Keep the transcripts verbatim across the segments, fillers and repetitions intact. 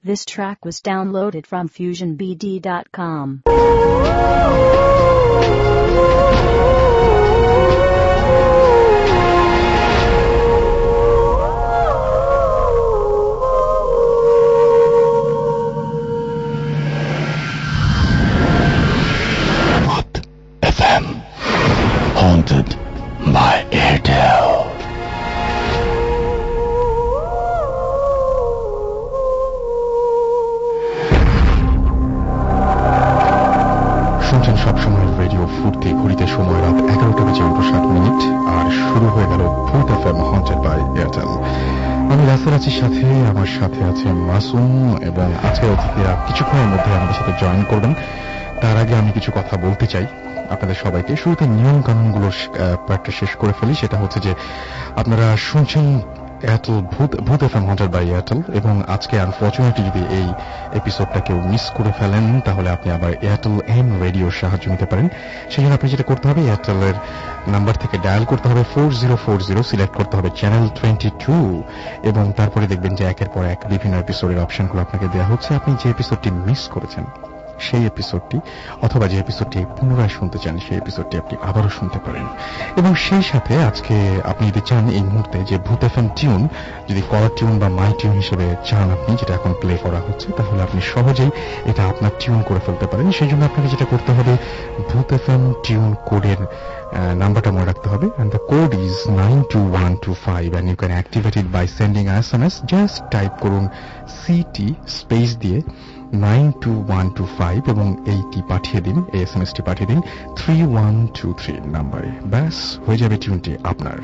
This track was downloaded from fusion b d dot com. What F M? Haunted by Airtel. শুনছেন সবসময় radio ফুর্তি, ঘড়িতে সময় রাত এগারোটা বেজে উনষাট মিনিট, আর শুরু হয়ে গেল Bhoot F M haunted by Airtel. আমি রাসেল আছি সাথে, আমার সাথে আছে মাসুম, এবং আজকের অতিথিরা কিছুক্ষণের মধ্যে আমাদের সাথে জয়েন করবেন। তার আগে আমি কিছু কথা বলতে চাই আপনাদের সবাইকে। শুরুতে নিয়ম কানুনগুলোর পার্টটা শেষ করে ফেলি। সেটা হচ্ছে যে আপনারা শুনছেন Airtel Bhoot Bhoot F M haunted by Airtel, এবং আজকে আনফর্চুনেটলি যদি এই এপিসোডটা কেউ মিস করে ফেলেন তাহলে আপনি আবার এয়ারটেল এম রেডিওর সাহায্য নিতে পারেন। সেই জন্য আপনি যেটা করতে হবে, এয়ারটেলের নাম্বার থেকে ডায়াল করতে হবে four zero four zero, select করতে হবে চ্যানেল টোয়েন্টি টু, এবং তারপরে দেখবেন যে একের পর এক বিভিন্ন এপিসোডের অপশনগুলো আপনাকে দেওয়া হচ্ছে। আপনি যে এপিসোডটি মিস করেছেন সেই এপিসোডটি, অথবা যে এপিসোডটি পুনরায় শুনতে চান সেই এপিসোডটি আপনি আবারও শুনতে পারেন। এবং সেই সাথে আজকে আপনি যদি চান এই মুহূর্তে যে ভূত এফএম টিউন, যদি কলার টিউন বা মাই টিউন হিসেবে চান আপনি, যেটা এখন প্লে করা হচ্ছে, তাহলে আপনি সহজেই এটা আপনার টিউন করে ফেলতে পারেন। সেই জন্য আপনাকে যেটা করতে হবে, ভূত এফএম টিউন কোডের নাম্বারটা মনে রাখতে হবে, and the code is nine two one two five, and you can activate it by sending an S M S. just type করুন সিটি স্পেস দিয়ে nine two one two five এবং এইটি পাঠিয়ে দিন, এই এস এম এস টি পাঠিয়ে দিন three one two three নাম্বারে। ব্যাস হয়ে যাবে টিউনটি আপনার।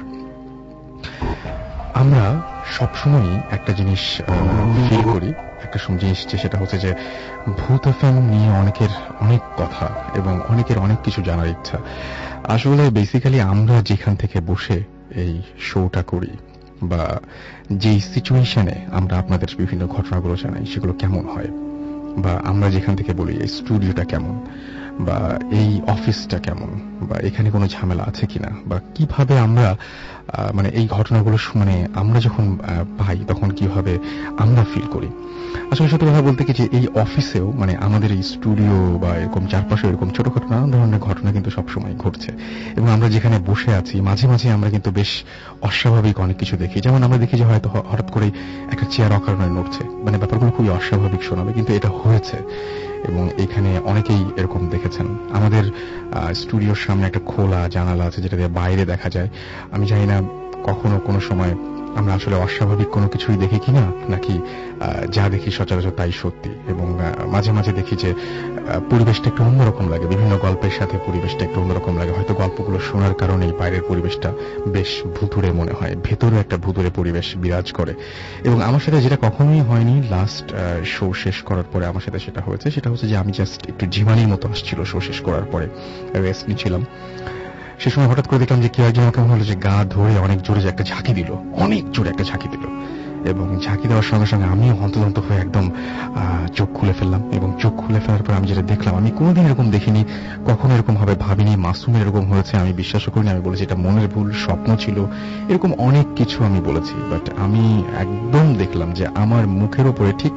আমরা সবসময় একটা জিনিস ফিল করি, একটা জিনিস, সেটা হচ্ছে যে ভূত এফএম নিয়ে অনেকের অনেক কথা এবং অনেকের অনেক কিছু জানার ইচ্ছা। আসলে বেসিক্যালি আমরা যেখান থেকে বসে এই শোটা করি, বা যেই সিচুয়েশনে আমরা আপনাদের বিভিন্ন ঘটনাগুলো জানাই, সেগুলো কেমন হয়, বা আমরা যেখান থেকে বলি এই স্টুডিওটা কেমন, বা এই অফিসটা কেমন, বা এখানে কোনো ঝামেলা আছে কিনা, বা কিভাবে আমরা মানে এই ঘটনাগুলো মানে আমরা যখন পাই তখন কিভাবে আমরা ফিল করি। আসলে সত্যি কথা বলতে কি, যে এই অফিসেও মানে আমাদের এই স্টুডিও বা এরকম চারপাশে এরকম ছোটখাটো নানান ধরনের ঘটনা কিন্তু সবসময় ঘটছে, এবং আমরা যেখানে বসে আছি মাঝে মাঝে আমরা কিন্তু বেশ অস্বাভাবিক অনেক কিছু দেখি। যেমন আমরা দেখি যে হয়তো হঠাৎ করে একটা চেয়ার অকারণে নড়ছে, মানে ব্যাপারগুলো খুবই অস্বাভাবিক শোনাবে, কিন্তু এটা হয়েছে, এবং এখানে অনেকেই এরকম দেখেছেন। আমাদের স্টুডিওর সামনে একটা খোলা জানালা আছে, যেটা দিয়ে বাইরে দেখা যায়। আমি জানি না কখনো কোনো সময় আমরা আসলে অস্বাভাবিক কোনো কিছুই দেখি কিনা, নাকি যা দেখি সচরাচর তাই সত্যি। এবং মাঝে মাঝে দেখি যে পরিবেশটা একটু অন্যরকম লাগে, বিভিন্ন গল্পের সাথে পরিবেশটা একটু অন্যরকম লাগে। হয়তো গল্পগুলো শোনার কারণেই বাইরের পরিবেশটা বেশ ভুতুড়ে মনে হয়, ভেতরে একটা ভুতুড়ে পরিবেশ বিরাজ করে। এবং আমার সাথে যেটা কখনোই হয়নি, লাস্ট শো শেষ করার পরে আমার সাথে সেটা হয়েছে, সেটা হচ্ছে যে আমি জাস্ট একটু ঝিমানির মতো আসছিল শো শেষ করার পরে, রেস্ট নিচ্ছিলাম। সে সময় হঠাৎ করে দেখলাম যে কেউ একজন কেমন হলো যে গা ধরে অনেক জোরে যে একটা ঝাঁকি দিল, অনেক জোরে একটা ঝাঁকি দিল, এবং ঝাঁকি দেওয়ার সঙ্গে সঙ্গে আমিও হন্তদন্ত হয়ে একদম চোখ খুলে ফেললাম। এবং চোখ খুলে ফেলার পর আমি যেটা দেখলাম, আমি কোনোদিন এরকম দেখিনি, কখনো এরকম ভাবে ভাবিনি। মাসুমের এরকম হয়েছে আমি বিশ্বাসও করিনি। আমি বলেছি এটা মনের ভুল, স্বপ্ন ছিল, এরকম অনেক কিছু আমি বলেছি। বাট আমি একদম দেখলাম যে আমার মুখের ওপরে, ঠিক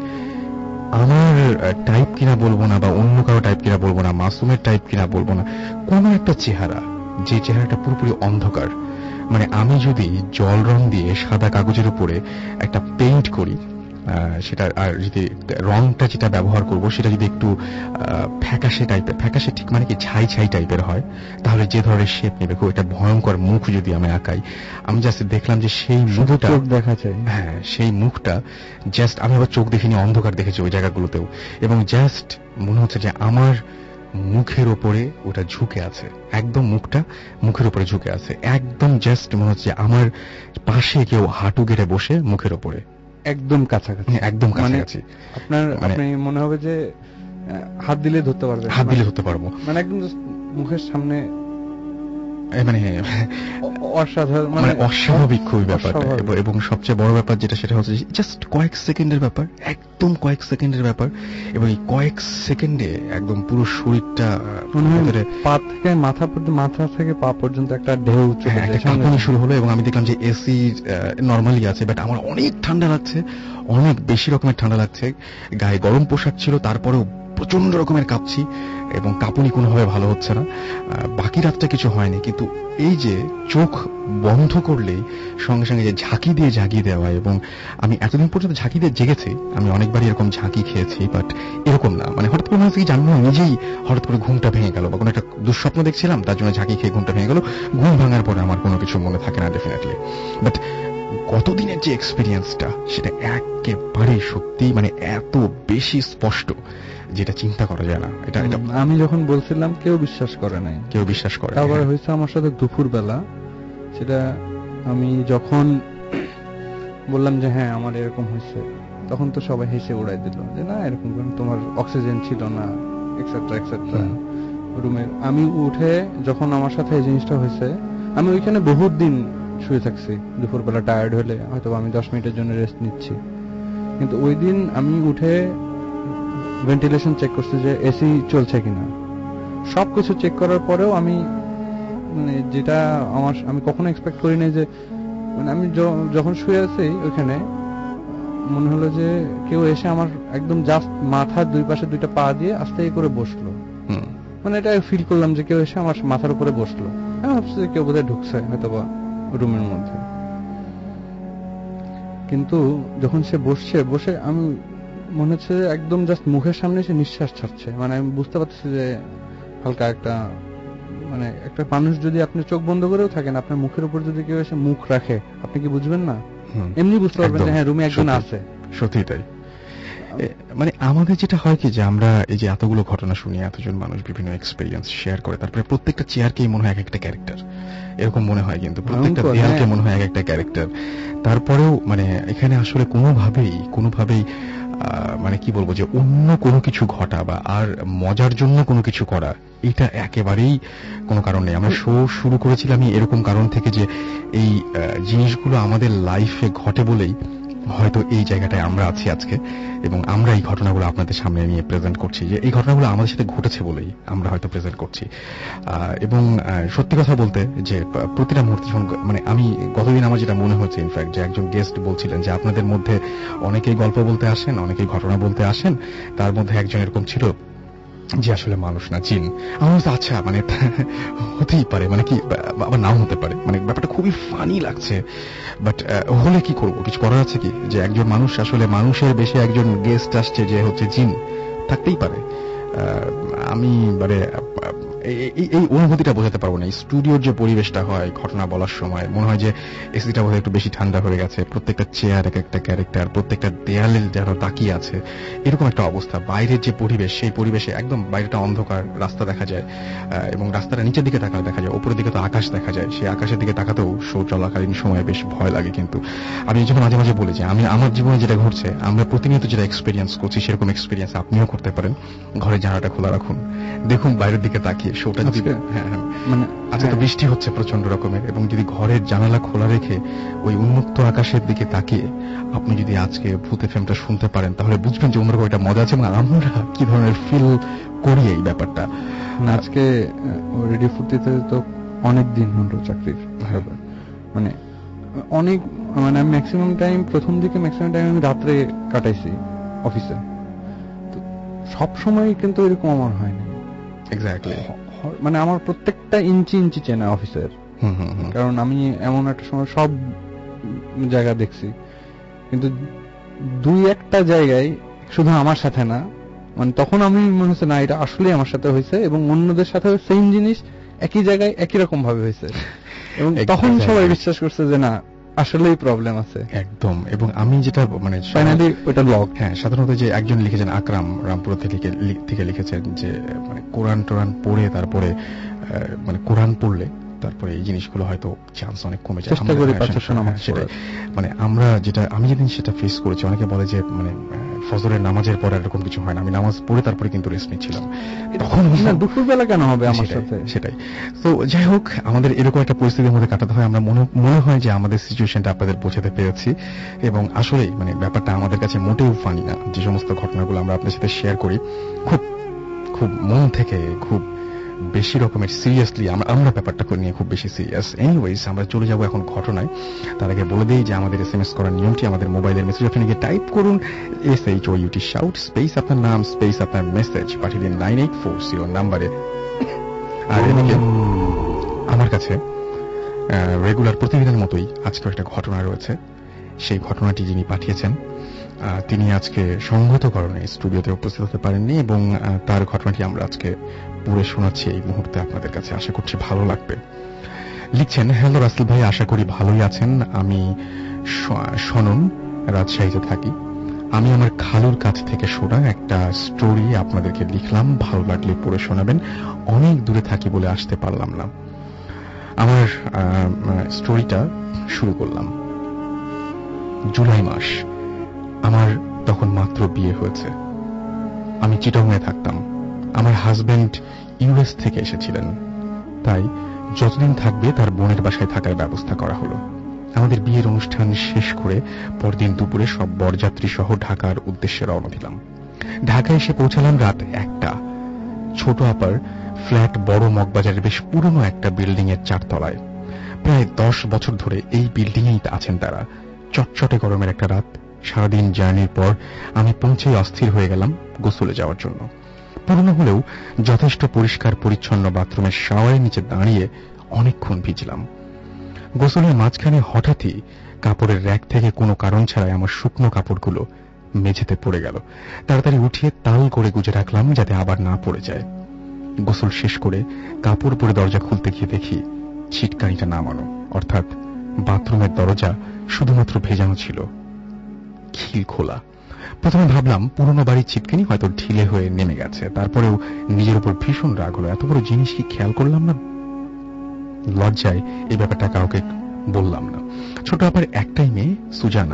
আমার টাইপ কিনা বলবো না, বা অন্য কারো টাইপ কিনা বলবো না, মাসুমের টাইপ কিনা বলবো না, কোন একটা চেহারা, যে চেহারাটা পুরোপুরি অন্ধকার। মানে আমি যদি জল রং দিয়ে সাদা কাগজের উপরে একটা পেইন্ট করি, সেটা আর যদি রংটা যেটা ব্যবহার করব সেটা যদি একটু ফ্যাকাশে টাইপের, ফ্যাকাশে ঠিক মানে কি ছাই ছাই টাইপের হয়, তাহলে যে ধরনের শেপ নেবে, খুব একটা ভয়ঙ্কর মুখ যদি আমি আঁকাই, আমি জাস্ট দেখলাম যে সেই মুখটা দেখা যায়। হ্যাঁ, সেই মুখটা জাস্ট, আমি আবার চোখ দেখিনি, অন্ধকার দেখেছি ওই জায়গাগুলোতেও, এবং জাস্ট মনে হচ্ছে যে আমার মুখের ওপরে ওটা ঝুঁকে আছে, একদম মুখটা মুখের উপরে ঝুঁকে আছে, একদম জাস্ট মনে হচ্ছে আমার পাশে কেউ হাঁটু গেড়ে বসে মুখের ওপরে, একদম কাছাকাছি, একদম কাছাকাছি। আপনার আপনি মনে হবে যে হাত দিলে ধরতে পারবে, হাত দিলে ধরতে পারবো, মানে একদম মুখের সামনে, মানে অসাধারণ, মানে অস্বাভাবিক খুবই ব্যাপার। এবং সবচেয়ে বড় ব্যাপার যেটা, সেটা হচ্ছে জাস্ট কয়েক সেকেন্ডের ব্যাপার, একদম কয়েক সেকেন্ডের ব্যাপার, এবং এই কয়েক সেকেন্ডে একদম পুরো শরীরটা পা থেকে মাথা পর্যন্ত, মাথা থেকে পা পর্যন্ত একটা ঢেউ কাঁপানি শুরু হলো। এবং আমি দেখলাম যে এসি নর্মালি আছে, বাট আমার অনেক ঠান্ডা লাগছে, অনেক বেশি রকমের ঠান্ডা লাগছে, গায়ে গরম পোশাক ছিল, তারপরেও প্রচন্ড রকমের কাঁপছি এবং কাঁপুনি কোনোভাবে ভালো হচ্ছে না। বাকি রাতটা কিছু হয়নি, কিন্তু এই যে চোখ বন্ধ করলেই সঙ্গে সঙ্গে যে ঝাঁকি দিয়ে জাগিয়ে দেওয়া, এবং আমি এতদিন পর্যন্ত ঝাঁকি দিয়ে জেগেছি, আমি অনেকবারই এরকম ঝাঁকি খেয়েছি, বাট এরকম না। মানে হঠাৎ করে মনে হচ্ছে কি জানবো নিজেই হঠাৎ করে ঘুমটা ভেঙে গেল, বা কোনো একটা দুঃস্বপ্ন দেখছিলাম তার জন্য ঝাঁকি খেয়ে ঘুমটা ভেঙে গেল। ঘুম ভাঙার পরে আমার কোনো কিছু মনে থাকে না ডেফিনেটলি, বাট গতদিনের যে এক্সপিরিয়েন্সটা সেটা একেবারেই সত্যি, মানে এত বেশি স্পষ্ট যেটা চিন্তা করা যায় না। এটা এটা আমি যখন বলছিলাম কেউ বিশ্বাস করে নাই, কেউ বিশ্বাস করে। তারপরে হয়েছে আমার সাথে দুপুর বেলা, সেটা আমি যখন বললাম যে হ্যাঁ আমার এরকম হয়েছে, তখন তো সবাই হেসে উড়াই দিল যে না এরকম তোমার অক্সিজেন ছিল না এক্সেট্রা এক্সেট্রা রুমের। আমি উঠে যখন আমার সাথে এই জিনিসটা হয়েছে, আমি ওইখানে বহুত দিন শুয়ে থাকছি, দুপুরবেলা টায়ার্ড হলে হয়তো আমি দশ মিনিটের জন্য রেস্ট নিচ্ছি, কিন্তু ওই দিন আমি উঠে ভেন্টিলেশন চেক করছি যে এসি চলছে কিনা, সবকিছু চেক করার পরেও আমি মানে যেটা আমার আমি কখনো এক্সপেক্ট করি নাই যে মানে আমি যখন শুয়ে আছি ওইখানে মনে হলো যে কেউ এসে আমার একদম জাস্ট মাথার দুই পাশে দুইটা পা দিয়ে আস্তে করে বসলো। মানে এটা ফিল করলাম যে কেউ এসে আমার মাথার উপরে বসলো। আমি ভাবছি যে কেউ বোধহয় ঢুকছে হয়তো বা রুমের মধ্যে, কিন্তু যখন সে বসছে, বসে আমি মনে হচ্ছে একদম জাস্ট মুখের সামনে সে নিঃশ্বাস ছাড়ছে। মানে আমি বুঝতে পারছি যে হালকা একটা মানে একটা মানুষ যদি আপনি চোখ বন্ধ করেও থাকেন, আপনার মুখের উপর যদি কেউ এসে মুখ রাখে আপনি কি বুঝবেন না? এমনি বুঝতে পারবেন যে হ্যাঁ রুমে একজন আছে। সত্যি তাই। মানে আমাদের যেটা হয় কি যে আমরা এই যে এতগুলো ঘটনা শুনি, এতজন মানুষ বিভিন্ন এক্সপেরিয়েন্স শেয়ার করে, তারপরে প্রত্যেকটা চেয়ারকেই মনে হয় এক একটা ক্যারেক্টার, এরকম মনে হয়, কিন্তু প্রত্যেকটা দেয়ালকে মনে হয় এক একটা ক্যারেক্টার। তারপরেও মানে এখানে আসলে কোনোভাবেই কোনোভাবেই মানে কি বলবো যে অন্য কোনো কিছু ঘটা বা আর মজার জন্য কোনো কিছু করা, এটা একেবারেই কোনো কারণ নেই। আমরা শো শুরু করেছিলাম এরকম কারণ থেকে যে এই জিনিসগুলো আমাদের লাইফে ঘটে বলেই হয়তো এই জায়গাটায় আমরা আছি আজকে, এবং আমরা এই ঘটনাগুলো আপনাদের সামনে নিয়ে প্রেজেন্ট করছি, যে এই ঘটনাগুলো আমাদের সাথে ঘটেছে বলেই আমরা হয়তো প্রেজেন্ট করছি। এবং সত্যি কথা বলতে যে প্রতিটা মুহূর্তে মানে আমি গতদিন আমার যেটা মনে হচ্ছে ইনফ্যাক্ট যে একজন গেস্ট বলছিলেন যে আপনাদের মধ্যে অনেকেই গল্প বলতে আসেন, অনেকেই ঘটনা বলতে আসেন, তার মধ্যে একজন এরকম ছিল যে আসলে মানুষ না জিন। আমার কাছে আচ্ছা মানে হতেই পারে, মানে কি আবার নাও হতে পারে, মানে ব্যাপারটা খুবই ফানি লাগছে, বাট হলে কি করব, কিছু করার আছে কি? যে একজন মানুষ আসলে মানুষের বেশি একজন গেস্ট আসছে যে হচ্ছে জিন, থাকতেই পারে। আমি মানে এই অনুভূতিটা বোঝাতে পারবো না। স্টুডিওর যে পরিবেশটা হয় ঘটনা বলার সময় মনে হয় যে এসিটা বোধহয় একটু বেশি ঠান্ডা হয়ে গেছে, প্রত্যেকটা চেয়ার এক একটা ক্যারেক্টার, প্রত্যেকটা দেয়ালে যেন তাকিয়ে আছে, এরকম একটা অবস্থা। বাইরের যে পরিবেশ, সেই পরিবেশে একদম বাইরেটা অন্ধকার, রাস্তা দেখা যায় এবং রাস্তাটা নিচের দিকে তাকালে দেখা যায়, উপরের দিকে তো আকাশ দেখা যায়, সেই আকাশের দিকে তাকাতেও শো চলাকালীন সময় বেশ ভয় লাগে। কিন্তু আমি এই জন্য মাঝে মাঝে বলি যে আমি আমার জীবনে যেটা ঘটছে, আমরা প্রতিনিয়ত যেটা এক্সপিরিয়েন্স করছি সেরকম এক্সপিরিয়েন্স আপনিও করতে পারেন। ঘরের জানালাটা খোলা রাখুন, দেখুন বাইরের দিকে তাকিয়ে শোটা যদি হ্যাঁ হ্যাঁ মানে আজকে তো বৃষ্টি হচ্ছে প্রচন্ড রকমের, এবং যদি ঘরের জানালা খোলা রেখে ওই উন্মুক্ত আকাশের দিকে তাকিয়ে আপনি যদি আজকে ভূত এফএমটা শুনতে পারেন, তাহলে বুঝবেন যে অন্যরকম একটা মজা আছে এবং আমরা কি ধরনের ফিল করি এই ব্যাপারটা। আজকে রেডিও ফুর্তিতে তো অনেক দিন হলো চাকরির, মানে অনেক মানে আমি ম্যাক্সিমাম টাইম প্রথম দিকে ম্যাক্সিমাম টাইম আমি রাত্রে কাটাইছি অফিসে, তো সব সময় কিন্তু এরকম আমার হয়নি। এক্স্যাক্টলি, মানে আমার প্রত্যেকটা ইঞ্চি ইঞ্চি চেনা অফিসের, কারণ আমি এমন একটা সময় সব জায়গা দেখছি, কিন্তু দুই একটা জায়গায় শুধু আমার সাথে না, মানে তখন আমি মনে হচ্ছে না এটা আসলে আমার সাথে হয়েছে, এবং অন্যদের সাথে সেম জিনিস একই জায়গায় একই রকম ভাবে হয়েছে, এবং তখন সবাই বিশ্বাস করছে যে না আসলেই প্রবলেম আছে একদম। এবং আমি যেটা মানে ফাইনালি ওটা লগ, হ্যাঁ সাধারণত যে একজন লিখেছেন আকরাম রামপুর থেকে থেকে লিখেছেন যে মানে কোরআন টোরান পড়ে তারপরে মানে কোরআন পড়লে তারপরে এই জিনিসগুলো হয়তো চান্স অনেক কমে যায়। সেটাই মানে আমরা যেটা আমি যেদিন সেটা ফেস করেছি, অনেকে বলে যে মানে ফজরের নামাজের পর এরকম কিছু হয় না, আমি নামাজ পড়ে তারপরে কিন্তু রেস্ট নিচ্ছিলাম, তখন দুপুরবেলা কেন হবে আমার সাথে। সেটাই। তো যাই হোক, আমাদের এরকম একটা পরিস্থিতির মধ্যে কাটাতে হয়। আমরা মনে মনে হয় যে আমাদের সিচুয়েশনটা আপনাদের বোঝাতে পেরেছি, এবং আসলেই মানে ব্যাপারটা আমাদের কাছে মোটেও ফানি না। যে সমস্ত ঘটনাগুলো আমরা আপনার সাথে শেয়ার করি খুব খুব মন থেকে, খুব বেশি রকমের সিরিয়াসলি আমরা ব্যাপারটা নিয়ে খুব বেশি সিরিয়াস। এনিওয়েজ, আমরা চলে যাব এখন ঘটনায়। তার আগে বলে দেই যে আমাদের এস এম এস করার নিয়মটি, আমাদের মোবাইলের মেসেজ অপশনে গিয়ে টাইপ করুন S H O U T shout space আপনার নাম স্পেস আপনার মেসেজ পাঠিয়ে দিন নাইন এইট ফোর জিরো নাম্বারে। আর এদিকে আমার কাছে রেগুলার প্রতিদিনের মতোই আজকে একটা ঘটনা রয়েছে। সেই ঘটনাটি যিনি পাঠিয়েছেন তিনি আজকে সঙ্গত কারণে স্টুডিওতে উপস্থিত হতে পারেননি এবং তার ঘটনাটি আমরা আজকে পড়ে শোনাচ্ছি এই মুহূর্তে আপনাদের কাছে। আশা করছি ভালো লাগবে। লিখছেন, হ্যালো রাসেল ভাই, আশা করি ভালোই আছেন। আমি শনন, রাজশাহীতে থাকি। আমি আমার খালুর কাছ থেকে শোনা একটা স্টোরি আপনাদেরকে লিখলাম, ভালো লাগলে পড়ে শোনাবেন। অনেক দূরে থাকি বলে আসতে পারলাম না। আমার স্টোরিটা শুরু করলাম। জুলাই মাস, আমার তখন মাত্র বিয়ে হয়েছে। আমি চিটাগংয়ে থাকতাম। আমার হাজবেন্ড ইউএস থেকে এসেছিলেন, তাই যতদিন থাকবে তার বোনের বাসায় থাকার ব্যবস্থা করা হলো। আমাদের বিয়ের অনুষ্ঠান শেষ করে পরদিন দুপুরে সব বরযাত্রী সহ ঢাকার উদ্দেশ্যে রওনা দিলাম। ঢাকায় এসে পৌঁছালাম রাত একটা। ছোট আপার ফ্ল্যাট বড় মগবাজারের বেশ পুরনো একটা বিল্ডিং এর চারতলায়। প্রায় দশ বছর ধরে এই বিল্ডিং এই আছেন তারা। চটচটে গরমের একটা রাত, সারাদিন জার্নির পর আমি পৌঁছে অস্থির হয়ে গেলাম গোসলে যাওয়ার জন্য। পুরনো হলেও যথেষ্ট পরিষ্কার পরিচ্ছন্ন বাথরুমের শাওয়ারের নিচে দাঁড়িয়ে অনেকক্ষণ ভিজলাম। গোসলের মাঝখানে হঠাৎই কাপড়ের র্যাক থেকে কোনো কারণ ছাড়াই আমার শুকনো কাপড়গুলো মেঝেতে পড়ে গেল। তাড়াতাড়ি উঠিয়ে তাল করে গুজে রাখলাম যাতে আবার না পড়ে যায়। গোসল শেষ করে কাপড় পরে দরজা খুলতে গিয়ে দেখি ছিটকানিটা নামানো, অর্থাৎ বাথরুমের দরজা শুধুমাত্র ভেজানো ছিল, খিল খোলা। প্রথমে ভাবলাম পুরনো বাড়ির ছিটকানি হয়তো ঢিলে হয়ে নেমে গেছে। তারপরেও নিজের উপর ভীষণ রাগ হলো, এত বড় জিনিস কি খেয়াল করলাম না। লজ্জায় এই ব্যাপারটা কাউকে বললাম না। ছোট আবার একটাই মেয়ে, সুজানা,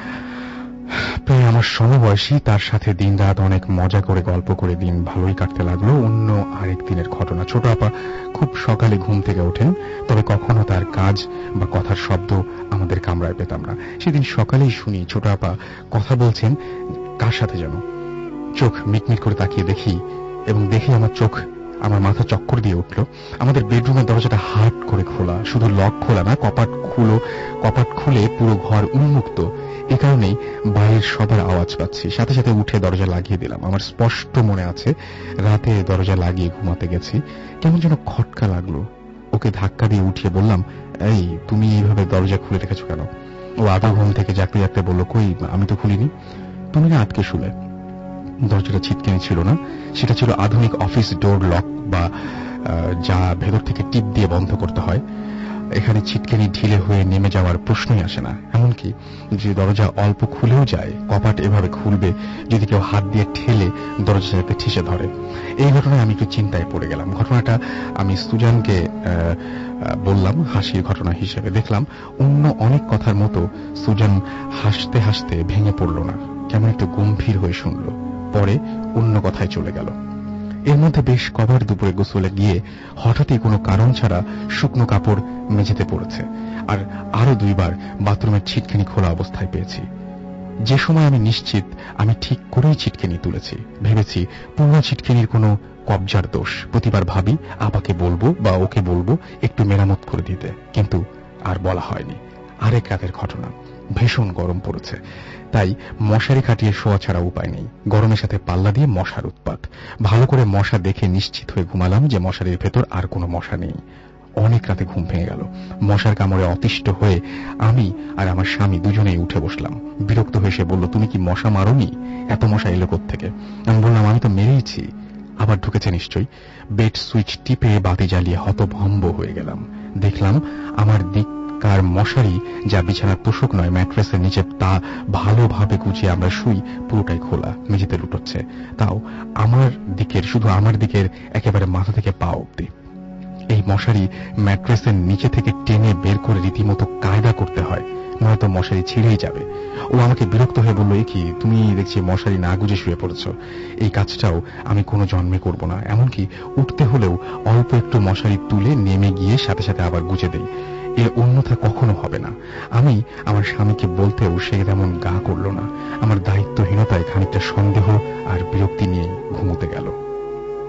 প্রায় আমার সমবয়সী। তার সাথে দিন রাত অনেক মজা করে গল্প করে দিন ভালোই কাটতে লাগলো। অন্য আরেক দিনের ঘটনা, ছোট আপা খুব সকালে ঘুম থেকে ওঠেন, তবে কখনো তার কাজ বা কথার শব্দ আমাদের কামরায় পেতাম না। সেদিন সকালেই শুনি ছোট আপা কথা বলছেন কার সাথে যেন। চোখ মিটমিট করে তাকিয়ে দেখি এবং দেখি আমার চোখ আমার মাথা চক্কর দিয়ে উঠল। আমাদের বেডরুমের দরজাটা হাট করে খোলা, শুধু লক খোলা না, কপাট খুলো কপাট খুলে পুরো ঘর উন্মুক্ত। এ কারণেই বাইরের সবার আওয়াজ পাচ্ছি। সাথে সাথে উঠে দরজা লাগিয়ে দিলাম। আমার স্পষ্ট মনে আছে রাতে দরজা লাগিয়ে ঘুমাতে গেছি, কেমন যেন খটকা লাগলো। ওকে ধাক্কা দিয়ে উঠিয়ে বললাম, এই তুমি এইভাবে দরজা খুলে রেখেছো কেন? ও আধা ঘুম থেকে জাগতে জাগতে বললো, কই আমি তো খুলিনি। তুমি না আটকে শুলে। দরজাটা ছিটকেনি ছিল না, সেটা ছিল আধুনিক অফিস ডোর লক, বা যা ভেতর থেকে টিপ দিয়ে বন্ধ করতে হয়। এখানে ছিটকেনি ঢিলে হয়ে নেমে যাওয়ার প্রশ্নই আসে না। এমনকি যে দরজা অল্প খুলেও যায়, কপাট এভাবে খুলবে যদি কেউ হাত দিয়ে ঠেলে দরজা যাতে ঠেসে ধরে। এই ঘটনায় আমি একটু চিন্তায় পড়ে গেলাম। ঘটনাটা আমি সুজানকে বললাম হাসির ঘটনা হিসেবে। দেখলাম অন্য অনেক কথার মতো সুজান হাসতে হাসতে ভেঙে পড়ল না, কেমন একটু গম্ভীর হয়ে শুনল, পরে অন্য কথায় চলে গেল। এর মধ্যে বেশ কবার দুপুরে গোসলে গিয়ে হঠাৎই কোনো কারণ ছাড়া শুকনো কাপড় মেঝেতে পড়েছে, আর আরো দুইবার বাথরুমের ছিটকানি খোলা অবস্থায় পেয়েছি। যে সময় আমি নিশ্চিত আমি ঠিক করেই ছিটকানি তুলেছি, ভেবেছি পুরো ছিটকানির কোনো কবজার দোষ। প্রতিবার ভাবি আপাকে বলবো বা ওকে বলবো একটু মেরামত করে দিতে, কিন্তু আর বলা হয়নি। আরেক রাতের ঘটনা, ভীষণ গরম পড়েছে, তাই মশারি খাটিয়ে শোয়া ছাড়া উপায় নেই। গরমের সাথে পাল্লা দিয়ে মশার উৎপাত। ভালো করে মশা দেখে নিশ্চিত হয়ে ঘুমালাম যে মশারির ভেতর আর কোনো মশা নেই। অনেক রাতে ঘুম ভেঙে গেল। মশার কামড়ে অতিষ্ঠ হয়ে আমি আর আমার স্বামী দুজনেই উঠে বসলাম। বিরক্ত হয়ে সে বলল, তুমি কি মশা মারোনি? এত মশা এলো কোত্থেকে? আমি বললাম, আমি তো মেরেইছি। আবার ঢুকেছে নিশ্চয়ই। বেড সুইচ টিপে বাতি জ্বালিয়ে হতভম্ব হয়ে গেলাম। দেখলাম আমার দিক কার মশারি, যা বিছানার তোষক নয় ম্যাট্রেসের নিচে, তা ভালোভাবে গুছিয়ে আমরা শুই, পুরোটাই খোলা, মেঝেতে লুটোচ্ছে। তাও আমার দিকের, শুধু আমার দিকের একেবারে মাথা থেকে পা অব্দি। এই মশারি ম্যাট্রেসের নিচে থেকে টেনে বের করে রীতিমতো কায়দা করতে হয়, নয়তো মশারি ছিঁড়েই যাবে। ও আমাকে বিরক্ত হয়ে বলল, এ কি তুমি দেখছি মশারি না গুজে শুয়ে পড়েছ। এই কাজটাও আমি কোনো জন্মে করব না। এমনকি উঠতে হলেও অল্প একটু মশারি তুলে নেমে গিয়ে সাথে সাথে আবার গুজে দেই। এর অন্যথা কখনো হবে না। আমি আমার স্বামীকে বলতেও সে তেমন গা করল না। আমার দায়িত্বহীনতায় খানিকটা সন্দেহ আর বিরক্তি নিয়ে ঘুমোতে গেল।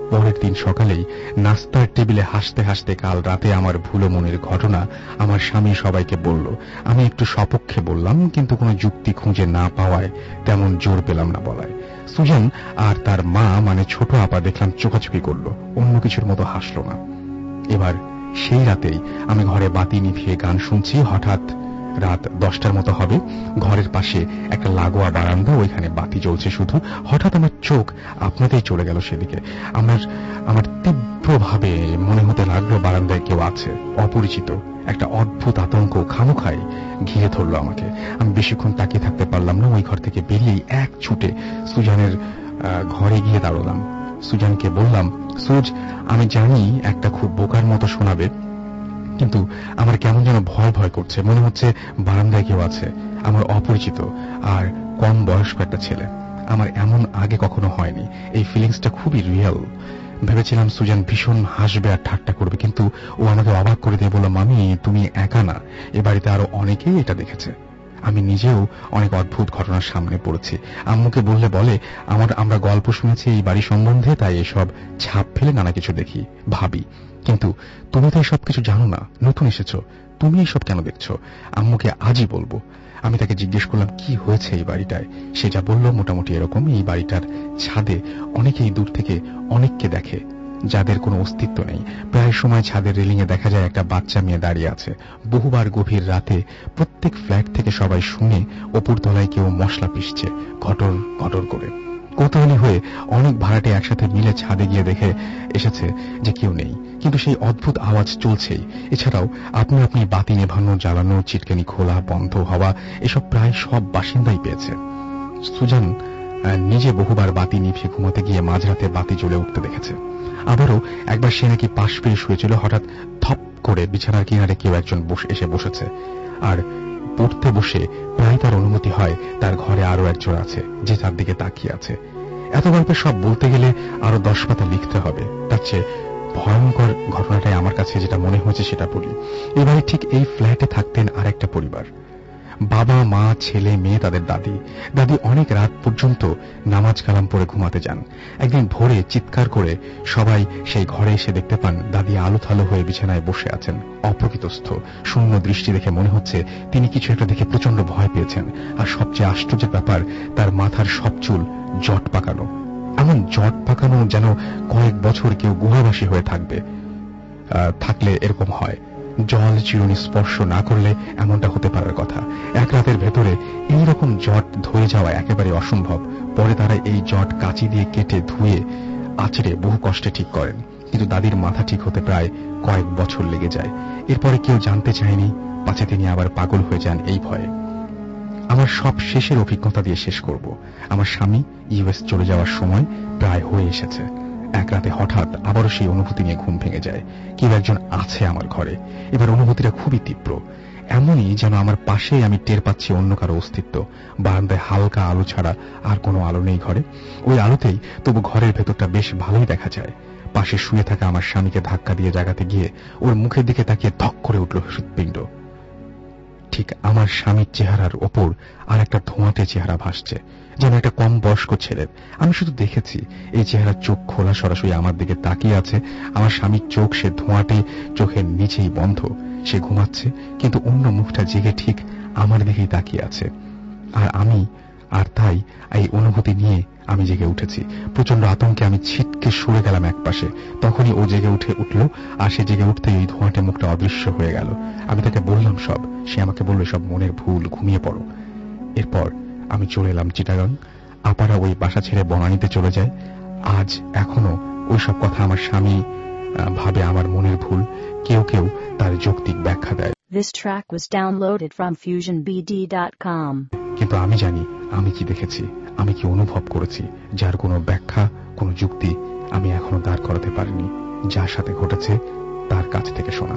পরের দিন সকালেই নাস্তার টেবিলে হাসতে হাসতে কাল রাতে আমার ভুলো মনের ঘটনা আমার স্বামী সবাইকে বলল। আমি একটু সপক্ষে বললাম, কিন্তু কোনো যুক্তি খুঁজে না পাওয়ায় তেমন জোর পেলাম না বলায়। সুজান আর তার মা মানে ছোট আপা দেখলাম চোখাচোখি করলো, অন্য কিছুর মতো হাসলো না। এবার সেই রাতেই আমি ঘরে বাতি নিভিয়ে গান শুনছি। হঠাৎ রাত দশটার মতো হবে, ঘরের পাশে একটা লাগোয়া বারান্দা, ওইখানে বাতি জ্বলছে শুধু। হঠাৎ আমার চোখ আপনাতেই চলে গেল সেদিকে। আমার আমার তীব্রভাবে মনে হতে লাগলো বারান্দায় কেউ আছে, অপরিচিত। একটা অদ্ভুত আতঙ্ক খামোখাই ঘিরে ধরলো আমাকে। আমি বেশিক্ষণ তাকিয়ে থাকতে পারলাম না। ওই ঘর থেকে বেরিয়েই এক ছুটে সুজানের ঘরে গিয়ে দাঁড়ালাম। সুজানকে বললাম, সুজ, আমি জানি একটা খুব বোকার মতো শোনাবে, কিন্তু আমার কেমন যেন ভয় ভয় করছে। মনে হচ্ছে বারান্দায় কেউ আছে, আমার অপরিচিত আর কম বয়স্ক একটা ছেলে। আমার এমন আগে কখনো হয়নি। এই ফিলিংসটা খুবই রিয়েল। ভেবেছিলাম সুজান ভীষণ হাসবে আর ঠাট্টা করবে, কিন্তু ও আমাকে অবাক করে দিয়ে বলল, মামি, তুমি একা না, এ বাড়িতে আরো অনেকেই এটা দেখেছে। আমি নিজেও অনেক অদ্ভুত ঘটনার সামনে পড়েছি। আম্মুকে বললে বলে, আমার আমরা গল্প শুনেছি এই বাড়ি সম্বন্ধে, তাই এসব ছাপ ফেলে নানা কিছু দেখি, ভাবি। কিন্তু তুমি তো এসব কিছু জানো না, নতুন এসেছো, তুমি এসব কেন দেখছো? আম্মুকে আজই বলবো। আমি তাকে জিজ্ঞেস করলাম কি হয়েছে এই বাড়িটায়। সে যা বলল মোটামুটি এরকম, এই বাড়িটার ছাদে অনেকেই দূর থেকে অনেককে দেখে, যাদের কোনো অস্তিত্ব নেই। প্রায় সময় ছাদের রেলিংয়ে দেখা যায় একটা বাচ্চা মেয়ে দাঁড়িয়ে আছে। বহুবার গভীর রাতে প্রত্যেক ফ্ল্যাট থেকে সবাই শুনে ওপর তলায় কেউ মশলা পিষছে, ঘটর ঘটর করে। কৌতূহলী হয়ে অনেক ভাড়াটে একসাথে মিলে ছাদে গিয়ে দেখে এসেছে যে কেউ নেই, কিন্তু সেই অদ্ভুত আওয়াজ চলছেই। এছাড়াও আপনি আপনি বাতি নেভানো, জ্বালানো, চিটকানি খোলা, বন্ধ হওয়া, এসব প্রায় সব বাসিন্দাই পেয়েছে। সুজান নিজে বহুবার বাতি নিভিয়ে ঘুমাতে গিয়ে মাঝরাতে বাতি জ্বলে উঠতে দেখেছে। আবারও একবার সে নাকি পাশ পেয়ে শুয়েছিল, হঠাৎ থপ করে বিছানার কিনারে কেউ একজন এসে বসেছে, আর পড়তে বসে প্রায় তার অনুমতি হয় তার ঘরে আরো একজন আছে যে তার দিকে তাকিয়ে আছে। এত গল্পের সব বলতে গেলে আরো দশ পাতা লিখতে হবে। তার চেয়ে ভয়ঙ্কর ঘটনাটাই আমার কাছে যেটা মনে হয়েছে সেটা বলি। এবারে ঠিক এই ফ্ল্যাটে থাকতেন আর একটা পরিবার, বাবা, মা, ছেলে, মেয়ে, তাদের দাদি। দাদি অনেক রাত পর্যন্ত নামাজ কালাম পড়ে ঘুমাতে যান। একদিন ভোরে চিৎকার করে সবাই সেই ঘরে এসে দেখতে পান দাদি আলো থালো হয়ে বিছানায় বসে আছেন, অপ্রকৃতস্থ। শূন্য দৃষ্টি দেখে মনে হচ্ছে তিনি কিছু একটা দেখে প্রচন্ড ভয় পেয়েছেন। আর সবচেয়ে আশ্চর্যের ব্যাপার, তার মাথার সব চুল জট পাকানো, এমন জট পাকানো যেন কয়েক বছর কেউ গুহাবাসী হয়ে থাকবে থাকলে এরকম হয়। জল চিরুনি স্পর্শ না করলে এমনটা হতে পারার কথা। এক রাতের ভেতরে এইরকম জট ধরে যাওয়া একেবারে অসম্ভব। পরে তারা এই জট কাঁচি দিয়ে কেটে ধুয়ে আছড়ে বহু কষ্টে ঠিক করেন, কিন্তু দাদির মাথা ঠিক হতে প্রায় কয়েক বছর লেগে যায়। এরপরে কেউ জানতে চায়নি, পাছে তিনি আবার পাগল হয়ে যান এই ভয়ে। আমার সব শেষের অভিজ্ঞতা দিয়ে শেষ করব। আমার স্বামী ইউএস চলে যাওয়ার সময় প্রায় হয়ে এসেছে। এক রাতে হঠাৎ আবারও সেই অনুভূতি নিয়ে ঘুম ভেঙে যায়, কেউ একজন আছে আমার ঘরে। এবার অনুভূতিটা খুবই তীব্র, এমনই যেন আমার পাশেই আমি টের পাচ্ছি অন্য কারো অস্তিত্ব। বারান্দায় হালকা আলো ছাড়া আর কোনো আলো নেই ঘরে। ওই আলোতেই তবু ঘরের ভেতরটা বেশ ভালোই দেখা যায়। পাশে শুয়ে থাকা আমার স্বামীকে ধাক্কা দিয়ে জাগাতে গিয়ে ওর মুখের দিকে তাকিয়ে ধক করে উঠল হৃৎপিণ্ড। ঠিক আমার স্বামীর চেহারার ওপর আর একটা ধোঁয়াটে চেহারা ভাসছে, যেন একটা কম বয়স্ক ছেলের। আমি শুধু দেখেছি এই চেহারার চোখ খোলা, সরাসরি আমার দিকে তাকিয়ে আছে। আমার স্বামীর চোখ সে ধোঁয়াটে চোখের নিচেই বন্ধ। সে ঘুমাচ্ছে, কিন্তু অন্য মুখটা জেগে ঠিক আমার দিকেই তাকিয়ে আছে। আর আমি আর তাই এই অনুভূতি নিয়ে আমি জেগে উঠেছি। প্রচন্ড আতঙ্কে আমি ছিটকে সরে গেলাম একপাশে। তখনই ও জেগে উঠে উঠল, আর সে জেগে উঠতেই এই ধোঁয়াটে মুখটা অদৃশ্য হয়ে গেল। আমি তাকে বললাম সব, সে আমাকে বলল সব মনের ভুল, ঘুমিয়ে পড়ো। এরপর আমি চলে এলাম চিটাগাং। আপারা ওই বাসা ছেড়ে বনানীতে চলে যায়। আজ এখনো ওই সব কথা আমার স্বামী ভাবে আমার মনের ভুল। কেউ কেউ তার যৌক্তিক ব্যাখ্যা দেয়। This track was downloaded from fusion b d dot com. কিন্তু আমি জানি আমি কি দেখেছি, আমি কি অনুভব করেছি, যার কোনো ব্যাখ্যা, কোনো যুক্তি আমি এখনো দাঁড় করাতে পারিনি। যার সাথে ঘটেছে তার কাছ থেকে শোনা।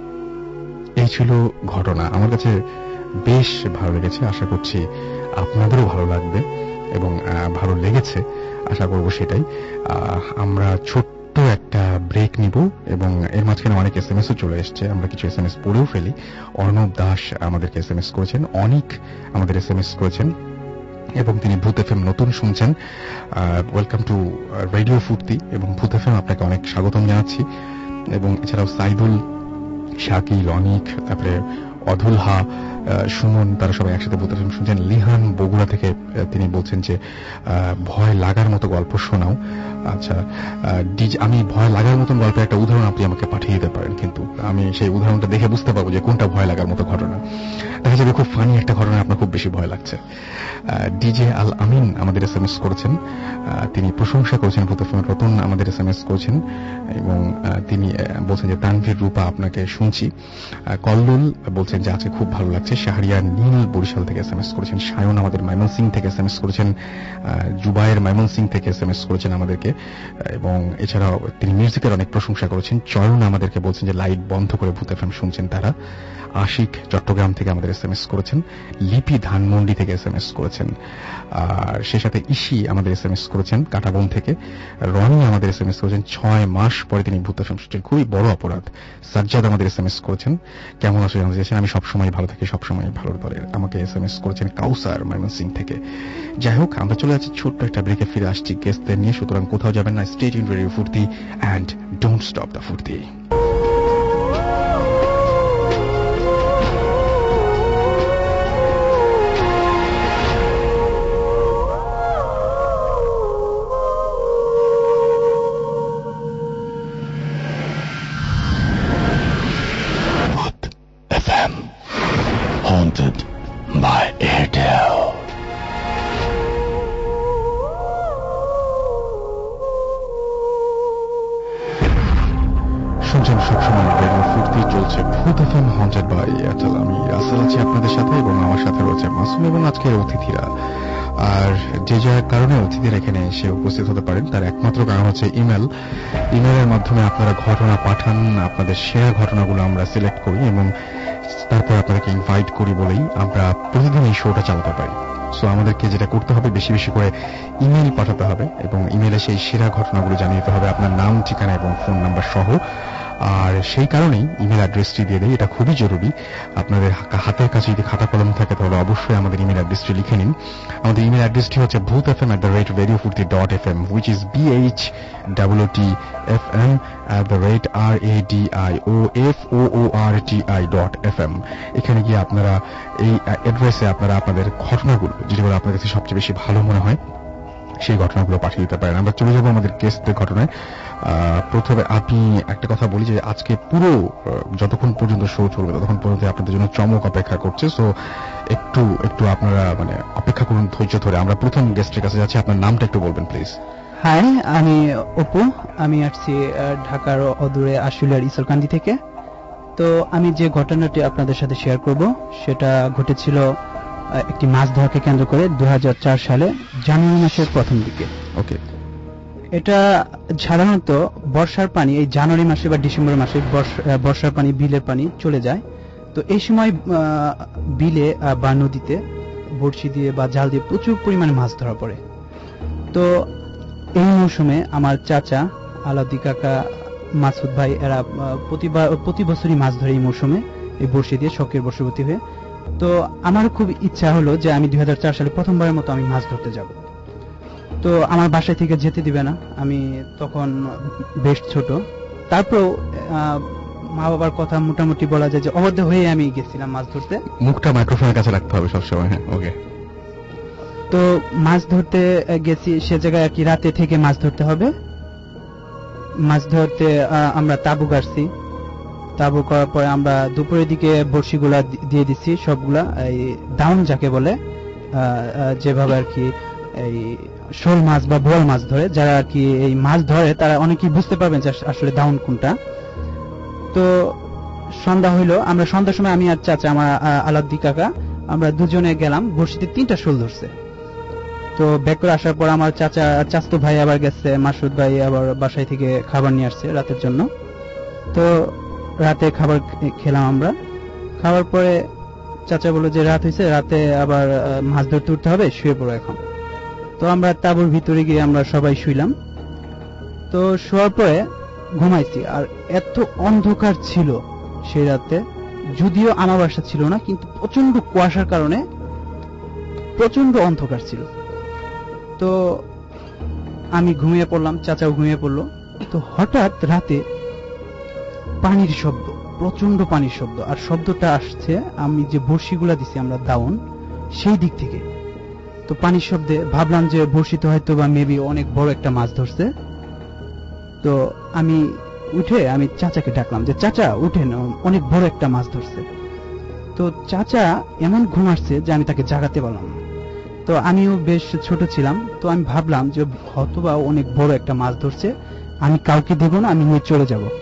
এই ছিল ঘটনা। আমার কাছে বেশ ভালো লেগেছে, আশা করছি আপনাদেরও ভালো লাগবে, এবং ভালো লেগেছে আশা করব সেটাই। আমরা ছোট্ট একটা ব্রেক নিব, এবং এর মাঝখানে অনেক এস এম এস ও চলে এসছে। আমরা কিছু এস এম এস পড়েও ফেলি। অর্ণব দাস আমাদেরকে এস এম এস করেছেন, অনেক আমাদের এস এম এস করেছেন। এবং তিনি ভূত এফএম নতুন শুনছেন। ওয়েলকাম টু রেডিও ফুর্তি এবং ভূত এফএম, আপনাকে অনেক স্বাগতম জানাচ্ছি। এবং এছাড়াও সাইদুল, শাকিল, অনিক, তারপরে অধুলহা, সুমন, তারা সবাই একসাথে ভূত এফএম শুনছেন। লিহান বগুড়া থেকে তিনি বলছেন যে ভয় লাগার মতো গল্প শোনাও। আচ্ছা, আমি ভয় লাগার মতন গল্পের একটা উদাহরণ আপনি আমাকে পাঠিয়ে দিতে পারেন, কিন্তু আমি সেই উদাহরণটা দেখে বুঝতে পারবো যে কোনটা ভয় লাগার মতো ঘটনা। দেখা যাবে খুব ফানি একটা ঘটনা আপনার খুব বেশি ভয় লাগছে। ডিজে আল আমিন আমাদের এস এম এস করেছেন, তিনি প্রশংসা করেছেন ভূত এফএম। রতন আমাদের এস এম এস করেছেন এবং তিনি বলছেন যে তানভীর রূপা আপনাকে শুনছি। কল্লুল বলছেন যে আজকে খুব ভালো লাগছে। শাহরিয়া নীল বরিশাল থেকে এস এম এস করেছেন। সায়ন আমাদের ময়মনসিং থেকে এস এম এস করেছেন। জুবায়ের ময়মনসিং থেকে এস এম এস করেছেন আমাদেরকে, এবং এছাড়াও তিনি মিউজিকের অনেক প্রশংসা করেছেন। চয়ন আমাদেরকে বলছেন যে লাইট বন্ধ করে ভূত এফএম শুনছেন তারা। আশিক চট্টগ্রাম থেকে আমাদের এস এম এস করেছেন। লিপি ধানমন্ডি থেকে এস এম এস করেছেন। আর সে সাথে ইসি আমাদের এস এম এস করেছেন কাটাবন থেকে। রনি আমাদের এস এম এস করেছেন, ছয় মাস পরে তিনি ভূত এফএম শুনছেন, খুবই বড় অপরাধ। সাজ্জাদ আমাদের এস এম এস করেছেন, কেমন আছো জানতে চেয়েছেন। আমি সবসময় ভালো থাকি, সবসময় ভালোর দলের। আমাকে এস এম এস করেছেন কাউসার ময়মনসিং থেকে। যাই হোক, আমরা চলে যাচ্ছি ছোট্ট একটা ব্রেকে, ফিরে আসছি গেস্টদের নিয়ে। সুতরাং কোথাও যাবেন না, stay tuned radio Foorti and don't stop the Foorti. Haunted by Airtel. শুনছেন সবসময় রেডিও ফুর্তি, চলছে ভূত এফএম হন্টেড বাই এয়ারটেল। আমি রাসেল আছি আপনাদের সাথে এবং আমার সাথে রয়েছে মাসুম এবং আজকের অতিথিরা। আর যে যার কারণে অতিথিরা এখানে এসে উপস্থিত হতে পারেন তার একমাত্র কারণ হচ্ছে ইমেল। ইমেলের মাধ্যমে আপনারা ঘটনা পাঠান, আপনাদের সেরা ঘটনাগুলো আমরা সিলেক্ট করি এবং তারপর আপনাদেরকে ইনভাইট করি বলেই আমরা প্রতিদিন এই শোটা চালাতে পারি। সো আমাদেরকে যেটা করতে হবে, বেশি বেশি করে ইমেল পাঠাতে হবে এবং ইমেলে সেই সেরা ঘটনাগুলো জানিয়ে দিতে হবে, আপনার নাম, ঠিকানা এবং ফোন নাম্বার সহ। আর সেই কারণেই ইমেল অ্যাড্রেসটি দিয়ে দেয়, এটা খুবই জরুরি। আপনাদের হাতের কাছে যদি খাতা কলম থাকে তাহলে অবশ্যই আমাদের ইমেল অ্যাড্রেসটি লিখে নিন। আমাদের ইমেল অ্যাড্রেসটি হচ্ছে Bhoot F M at the rate radio Foorti dot F M, which is B H W T F M at the rate R A D I O F O O R T I dot F M. এখানে গিয়ে আপনারা এই অ্যাড্রেসে আপনারা আপনাদের ঘটনাগুলো, যেগুলো আপনার কাছে সবচেয়ে বেশি ভালো মনে হয়, সেই ঘটনাগুলো পাঠিয়ে দিতে পারেন। আমরা চলে যাবো আমাদের গেস্টদের ঘটনায়। প্রথমে আপনি একটা কথা বলি যে আজকে পুরো যতক্ষণ পর্যন্ত শো চলবে ততক্ষণ পর্যন্ত আপনাদের জন্য চমক অপেক্ষা করছে। সো একটু একটু আপনারা মানে অপেক্ষা করুন ধৈর্য ধরে। আমরা প্রথম গেস্টের কাছে যাচ্ছি, আপনার নামটা একটু বলবেন প্লিজ। হাই, আমি অপু, আমি আসছি ঢাকার অদূরে আশুলিয়ার ঈশ্বরকান্দি থেকে। তো আমি যে ঘটনাটি আপনাদের সাথে শেয়ার করব সেটা ঘটেছিল একটি মাছ ধরাকে কেন্দ্র করে দুই হাজার চার সালে জানুয়ারি মাসের প্রথম দিকে। ওকে। এটা সাধারণত বর্ষার পানি এই জানুয়ারি মাসে বা ডিসেম্বর মাসে বর্ষার পানি, বিলের পানি চলে যায়। তো এই সময় বিলে বা নদীতে বড়শি দিয়ে বা জাল দিয়ে প্রচুর পরিমাণে মাছ ধরা পড়ে। তো এই মৌসুমে আমার চাচা, আলাদি কাকা, মাসুদ ভাই এরা প্রতিবার প্রতি বছরই মাছ ধরে এই মৌসুমে এই বড়শি দিয়ে শখের বশবর্তী হয়ে। তো আমার খুব ইচ্ছা হলো যে আমি দুই হাজার চার সালে প্রথমবারের মতো আমি মাছ ধরতে যাব। তো আমার বাসায় থেকে যেতে দিবে না, আমি তখন বেশ ছোট। তারপরেও মা বাবার কথা মোটামুটি বলা যায় যে অবাধ্য হয়ে আমি গেছিলাম মাছ ধরতে। মুখটা মাইক্রোফোনের কাছে রাখতে হবে সবসময়। হ্যাঁ, ওকে। তো মাছ ধরতে গেছি, সে জায়গায় আর কি রাতে থেকে মাছ ধরতে হবে। মাছ ধরতে আমরা তাবু গাড়ছি। তাবু করার পরে আমরা দুপুরের দিকে বড়শিগুলা দিয়ে দিচ্ছি সবগুলা, এই দাউন যাকে বলে, যেভাবে আর কি এই শোল মাছ বা বোয়াল মাছ ধরে, যারা আর কি এই মাছ ধরে তারা অনেকেই বুঝতে পারবেন যে আসলে দাউন কোনটা। তো সন্ধ্যা হইলো, আমরা সন্ধ্যার সময় আমি আর চাচা, আমার আলাদ্দি কাকা, আমরা দুজনে গেলাম। বড়শিতে তিনটা শোল ধরছে। তো ব্যাক করে আসার পর আমার চাচা চাচতো ভাই আবার গেছে, মাসুদ ভাই আবার বাসায় থেকে খাবার নিয়ে আসছে রাতের জন্য। তো রাতে খাবার খেলাম আমরা। খাওয়ার পরে চাচা বলল যে রাত হয়েছে, রাতে আবার মাছ ধরতে উঠতে হবে, শুয়ে পড়ো এখন। তো আমরা তাঁবুর ভিতরে গিয়ে আমরা সবাই শুইলাম। তো শোয়ার পরে ঘুমাইছি। আর এত অন্ধকার ছিল সেই রাতে, যদিও আমার বাসা ছিল না, কিন্তু প্রচন্ড কুয়াশার কারণে প্রচন্ড অন্ধকার ছিল। তো আমি ঘুমিয়ে পড়লাম, চাচাও ঘুমিয়ে পড়লো। তো হঠাৎ রাতে পানির শব্দ, প্রচন্ড পানির শব্দ, আর শব্দটা আসছে আমি যে বড়শিগুলা দিছি আমরা দাউন, সেই দিক থেকে। তো পানির শব্দে ভাবলাম যে বড়শিতে হয়তো বা মেবি অনেক বড় একটা মাছ ধরছে। তো আমি উঠে আমি চাচাকে ডাকলাম যে চাচা উঠেন, অনেক বড় একটা মাছ ধরছে। তো চাচা এমন ঘুম আসছে যে আমি তাকে জাগাতে পারলাম না। তো আমিও বেশ ছোট ছিলাম, তো আমি ভাবলাম যে হয়তোবা অনেক বড় একটা মাছ ধরছে, আমি কাউকে দেব না, আমি নিয়ে চলে যাব।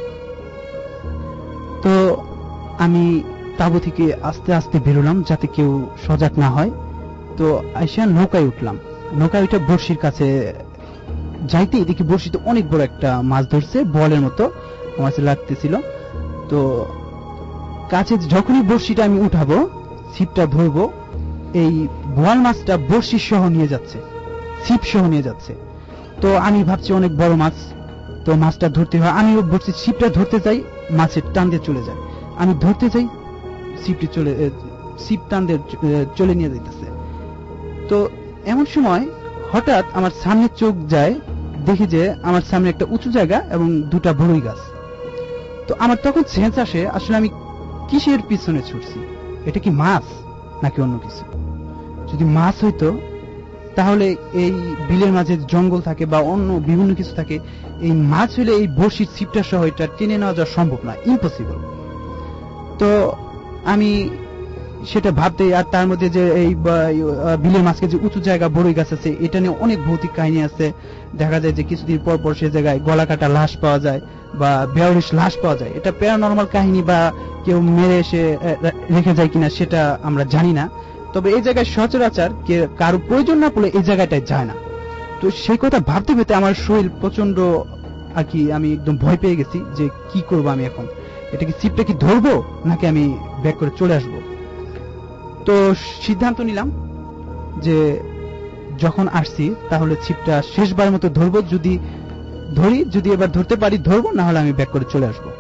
তো আমি তাঁবু থেকে আস্তে আস্তে বেরোলাম যাতে কেউ সজাগ না হয়। তো আইসা নৌকায় উঠলাম, নৌকায় উঠে বড়শির কাছে যাইতে দেখি বড়শিতে অনেক বড় একটা মাছ ধরছে, বলের মতো আমার কাছে লাগতেছিল। তো কাছে যখনই বড়শিটা আমি উঠাবো, ছিপটা ধরবো, এই বোয়াল মাছটা বড়শি সহ নিয়ে যাচ্ছে, ছিপ সহ নিয়ে যাচ্ছে। তো আমি ভাবছি অনেক বড় মাছ, তো মাছটা ধরতে হয়। আমি বলছি ছিপটা ধরতে যাই, মাছের টান দিয়ে চলে যায়। আমি ধরতে যাই, ছিপটি চলে ছিপ টান দিয়ে চলে নিয়ে যাইতেছে। তো এমন সময় হঠাৎ আমার সামনে চোখ যায়, দেখি যে আমার সামনে একটা উঁচু জায়গা এবং দুটা বড়ই গাছ। তো আমার তখন সেন্স আসে আসলে আমি কিসের পিছনে ছুটছি, এটা কি মাছ নাকি অন্য কিছু। যদি মাছ হইতো তাহলে এই বিলের মাঝে জঙ্গল থাকে বা অন্য বিভিন্ন কিছু থাকে, এই মাছ হইলে এই বড়শির ছিপটা সহ এটা টেনে নেওয়া যাওয়া সম্ভব না, ইম্পসিবল। তো আমি সেটা ভাবতে, আর তার মধ্যে যে এই বিলের মাঝকে যে উঁচু জায়গা বড়ই গাছ আছে, এটা নিয়ে অনেক ভৌতিক কাহিনী আছে। দেখা যায় যে কিছুদিন পর পর সে জায়গায় গলা কাটা লাশ পাওয়া যায় বা বেয়ারিশ লাশ পাওয়া যায়। এটা প্যারানরমাল কাহিনী বা কেউ মেরে এসে রেখে যায় কিনা সেটা আমরা জানি না, তবে এই জায়গায় সচরাচর কারো প্রয়োজন না পড়লে এই জায়গাটায় যায় না। তো সেই কথা ভাবতে ভাবতে আমার শরীর প্রচন্ড আর কি, আমি একদম ভয় পেয়ে গেছি যে কি করবো আমি এখন, এটা কি ছিপটা কি ধরবো নাকি আমি ব্যাক করে চলে আসবো। তো সিদ্ধান্ত নিলাম যে যখন আসছি তাহলে ছিপটা শেষবার মতো ধরবো, যদি ধরি, যদি এবার ধরতে পারি ধরবো, না হলে আমি ব্যাক করে চলে আসবো।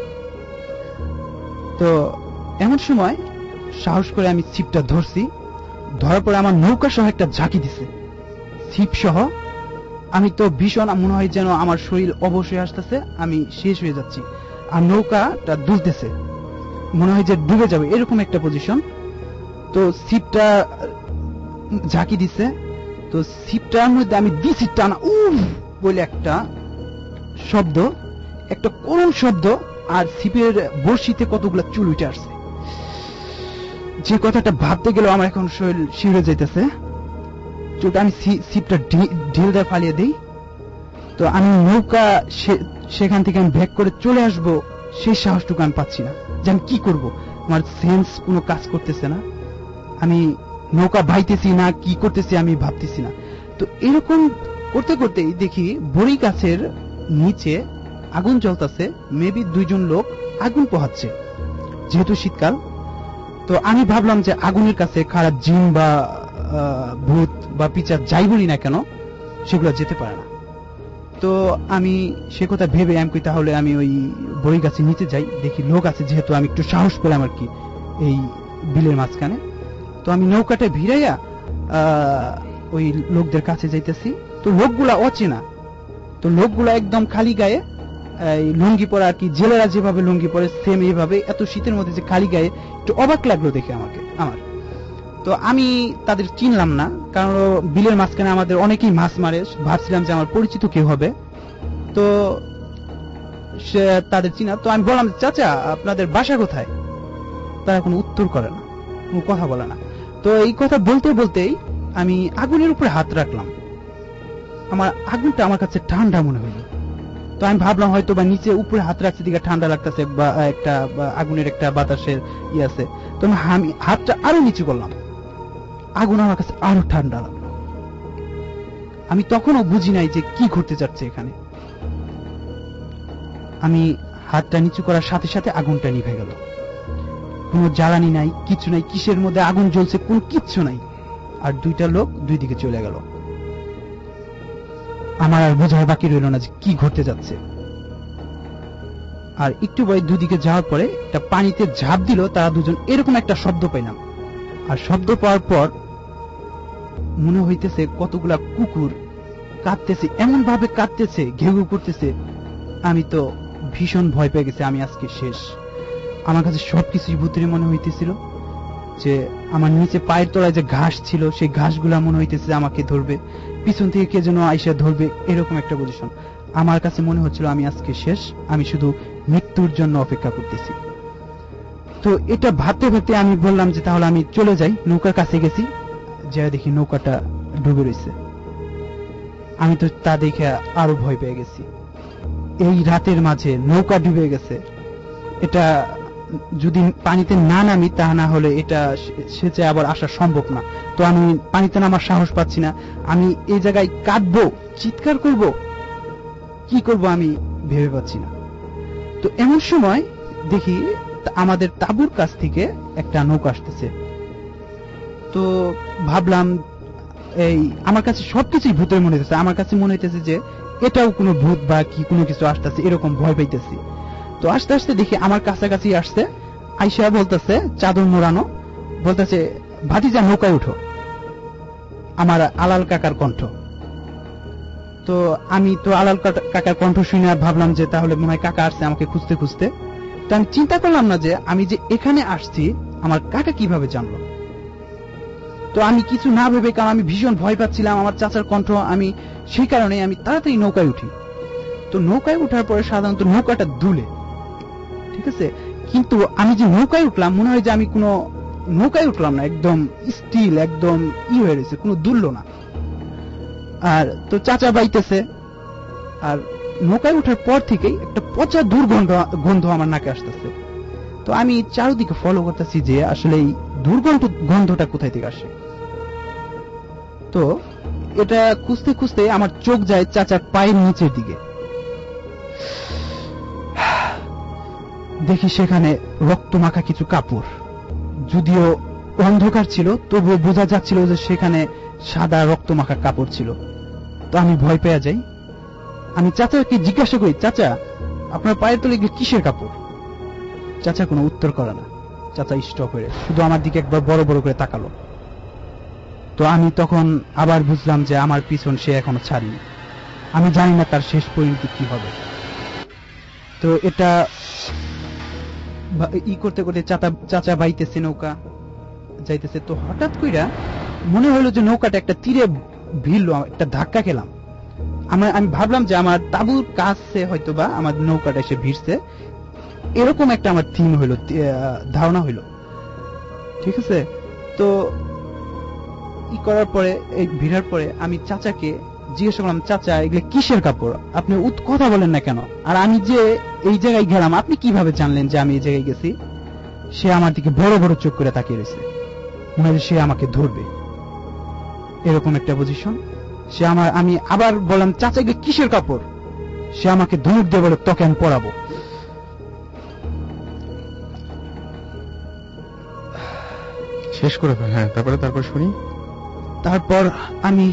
তো এমন সময় সাহস করে আমি ছিপটা ধরছি, ধরার পরে আমার নৌকা সহ একটা ঝাঁকি দিছে, ছিপ সহ। আমি তো ভীষণ মনে হয় যেন আমার শরীর অবশ্যই আসতেছে, আমি শেষ হয়ে যাচ্ছি, আর নৌকাটা দুলতেছে, মনে হয় যে ডুবে যাবে, এরকম একটা পজিশন। তো ছিপটা ঝাঁকি দিছে, তো ছিপটার মধ্যে আমি দিছি টানা, উফ বলে একটা শব্দ, একটা করুণ শব্দ, আর ছিপের বড়শিতে কতগুলো চুল উঠে আসছে। যে কথাটা ভাবতে গেলেও আমার এখন শরীর শিউরে যাইতেছে। চুলটা আমি ছিপটা ঢিল দিয়ে ফালিয়ে দিই। তো আমি নৌকা সেখান থেকে আমি ব্যাক করে চলে আসবো, সেই সাহসটুকু আমি পাচ্ছি না যে আমি কি করবো, আমার সেন্স কোনো কাজ করতেছে না, আমি নৌকা বাইতেছি না কি করতেছি আমি ভাবতেছি না। তো এরকম করতে করতেই দেখি বড়ি গাছের নিচে আগুন জ্বলতেছে, মেবি দুইজন লোক আগুন পোহাচ্ছে, যেহেতু শীতকাল। তো আমি ভাবলাম যে আগুনের কাছে খারাপ জিন বা ভূত বা পিচার যাই বলি না কেন সেগুলো যেতে পারে না। তো আমি সে কথা ভেবে আমি কই তাহলে আমি ওই বড়ি গাছের নিচে যাই, দেখি লোক আছে, যেহেতু আমি একটু সাহস পেলাম আর কি এই বিলের মাঝখানে। তো আমি নৌকাটা ভিড়াইয়া ওই লোকদের কাছে যাইতেছি। তো লোকগুলা অচেনা, তো লোকগুলা একদম খালি গায়ে লুঙ্গি পরে আর কি, জেলেরা যেভাবে লুঙ্গি পরে সেম এইভাবে, এত শীতের মধ্যে যে খালি গায়ে, একটু অবাক লাগলো দেখে আমাকে আমার। তো আমি তাদের চিনলাম না, কারণ বিলের মাঝখানে আমাদের অনেকেই মাছ মারে, ভাবছিলাম যে আমার পরিচিত কেউ হবে। তো সে তাদের চিনা, তো আমি বললাম চাচা আপনাদের বাসা কোথায়? তারা কোনো উত্তর করে না, কোনো কথা বলে না। তো এই কথা বলতে বলতেই আমি আগুনের উপরে হাত রাখলাম, আমার আগুনটা আমার কাছে ঠান্ডা মনে হইল। তো আমি ভাবলাম হয়তো বা নিচে উপরে হাত রাখছে দিকে ঠান্ডা লাগতেছে, বা একটা আগুনের একটা বাতাসের ই আছে। তো আমি হাতটা আরো নিচু করলাম, আগুন আমার কাছে আরো ঠান্ডা লাগলো। আমি তখনও বুঝি নাই যে কি ঘটতে যাচ্ছে এখানে। আমি হাতটা নিচু করার সাথে সাথে আগুনটা নিভে গেল, কোনো জ্বালানি নাই, কিছু নাই, কিসের মধ্যে আগুন জ্বলছে কোন কিচ্ছু নাই। আর দুইটা লোক দুই দিকে চলে গেল। আমার আর বোঝার বাকি রইল না যে কি ঘটতে যাচ্ছে। আর একটু পরে দুদিকে যাওয়ার পরে একটা পানিতে ঝাঁপ দিল তারা দুজন, এরকম একটা শব্দ পাইলাম। আর শব্দ পাওয়ার পর মনে হইতেছে কতগুলা কুকুর কাঁদতেছে, এমন ভাবে কাঁদতেছে, ঘেউ ঘেউ করতেছে। আমি তো ভীষণ ভয় পেয়ে গেছি, আমি আজকে শেষ। আমার কাছে সবকিছুই ভূতের মনে হইতেছিল, যে আমার নিচে পায়ের তলায় যে ঘাস ছিল সেই ঘাসগুলা মনে হইতেছে আমাকে ধরবে, পিছন থেকে কে যেন আইসা ধরবে, এরকম একটা পজিশন। আমার কাছে মনে হচ্ছিল আমি আজকে শেষ, আমি শুধু মৃত্যুর জন্য অপেক্ষা করতেছি। তো এটা ভাবতে ভাবতে আমি বললাম যে তাহলে আমি চলে যাই। নৌকার কাছে গেছি, যা দেখি নৌকাটা ডুবে রয়েছে। আমি তো তা দেখে আরো ভয় পেয়ে গেছি। এই রাতের মাঝে নৌকা ডুবে গেছে, এটা যদি পানিতে না নামি তা না হলে এটা সেচে আবার আসা সম্ভব না। তো আমি পানিতে নামার সাহস পাচ্ছি না। আমি এই জায়গায় কাঁদবো, চিৎকার করব, কি করব আমি ভেবে পাচ্ছি না। তো এমন সময় দেখি আমাদের তাঁবুর কাছ থেকে একটা নৌকা আসতেছে। তো ভাবলাম, এই আমার কাছে সবকিছুই ভূতের মনে হইতেছে। আমার কাছে মনে হইতেছে যে এটাও কোনো ভূত বা কি কোনো কিছু আসতেছে, এরকম ভয় পাইতেছি। তো আস্তে আস্তে দেখি আমার কাছাকাছি আসছে, আইসা বলতেছে, চাদর মোড়ানো, বলতেছে ভাতিজা নৌকায় উঠো। আমার আলাল কাকার কণ্ঠ। তো আমি তো আলাল কাকার কণ্ঠ শুনে ভাবলাম যে তাহলে মনে হয় কাকা আসছে আমাকে খুঁজতে খুঁজতে। তো আমি চিন্তা করলাম না যে আমি যে এখানে আসছি আমার কাকা কিভাবে জানলো। তো আমি কিছু না ভেবে, কারণ আমি ভীষণ ভয় পাচ্ছিলাম, আমার চাচার কণ্ঠ, আমি সেই কারণে আমি তাড়াতাড়ি নৌকায় উঠি। তো নৌকায় উঠার পরে সাধারণত নৌকাটা দুলে, ঠিক আছে, কিন্তু আমি যে নৌকায় উঠলাম মনে হয় যে আমি কোনো নৌকায় উঠলাম না, একদম স্টিল, একদম ই হয়ে রয়েছে, কোনো দুলল না। আর তো চাচা বাইতেছে, আর নৌকায় ওঠার পর থেকেই একটা পচা দুর্গন্ধ গন্ধ আমার নাকে আসতেছে। তো আমি চারদিকে ফলো করতেছি যে আসলে এই দুর্গন্ধ গন্ধটা কোথায় থেকে আসে। তো এটা খুঁজতে খুঁজতে আমার চোখ যায় চাচার পায়ের নিচের দিকে। দেখি সেখানে রক্ত মাখা কিছু কাপড়, যদিও অন্ধকার ছিল তবুও বোঝা যাচ্ছিল যে সেখানে সাদা রক্ত মাখা কাপড় ছিল। তো আমি ভয় পেয়ে যাই। আমি চাচাকে জিজ্ঞাসা করি, চাচা আপনার পায়ের তলে কিসের কাপড়? চাচা কোনো উত্তর করে না। চাচা স্টপ হয়ে শুধু আমার দিকে একবার বড় বড় করে তাকালো। তো আমি তখন আবার বুঝলাম যে আমার পিছন সে এখনো ছাড়িনি। আমি জানি না তার শেষ পরিণতি কি হবে। তো এটা ই করতে করতে চাচা চাচা বাইতেছে, নৌকা যাইতেছে। তো হঠাৎ কইরা মনে হলো যে নৌকাটা একটা তীরে ভিড়লো, একটা ধাক্কা খেলাম। আমরা আমি ভাবলাম যে আমার তাঁবুর কাছে হয়তো বা আমার নৌকাটা এসে ভিড়ছে, এরকম একটা আমার থিম হইল, ধারণা হইল, ঠিক আছে। তো ই করার পরে, এই ভিড়ার পরে আমি চাচাকে জিজ্ঞাসা করলাম, চাচা এগুলো কিসের কাপড়? আপনি কথা বলেন না কেন? আর আমি যে এই জায়গায় গেলাম আপনি কিভাবে জানলেন যে আমি এই জায়গায় গেছি? সে আমার দিকে বড় বড় চোখ করে তাকিয়ে রয়েছে, মনে হয় সে আমাকে ধরবে, এরকম একটা পজিশন। সে আমার, আমি আবার বললাম, চাচা এগুলো কিসের কাপড়? সে আমাকে ধমক দিয়ে বলে, তোকে আমি পরাবো। শেষ করে ফেল। হ্যাঁ, তারপরে তারপর শুনি। তারপর আমি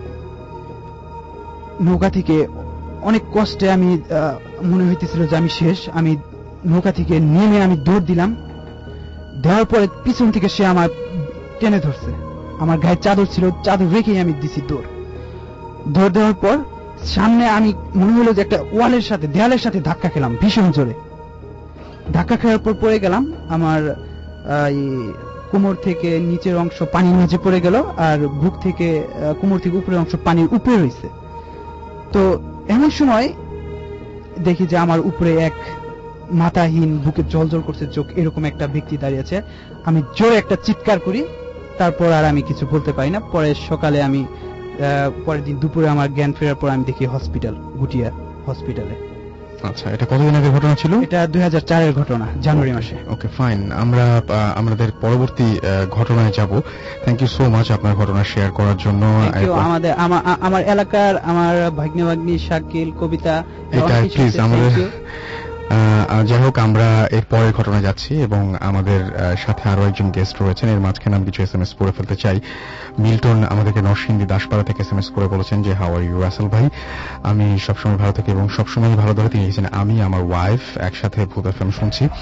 নৌকা থেকে অনেক কষ্টে, আমি মনে হইতেছিল যে আমি শেষ, আমি নৌকা থেকে নেমে আমি দৌড় দিলাম। দেওয়ার পরে পিছন থেকে সে আমার টেনে ধরছে, আমার গায়ে চাদর ছিল, চাদর রেখেই আমি দিছি দৌড়। দৌড় দেওয়ার পর সামনে আমি মনে হলো যে একটা ওয়ালের সাথে, দেয়ালের সাথে ধাক্কা খেলাম ভীষণ জোরে। ধাক্কা খাওয়ার পর পড়ে গেলাম, আমার কোমর থেকে নিচের অংশ পানির মাঝে পড়ে গেল, আর বুক থেকে, কোমর থেকে উপরের অংশ পানির উপরে রয়েছে। তো এমন সময় দেখি যে আমার উপরে এক মাথাহীন, বুকে জল জল করছে চোখ, এরকম একটা ব্যক্তি দাঁড়িয়ে আছে। আমি জোরে একটা চিৎকার করি, তারপর আর আমি কিছু বলতে পারি না। পরে সকালে আমি, পরের দিন দুপুরে আমার জ্ঞান ফেরার পর আমি দেখি হসপিটাল, গুটিয়া হসপিটালে। আচ্ছা, এটা কতদিন আগের ঘটনা ছিল? এটা দুই হাজার চারের ঘটনা, জানুয়ারি মাসে। Okay, fine. আমরা আমাদের পরবর্তী ঘটনায় যাব। থ্যাংক ইউ সো মাচ আপনার ঘটনা শেয়ার করার জন্য। আমাদের আমার এলাকার আমার ভাগ্নে ভাগ্নি শাকিল, কবিতা, এটা প্লিজ আমাদের, যাই হোক, আমরা এর পরের ঘটনা যাচ্ছি এবং আমাদের সাথে আরো একজন গেস্ট রয়েছেন। এর মাঝখানে আমি কিছু এস এম এস পড়ে ফেলতে চাই। মিল্টন আমাদেরকে নরসিংদী দাসপাড়া থেকে এস এম এস করে বলেছেন যে, হাউ আর ইউ রাসেল ভাই, আমি সবসময় ভালো থাকি এবং সবসময় ভালো ধরে তিনি লিখেছেন, আমি আমার ওয়াইফ একসাথে ভূত এফএম শুনছি।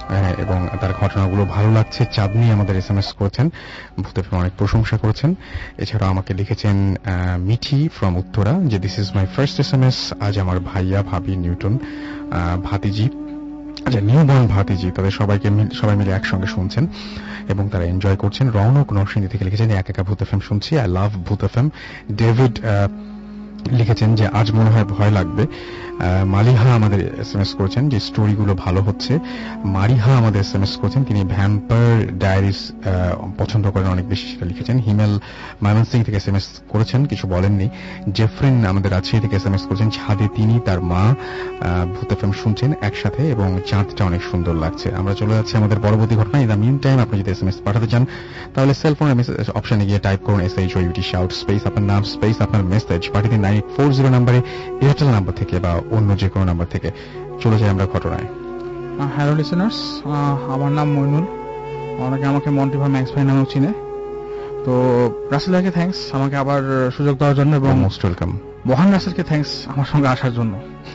এবং তার ঘটনাগুলো ভালো লাগছে। চাঁদনি আমাদের এসএমএস করেছেন, ভূত এফএম অনেক প্রশংসা করেছেন। এছাড়াও আমাকে লিখেছেন মিঠি ফ্রম উত্তরা যে this is my first SMS. আজ আমার ভাইয়া, ভাবি, নিউটন, ভাতিজি, আচ্ছা নিউবর্ন ভাতিজি, তাদের সবাইকে সবাই মিলে একসঙ্গে শুনছেন এবং তারা এনজয় করছেন। রৌনক নরসিংদী থেকে লিখেছেন এক একা ভূত এফএম শুনছি, আই লাভ ভূত এফএম। ডেভিড লিখেছেন যে আজ মনে হয় ভয় লাগবে। মালিহা আমাদের এসএমএস করেছেন যে স্টোরিগুলো ভালো হচ্ছে। মারিহা আমাদের এসএমএস করেছেন, তিনি ভ্যাম্পায়ার ডায়েরিজ পছন্দ করেন অনেক বেশি, সেটা লিখেছেন। হিমেল ময়মনসিং থেকে এসএমএস করেছেন, কিছু বলেননি। জেফরিন আমাদের রাজশাহী থেকে এসএমএস করেছেন ছাদে তিনি তার মা ভূত এফএম শুনছেন একসাথে এবং চাঁদটা অনেক সুন্দর লাগছে। আমরা চলে যাচ্ছি আমাদের পরবর্তী ঘটনা। ইন দ্য মিন টাইম আপনি যদি এসএমএস পাঠাতে চান তাহলে সেলফোনের মেসেজ অপশনে গিয়ে টাইপ করুন S H O U T shout space আপনার নাম স্পেস আপনার মেসেজ পাঠিয়ে দিন নাইন এইট ফোর জিরো নাম্বারে, এয়ারটেল নাম্বার থেকে বা অন্য যে কোনো নাম্বার থেকে। চলে যাই আমরা ঘটনায়। হ্যালো লিসেনার্স, আমার নাম মইনুল, অনেকে আমাকে মন্টিভা ম্যাক্স ভাই নামেও চিনে। তো রাসেল ভাইকে থ্যাঙ্কস আমাকে আবার সুযোগ দেওয়ার জন্য এবং মোস্ট ওয়েলকাম। মহান রাসেলকে থ্যাঙ্কস আমার সঙ্গে আসার জন্য।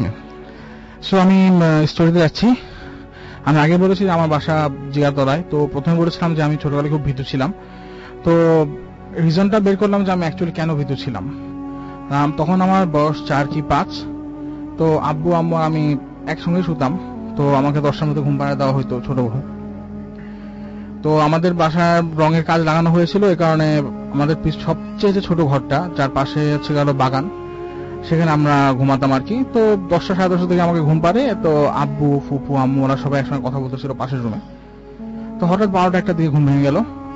সো আমি স্টোরিতে যাচ্ছি। আমি আগে বলেছি যে আমার বাসা জিয়াতলায়। তো প্রথমে বলেছিলাম যে আমি ছোটবেলায় খুব ভীতু ছিলাম। তো রিজনটা বের করলাম যে আমি অ্যাকচুয়ালি কেন ভীতু ছিলাম। তখন আমার বয়স চার কি পাঁচ। তো আব্বু আম্মু আমি একসঙ্গে শুতাম। তো আমাকে দশটার মধ্যে ঘুম পাড়িয়ে দেওয়া হইতো ছোট বড়। তো আমাদের বাসার রঙের কাজ লাগানো হয়েছিল, এই কারণে আমাদের সবচেয়ে যে ছোট ঘরটা যার পাশে হচ্ছে গেল বাগান, সেখানে আমরা ঘুমাতাম আর কি। তো দশটা সাড়ে দশটা থেকে আমাকে ঘুম পাড়ে। তো আব্বু ফুপু আম্মু ওরা সবাই একসঙ্গে কথা বলতেছিল পাশের রুমে। তো হঠাৎ বারোটা একটা দিকে ঘুম ভেঙে গেল।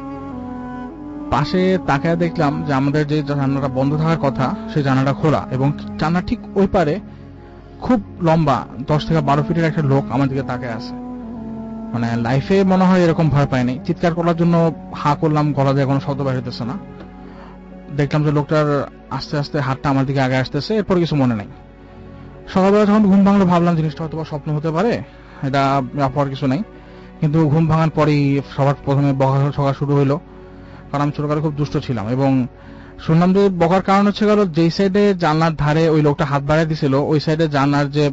পাশে তাকায় দেখলাম যে আমাদের যে জানালাটা বন্ধ থাকার কথা সেই জানালাটা খোলা এবং জানলা ঠিক ওই পারে খুব লম্বা দশ থেকে বারো ফিটের একটা লোক আমার দিকে তাকায় আছে। মানে লাইফে মনে হয় এরকম ভয় পাইনি। চিৎকার করার জন্য হা করলাম, গলা দিয়ে কোনো শব্দ বের হইতেছে না। দেখলাম যে লোকটার আস্তে আস্তে হাতটা আমার দিকে আগে আসতেছে, এরপর কিছু মনে নাই। সকালবেলা যখন ঘুম ভাঙলো ভাবলাম জিনিসটা হয়তো বা স্বপ্ন হতে পারে, এটা ব্যাপার কিছু নাই। কিন্তু ঘুম ভাঙার পরেই সবার প্রথমে বকা সকা শুরু হইলো, কারণ আমি ছোটকালে খুব দুষ্ট ছিলাম। এবং শুনলাম যে বকার কারণ হচ্ছে গেল যেই সাইডে জানলার ধারে ওই লোকটা হাত বাড়িয়ে দিছিল ওই সাইডে জানলার যে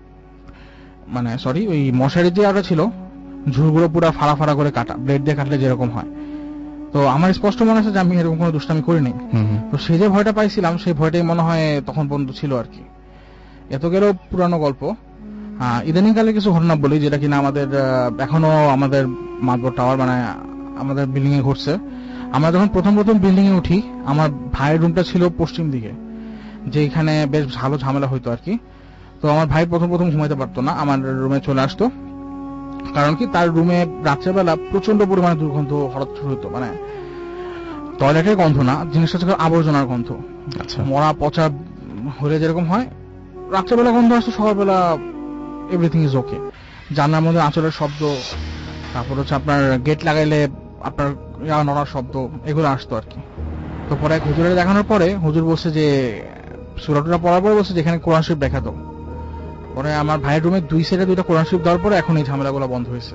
মানে সরি ওই মশারির যে আটা ছিল ঝুলগুলো পুরো ফাড়া ফাড়া করে কাটা, ব্লেড দিয়ে কাটলে যেরকম হয়। তো আমার স্পষ্ট মনে আছে যে আমি এরকম কোনো দুষ্টামি করিনি। তো সেই যে ভয়টা পাইছিলাম সেই ভয়টাই মনে হয় তখন পর্যন্ত ছিল আর কি। এত গেলেও পুরানো গল্প। ইদানিং কালে কিছু ঘটনা বলি যেটা কিনা আমাদের এখনো আমাদের মাতবর টাওয়ার মানে আমাদের বিল্ডিং এ ঘটছে। আমরা যখন প্রথম প্রথম বিল্ডিং এ উঠি আমার ভাইয়ের রুমটা ছিল পশ্চিম দিকে, যেখানে বেশ ভালো ঝামেলা হইতো আর কি। তো আমার ভাই প্রথম প্রথম ঘুমাইতে পারতো না, আমার রুমে চলে আসতো। কারণ কি তার রুমে রাত্রেবেলা প্রচন্ড পরিমাণে দুর্গন্ধ হঠাৎ শুরু হতো। মানে টয়লেটের গন্ধ না, জিনিসটা হচ্ছে আবর্জনার গন্ধ। আচ্ছা, মরা পচা হলে যেরকম হয় রাত্রেবেলা গন্ধ আসতো, সকালবেলা এভরিথিং ইজ ওকে। জানলার মধ্যে আঁচলের শব্দ, তারপর হচ্ছে আপনার গেট লাগাইলে আপনার নড়ার শব্দ, এগুলো আসতো আর কি। তো পরে এক হুজুরের দেখানোর পরে হুজুর বলছে যে সূরাটা পড়ার পরে বলছে যেখানে কোরআন শরীফ দেখা দাও। পরে আমার ভাইয়ের রুমে দুই সাইডে দুইটা কোরআন শরীফ দেওয়ার পরে এখন এই ঝামেলাগুলো বন্ধ হয়েছে।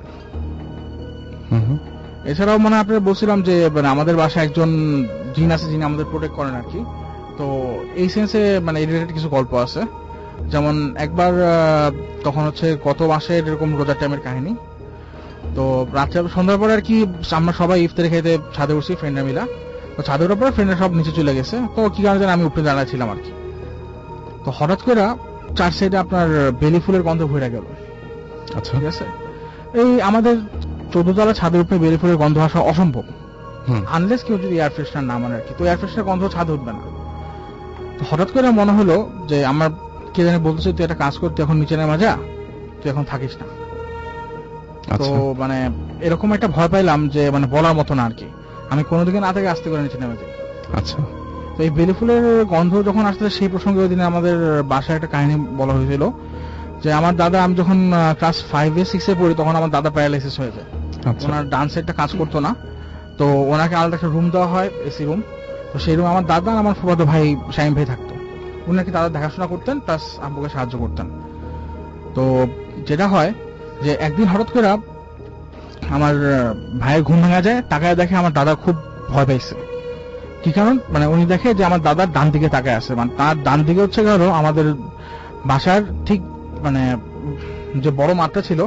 এছাড়াও মানে আপনারা বলছিলাম যে মানে আমাদের বাসায় একজন জিন আছে যিনি আমাদের প্রোটেক্ট করেন আর কি। তো এই সেন্সে মানে রিলেটেড কিছু গল্প আছে। যেমন একবার তখন হচ্ছে গত মাসে এরকম রোজার টাইমের কাহিনী। তো রাত্রে সন্ধ্যার পরে আর কি আমরা সবাই ইফতারি খেতে ছাদে উঠছি ফ্রেন্ডরা মিলা। তো ছাদে ওঠার পরে ফ্রেন্ডরা সব নিচে চলে গেছে। তো কি কারণে জানি আমি উপরে দাঁড়াচ্ছিলাম আর কি। তো হঠাৎ করে চার সাইডে আপনার বেলি ফুলের গন্ধ ভরে গেল। আচ্ছা, ঠিক আছে। এই আমাদের চোদ্দতলা ছাদের উপরে বেলি ফুলের গন্ধ আসা অসম্ভব, আনলেস কেউ যদি এয়ার ফ্রেশনার না মানে আর কি। তো এয়ার ফ্রেশনার গন্ধ ছাদে উঠবে না। তো হঠাৎ করে মনে হলো যে আমার কে জানি বলতেছে তুই একটা কাজ করতে এখন নিচে নেমে যা, তুই এখন থাকিস না। তো মানে এরকম একটা ভয় পাইলাম যে মানে বলার মতো না আর কি। আমি কোনো দিকে না থেকে আস্তে করে নিচে নেমে যাই। আচ্ছা, তো এই বেলি ফুলের গন্ধ যখন আসতে সেই প্রসঙ্গে ওই দিনে আমাদের বাসায় একটা কাহিনী বলা হয়েছিল যে আমার দাদা, আমি যখন ক্লাস ফাইভে সিক্সে পড়ি তখন আমার দাদা প্যারালাইসিস হয়ে যায়। ওনার ডান সাইডটা কাজ করতো না। তো ওনাকে আলাদা একটা রুম দেওয়া হয়, এসি রুম। তো সেই রুম আমার দাদা আর আমার ফুফাতো ভাই শাইম ভাই থাকতো। উনি নাকি দাদা দেখাশোনা করতেন প্লাস আব্বুকে সাহায্য করতেন। তো যেটা হয় যে একদিন হঠাৎ করে আমার ভাইয়ের ঘুম ভাঙা যায়, তাকায় দেখে আমার দাদা খুব ভয় পাইছে। কি কারণ মানে উনি দেখে যে আমার দাদার ডান দিকে তাকায় আছে, মানে তার ডান দিকে হচ্ছে গেল আমাদের বাসার ঠিক মানে যে বড় মাঠটা ছিল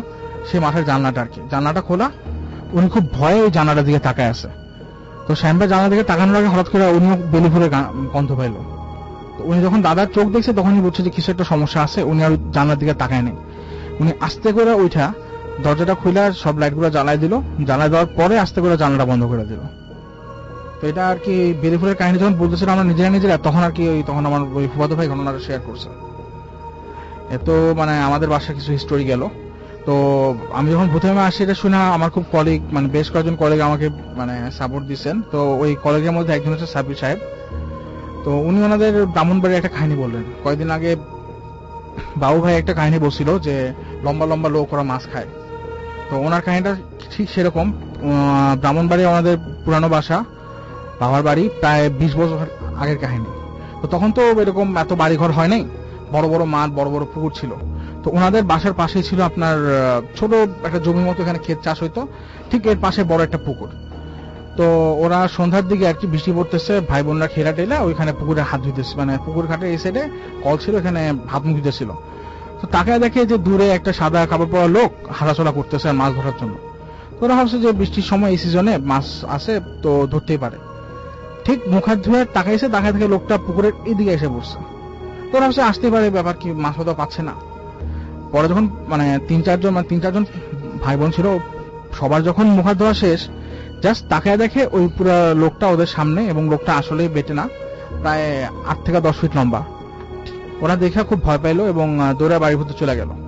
সেই মাঠের জানলাটা আর কি, জানলাটা খোলা, উনি খুব ভয়ে ওই জানলাটার দিকে তাকায় আছে। তো শ্যাম ভাই জানলার দিকে তাকানোর আগে হঠাৎ করে উনিও বেলি ফুলের গন্ধ পাইলো। তো উনি যখন দাদার চোখ দেখছে তখনই বুঝছে যে কিছু একটা সমস্যা আছে, উনি আর জানলার দিকে তাকায় নেই। উনি আস্তে করে উঠা দরজাটা খুলে সব লাইটগুলো জ্বালাই দিল, জ্বালাই দেওয়ার পরে আস্তে করে জানলাটা বন্ধ করে দিল। তো এটা আর কি বেলি ফুলের কাহিনী যখন বলতেছিল আমরা নিজেরা নিজেরা, তখন আর কি তখন আমার ওই ফুফাতো ভাই ঘটনাটা শেয়ার করছে। এত মানে আমাদের বাসায় কিছু হিস্টোরি গেল। তো আমি যখন প্রথমে আসি এটা শুনে আমার খুব কলিগ মানে বেশ কয়েকজন কলিগ আমাকে মানে সাপোর্ট দিচ্ছেন। তো ওই কলিগের মধ্যে একজন হচ্ছে সাবির সাহেব। তো উনি ওনাদের ব্রাহ্মণবাড়ির একটা কাহিনী বললেন। কয়েকদিন আগে বাবু ভাই একটা কাহিনী বলছিল যে লম্বা লম্বা লোক ওরা মাছ খায়। তো ওনার কাহিনীটা ঠিক সেরকম। ব্রাহ্মণবাড়ি ওনাদের পুরানো বাসা, বাবার বাড়ি, প্রায় বিশ বছর আগের কাহিনী। তো তখন তো এরকম এত বাড়িঘর হয় নাই, বড় বড় মাঠ, বড় বড় পুকুর ছিল। তো ওনাদের বাসার পাশেই ছিল আপনার ছোট একটা জমি মতো, এখানে ক্ষেত চাষ হইতো, ঠিক এর পাশে বড় একটা পুকুর। তো ওরা সন্ধ্যার দিকে আর কি বৃষ্টি পড়তেছে, ভাই বোনরা খেলা টেলা ওইখানে পুকুরে হাত ধুইতেছে, মানে পুকুর ঘাটের এই সাইডে কল ছিল, এখানে হাত মুখ ধুইতেছিল। তো তাকে দেখে যে দূরে একটা সাদা কাপড় পরা লোক হাঁটাচলা করতেছে আর মাছ ধরার জন্য। তো ওরা ভাবছে যে বৃষ্টির সময় এই সিজনে মাছ আসে তো ধরতেই পারে। ঠিক মুখ হাত ধুয়ে তাকাইছে, তাকায় থেকে লোকটা পুকুরের এইদিকে এসে বসছে। তো ওরা ভাবছে আসতে পারে, ব্যাপার কি, মাছ হয়তো পাচ্ছে না। পরে যখন মানে তিন চারজন মানে তিন চারজন ভাই বোন ছিল, সবার যখন মুখ হাত ধোয়া শেষ, জাস্ট তাকায় দেখে ওই পুরো লোকটা ওদের সামনে, এবং লোকটা আসলে বেটে না, প্রায় আট থেকে দশ ফিট লম্বা। ওরা দেখে খুব ভয় পাইলো এবং দৌড়ে বাড়ির ভিতরে চলে গেল।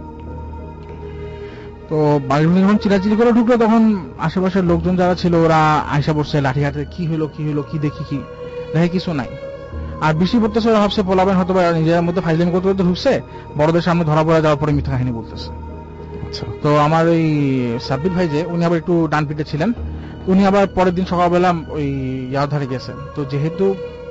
তো বাড়ির ভিতরে যখন চিরাচিরি করে ঢুকলো, তখন আশেপাশের লোকজন যারা ছিল ওরা আইসা পড়ছে লাঠি হাতে, কি হলো কি হলো কি দেখি, কি দেখে কিছু নাই। আর বৃষ্টি পড়তেছে, ওরা ভাবছে পোলাবেন হয়তো নিজের মধ্যে ফাইজলামি করতে করতে ঢুকছে, বড়দের সামনে ধরা পড়ে যাওয়ার পরে মিথ্যা কাহিনী বলতেছে। তো আমার ওই সাব্বির ভাই যে, উনি আবার একটু ডান পিটে ছিলেন, উনি আবার পরের দিন সকালবেলা ওই ইয়ার ধারে গেছেন। তো যেহেতু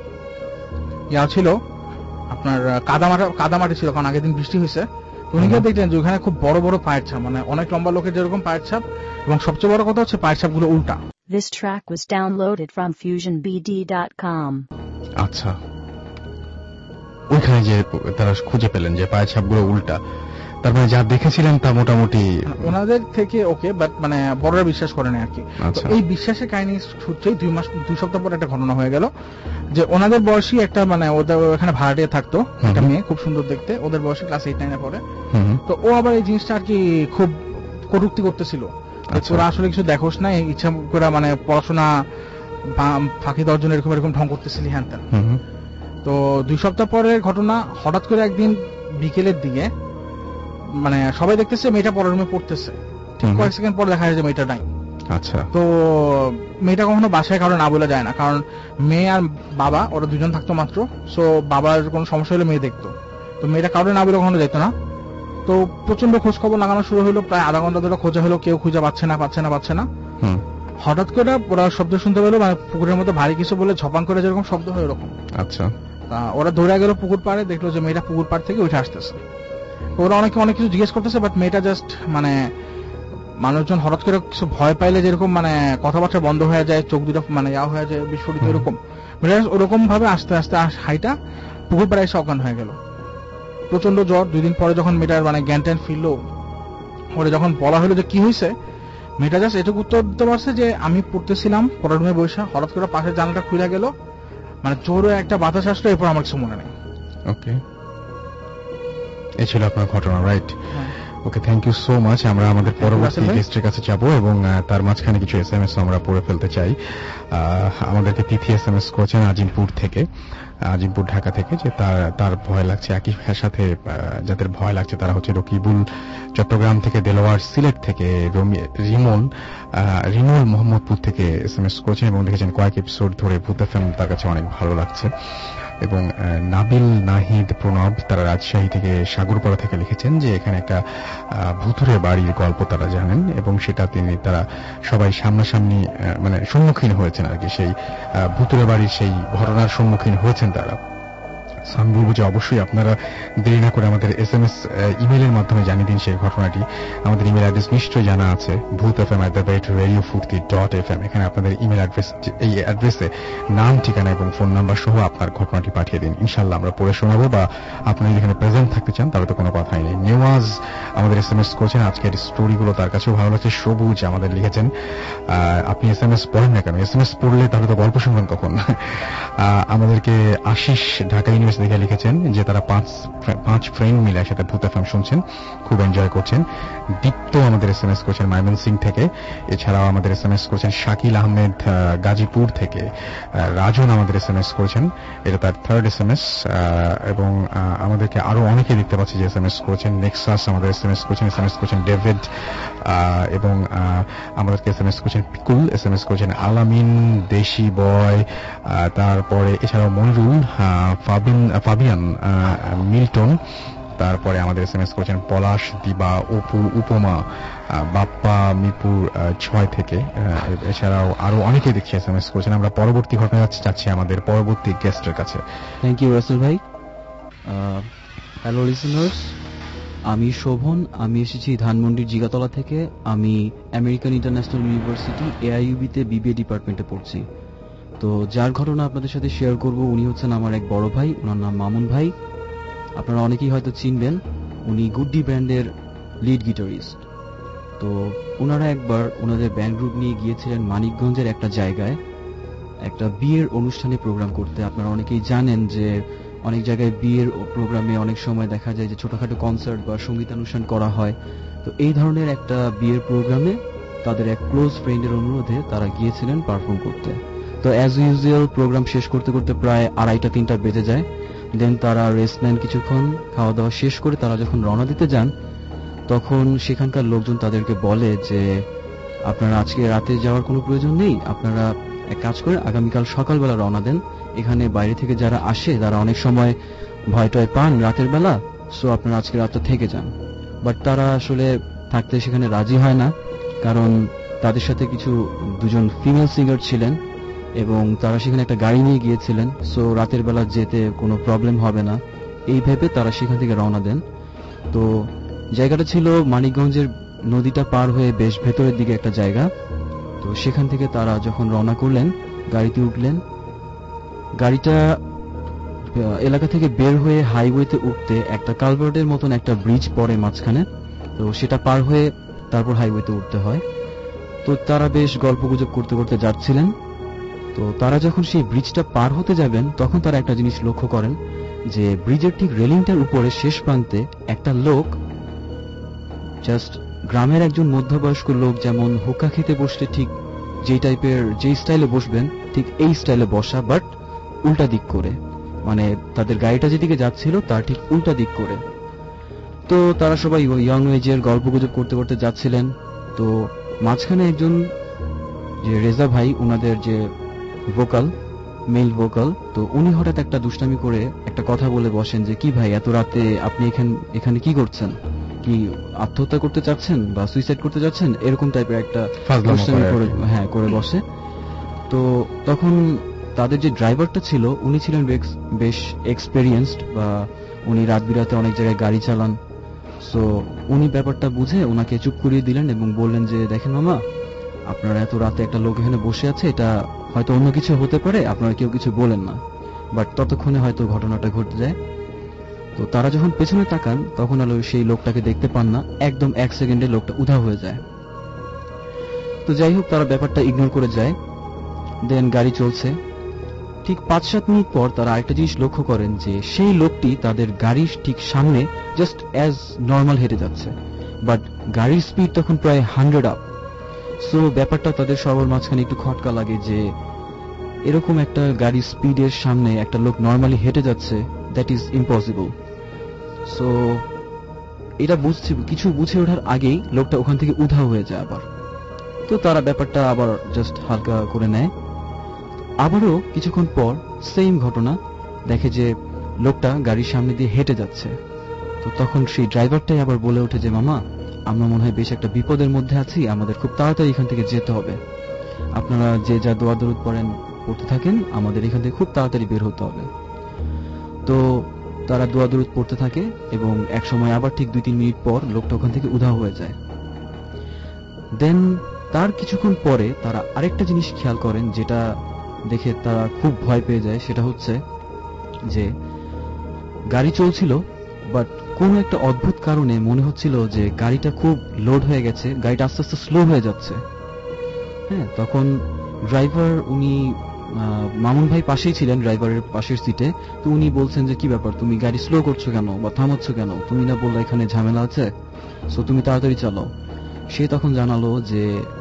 ইয়া ছিল আপনার কাদামাটা কাদামাটি ছিল, কারণ আগের দিন বৃষ্টি হয়েছে, উনি গিয়ে দেখলেন যে ওখানে খুব বড় বড় পায়ের ছাপ, মানে অনেক লম্বা লোকের যেরকম পায়ের ছাপ, এবং সবচেয়ে বড় কথা হচ্ছে পায়ের ছাপগুলো উল্টা। This track was downloaded from fusion b d dot com. আচ্ছা, ওইখানে যে তারা খুঁজে পেলেন যে পায়ের ছাপগুলো উল্টা, তার মানে যা দেখেছিলেন তা মোটামুটি ওনাদের থেকে ওকে, বাট মানে বড়রা বিশ্বাস করে না আর কি। এই বিশ্বাসের কাহিনী সূত্রেই দুই মাস দুই সপ্তাহ পর একটা ঘটনা হয়ে গেল যে ওনাদের বয়সী একটা মানে ওদের এখানে ভাড়াটিয়া থাকতো একটা মেয়ে, খুব সুন্দর দেখতে, ওদের বয়সী ক্লাস এইট নাইনে পড়ে। তো ও আবার এই জিনিসটা আর কি খুব কটূক্তি করতেছিল, তোরা আসলে কিছু দেখোস না, ইচ্ছা করে মানে পড়াশোনা ফাঁকি দেওয়ার জন্য এরকম এরকম ঢং করতেছিলি হ্যান ত্যান। তো দুই সপ্তাহ পরের ঘটনা, হঠাৎ করে একদিন বিকেলের দিকে মানে সবাই দেখতেছে মেয়েটা পরের রুমে পড়তেছে, ঠিক কয়েক সেকেন্ড পর দেখা যায় যে মেয়েটা নাই। আচ্ছা। তো মেয়েটা কখনো বাসায় কারো না বলে যায় না, কারণ মেয়ে আর বাবা ওরা দুজন থাকতো মাত্র, সো বাবার কোনো সমস্যা হলে মেয়ে দেখতো। তো মেয়েটা কারো না বলে কখনো যেত না। তো প্রচন্ড খোঁজ খবর লাগানো শুরু হলো, প্রায় আধা ঘন্টা ধরে খোঁজা হলো, কেউ খুঁজে পাচ্ছে না পাচ্ছে না পাচ্ছে না হঠাৎ করে ওরা শব্দ শুনতে পেলো, মানে পুকুরের মধ্যে ভারী কিছু বলে ঝপাং করে যেরকম শব্দ হয় ওরকম। আচ্ছা। ওরা দৌড়ে গেল পুকুর পাড়ে, দেখলো যে মেয়েটা পুকুর পাড় থেকে উঠে আসতেছে। ওরা অনেকে অনেক কিছু জিজ্ঞেস করতেছে, বাট মেয়েটা জাস্ট মানে মানুষজন হঠাৎ করে কিছু ভয় পাইলে যেরকম মানে কথাবার্তা বন্ধ হয়ে যায়, চোখ দুটো মানে ইয়া হয়ে যায় বিস্ফোরিত, এরকম ওরকম ভাবে আস্তে আস্তে হাইটা পুকুর পাড়ে এসে অজ্ঞান হয়ে গেল। প্রচন্ড জ্বর। দুই দিন পরে যখন মেয়েটার মানে জ্ঞান ট্যান ফিরলো, ওরা যখন বলা হলো যে কি হয়েছে, মেয়েটা জাস্ট এটুকু উত্তর দিতে পারছে যে আমি পড়তেছিলাম পড়ার রুমে বসে, হঠাৎ করে পাশের জানালাটা খুলে গেল, মানে জোরে একটা বাতাস আসলো, এরপর আমার কিছু মনে নেই। ওকে, এই ছিল আপনার ঘটনা, right? Okay, thank you so much. আমরা আমাদের পরবর্তী গেস্টের কাছে যাব এবং তার মাঝখানে কিছু এস এম এস আমরা পড়ে ফেলতে চাই। আমাদেরকে তিথি এস এম এস করেছেন আজিমপুর থেকে, আজিমপুর ঢাকা থেকে, যে তার তার ভয় লাগছে, একই সাথে যাদের ভয় লাগছে তারা হচ্ছে রকিবুল চট্টগ্রাম থেকে, দেলোয়ার সিলেট থেকে, রিমন রিমল মোহাম্মদপুর থেকে এস এম এস করেছেন এবং লিখেছেন কয়েক এপিসোড ধরে ভূত এফএম তার কাছে অনেক ভালো লাগছে। এবং নাবিল নাহিদ প্রণব তারা রাজশাহী থেকে সাগরপাড়া থেকে লিখেছেন যে এখানে একটা ভুতুরে বাড়ির গল্প তারা জানেন এবং সেটা তিনি তারা সবাই সামনাসামনি মানে সম্মুখীন হয়েছেন আর কি, সেই ভুতুরে বাড়ির সেই ঘটনার সম্মুখীন হয়েছেন তারা। আমি বলবো যে অবশ্যই আপনারা দেরি না করে আমাদের এস এম এস ইমেলের মাধ্যমে জানিয়ে দিন সেই ঘটনাটি। আমাদের ইমেল অ্যাড্রেস নিশ্চয়ই জানা আছে, Bhoot F M at the rate radio Foorti dot F M. এখানে আপনাদের ইমেল অ্যাড্রেস, এই অ্যাড্রেসে নাম, ঠিকানা এবং ফোন নাম্বার সহ আপনার ঘটনাটি পাঠিয়ে দিন। ইনশাল্লাহ আমরা পড়ে শোনাবো, বা আপনারা যদি এখানে প্রেজেন্ট থাকতে চান তাহলে তো কোনো কথাই নেই। নেওয়াজ আমাদের এস এম এস করছেন, আজকের স্টোরিগুলো তার কাছেও ভালো লাগছে। সবুজ আমাদের লিখেছেন, আপনি এস এম এস পড়েন না কেন? এস এম এস পড়লে তাহলে তো গল্প শুনবেন কখন? আমাদেরকে আশিস ঢাকা ইউনিভার্সিটি থেকে লিখেছেন যে তারা পাঁচ পাঁচ ফ্রেন্ড মিলে একসাথে ভূত এফএম শুনছেন, খুব এনজয় করছেন। দীপ্ত আমাদের এস এম এস করছেন ময়মনসিং থেকে। এছাড়াও আমাদের এস এম এস করছেন শাকিল আহমেদ গাজীপুর থেকে। রাজন আমাদের এস এম এস করেছেন, এটা তার থার্ড এস এম এস। এবং আমাদেরকে আরো অনেকে দেখতে পাচ্ছি যে এস এম এস করেছেন। নেক্সাস আমাদের এস এম এস করছেন, এস এম এস করছেন ডেভিড, এবং আমাদেরকে এস এম এস করছেন পিকুল, এস এম এস করছেন আলামিন, দেশি বয়, তারপরে এছাড়াও মনিরুল, ফাবিন ফাবিয়ান, মিল্টন, তারপরে আমাদের এস এম এস করেছেন পলাশ, দিবা, অপু, উপমা, বাপ্পা মিপুর ছয় থেকে। এছাড়াও আরো অনেকেই দেখছি এস এম এস করেছেন। আমরা পরবর্তী ঘটনা যাচ্ছি আমাদের পরবর্তী গেস্টের কাছে। থ্যাংক ইউ রাসেল ভাই। হ্যালো লিসেনার্স, আমি শোভন, আমি এসেছি ধানমন্ডির জিগাতলা থেকে। আমি আমেরিকান ইন্টারন্যাশনাল ইউনিভার্সিটি এআইইউবি তে বিবিএ ডিপার্টমেন্টে পড়ছি। তো যার ঘটনা আপনাদের সাথে শেয়ার করব, উনি হচ্ছেন আমার এক বড় ভাই, ওনার নাম মামুন ভাই। আপনারা অনেকেই হয়তো চিনবেন, উনি গুড্ডি ব্যান্ডের লিড গিটারিস্ট। তো ওনারা একবার ওনাদের ব্যান্ড গ্রুপ নিয়ে গিয়েছিলেন মানিকগঞ্জের একটা জায়গায় একটা বিয়ের অনুষ্ঠানে প্রোগ্রাম করতে। আপনারা অনেকেই জানেন যে অনেক জায়গায় বিয়ের প্রোগ্রামে অনেক সময় দেখা যায় যে ছোটখাটো কনসার্ট বা সঙ্গীতানুষ্ঠান করা হয়। তো এই ধরনের একটা বিয়ের প্রোগ্রামে তাদের এক ক্লোজ ফ্রেন্ডের অনুরোধে তারা গিয়েছিলেন পারফর্ম করতে। তো অ্যাজ ইউজুয়াল প্রোগ্রাম শেষ করতে করতে প্রায় আড়াইটা তিনটা বেজে যায়। দেন তারা রেস্ট নেন কিছুক্ষণ, খাওয়া দাওয়া শেষ করে তারা যখন রওনা দিতে যান, তখন সেখানকার লোকজন তাদেরকে বলে যে আপনারা আজকে রাতে যাওয়ার কোনো প্রয়োজন নেই, আপনারা এক কাজ করে আগামীকাল সকালবেলা রওনা দেন। এখানে বাইরে থেকে যারা আসে তারা অনেক সময় ভয় টয় পান রাতের বেলা, সো আপনারা আজকে রাতটা থেকে যান। বাট তারা আসলে থাকতে সেখানে রাজি হয় না, কারণ তাদের সাথে কিছু দুজন ফিমেল সিঙ্গার ছিলেন এবং তারা সেখানে একটা গাড়ি নিয়ে গিয়েছিলেন, সো রাতের বেলা যেতে কোনো প্রবলেম হবে না এই ভেবে তারা সেখান থেকে রওনা দেন। তো জায়গাটা ছিল মানিকগঞ্জের নদীটা পার হয়ে বেশ ভেতরের দিকে একটা জায়গা। তো সেখান থেকে তারা যখন রওনা করলেন, গাড়িতে উঠলেন। গাড়িটা এলাকা থেকে বের হয়ে হাইওয়েতে উঠতে একটা কালভার্টের মতন একটা ব্রিজ পড়ে মাঝখানে, তো সেটা পার হয়ে তারপর হাইওয়েতে উঠতে হয়। তো তারা বেশ গল্পগুজব করতে করতে যাচ্ছিলেন। তো তারা যখন সেই ব্রিজটা পার হতে যাবেন, তখন তারা একটা জিনিস লক্ষ্য করেন যে ব্রিজের ঠিক রেলিংটার উপরে শেষ প্রান্তে একটা লোক, জাস্ট গ্রামের একজন মধ্যবয়স্ক লোক যেমন হুক্কা খেতে বসলে ঠিক যেই টাইপের যেই স্টাইলে বসবেন ঠিক এই স্টাইলে বসা, বাট উল্টা দিক করে, মানে তাদের গাড়িটা যেদিকে যাচ্ছিল তার ঠিক উল্টা দিক করে। তো তারা সবাই ইয়ং এজের গল্পগুজব করতে করতে যাচ্ছিলেন। তো মাঝখানে একজন যে রেজা ভাই, ওনাদের যে ভোকাল, মেল ভোকাল, তো উনি হঠাৎ একটা দুষ্টামি করে একটা কথা বলে বসেন যে কি ভাই এত রাতে আপনি এখানে এখানে কি করছেন, কি আত্মহত্যা করতে চাচ্ছেন বা সুইসাইড করতে যাচ্ছেন, এরকম টাইপের একটা দুষ্টামি করে হ্যাঁ করে বসে। তো তখন তাদের যে ড্রাইভারটা ছিল উনি ছিলেন বেশ এক্সপেরিয়েন্সড, বা উনি রাত বিরাতে অনেক জায়গায় গাড়ি চালান। সো উনি ব্যাপারটা বুঝে ওনাকে চুপ করিয়ে দিলেন এবং বললেন যে দেখেন মামা, আপনারা এত রাতে একটা লোক এখানে বসে আছে, এটা হয়তো অন্য কিছু হতে পারে, আপনারা কেউ কিছু বলেন না। বাট ততক্ষণে হয়তো ঘটনাটা ঘটে যায়। তো তারা যখন পেছনে তাকান তখন আলো সেই লোকটাকে দেখতে পান না, একদম এক সেকেন্ডে লোকটা উধাও হয়ে যায়। তো যাই হোক, তারা ব্যাপারটা ইগনোর করে যায়। দেন গাড়ি চলছে। ঠিক পাঁচ সাত মিনিট পর তারা আরেকটা জিনিস লক্ষ্য করেন যে সেই লোকটি তাদের গাড়ির ঠিক সামনে জাস্ট অ্যাজ নর্মাল হেঁটে যাচ্ছে, বাট গাড়ির স্পিড তখন প্রায় হান্ড্রেড আপ। সো ব্যাপারটা তাদের সবার মাঝখানে একটু খটকা লাগে যে এরকম একটা গাড়ির স্পিডের সামনে একটা লোক নর্মালি হেঁটে যাচ্ছে, দ্যাট ইজ ইম্পসিবল। সো এটা বুঝছে কিছু বুঝে ওঠার আগেই লোকটা ওখান থেকে উধাও হয়ে যায় আবার। তো তারা ব্যাপারটা আবার জাস্ট হালকা করে নেয়। আবারও কিছুক্ষণ পর সেম ঘটনা, দেখে যে লোকটা গাড়ির সামনে দিয়ে হেঁটে যাচ্ছে। তো তখন সেই ড্রাইভারটাই আবার বলে ওঠে যে মামা, আমরা মনে হয় বেশ একটা বিপদের মধ্যে আছি, আমাদের খুব তাড়াতাড়ি এখান থেকে যেতে হবে, আপনারা যে যা দোয়া দরুদ পড়েন পড়তে থাকেন, আমাদের এখান থেকে খুব তাড়াতাড়ি বের হতে হবে। তো তারা দোয়া দরুদ পড়তে থাকে এবং এক সময় আবার ঠিক দুই তিন মিনিট পর লোকটা ওখান থেকে উধাও হয়ে যায়। দেন তার কিছুক্ষণ পরে তারা আরেকটা জিনিস খেয়াল করেন, যেটা দেখে তারা খুব ভয় পেয়ে যায়। সেটা হচ্ছে যে গাড়ি চলছিল, বাট কোন একটা অদ্ভুত কারণে মনে হচ্ছিল যে গাড়িটা খুব লোড হয়ে গেছে, গাড়িটা আস্তে আস্তে স্লো হয়ে যাচ্ছে। হ্যাঁ, তখন ড্রাইভার, উনি মামুন ভাই পাশেই ছিলেন, ড্রাইভারের পাশের সিটে। তো উনি বলছেন যে কি ব্যাপার, তুমি গাড়ি স্লো করছো কেন বা থামাচ্ছ কেন, তুমি না বললে এখানে ঝামেলা আছে, সো তুমি তাড়াতাড়ি চালাও। সে তখন জানালো যে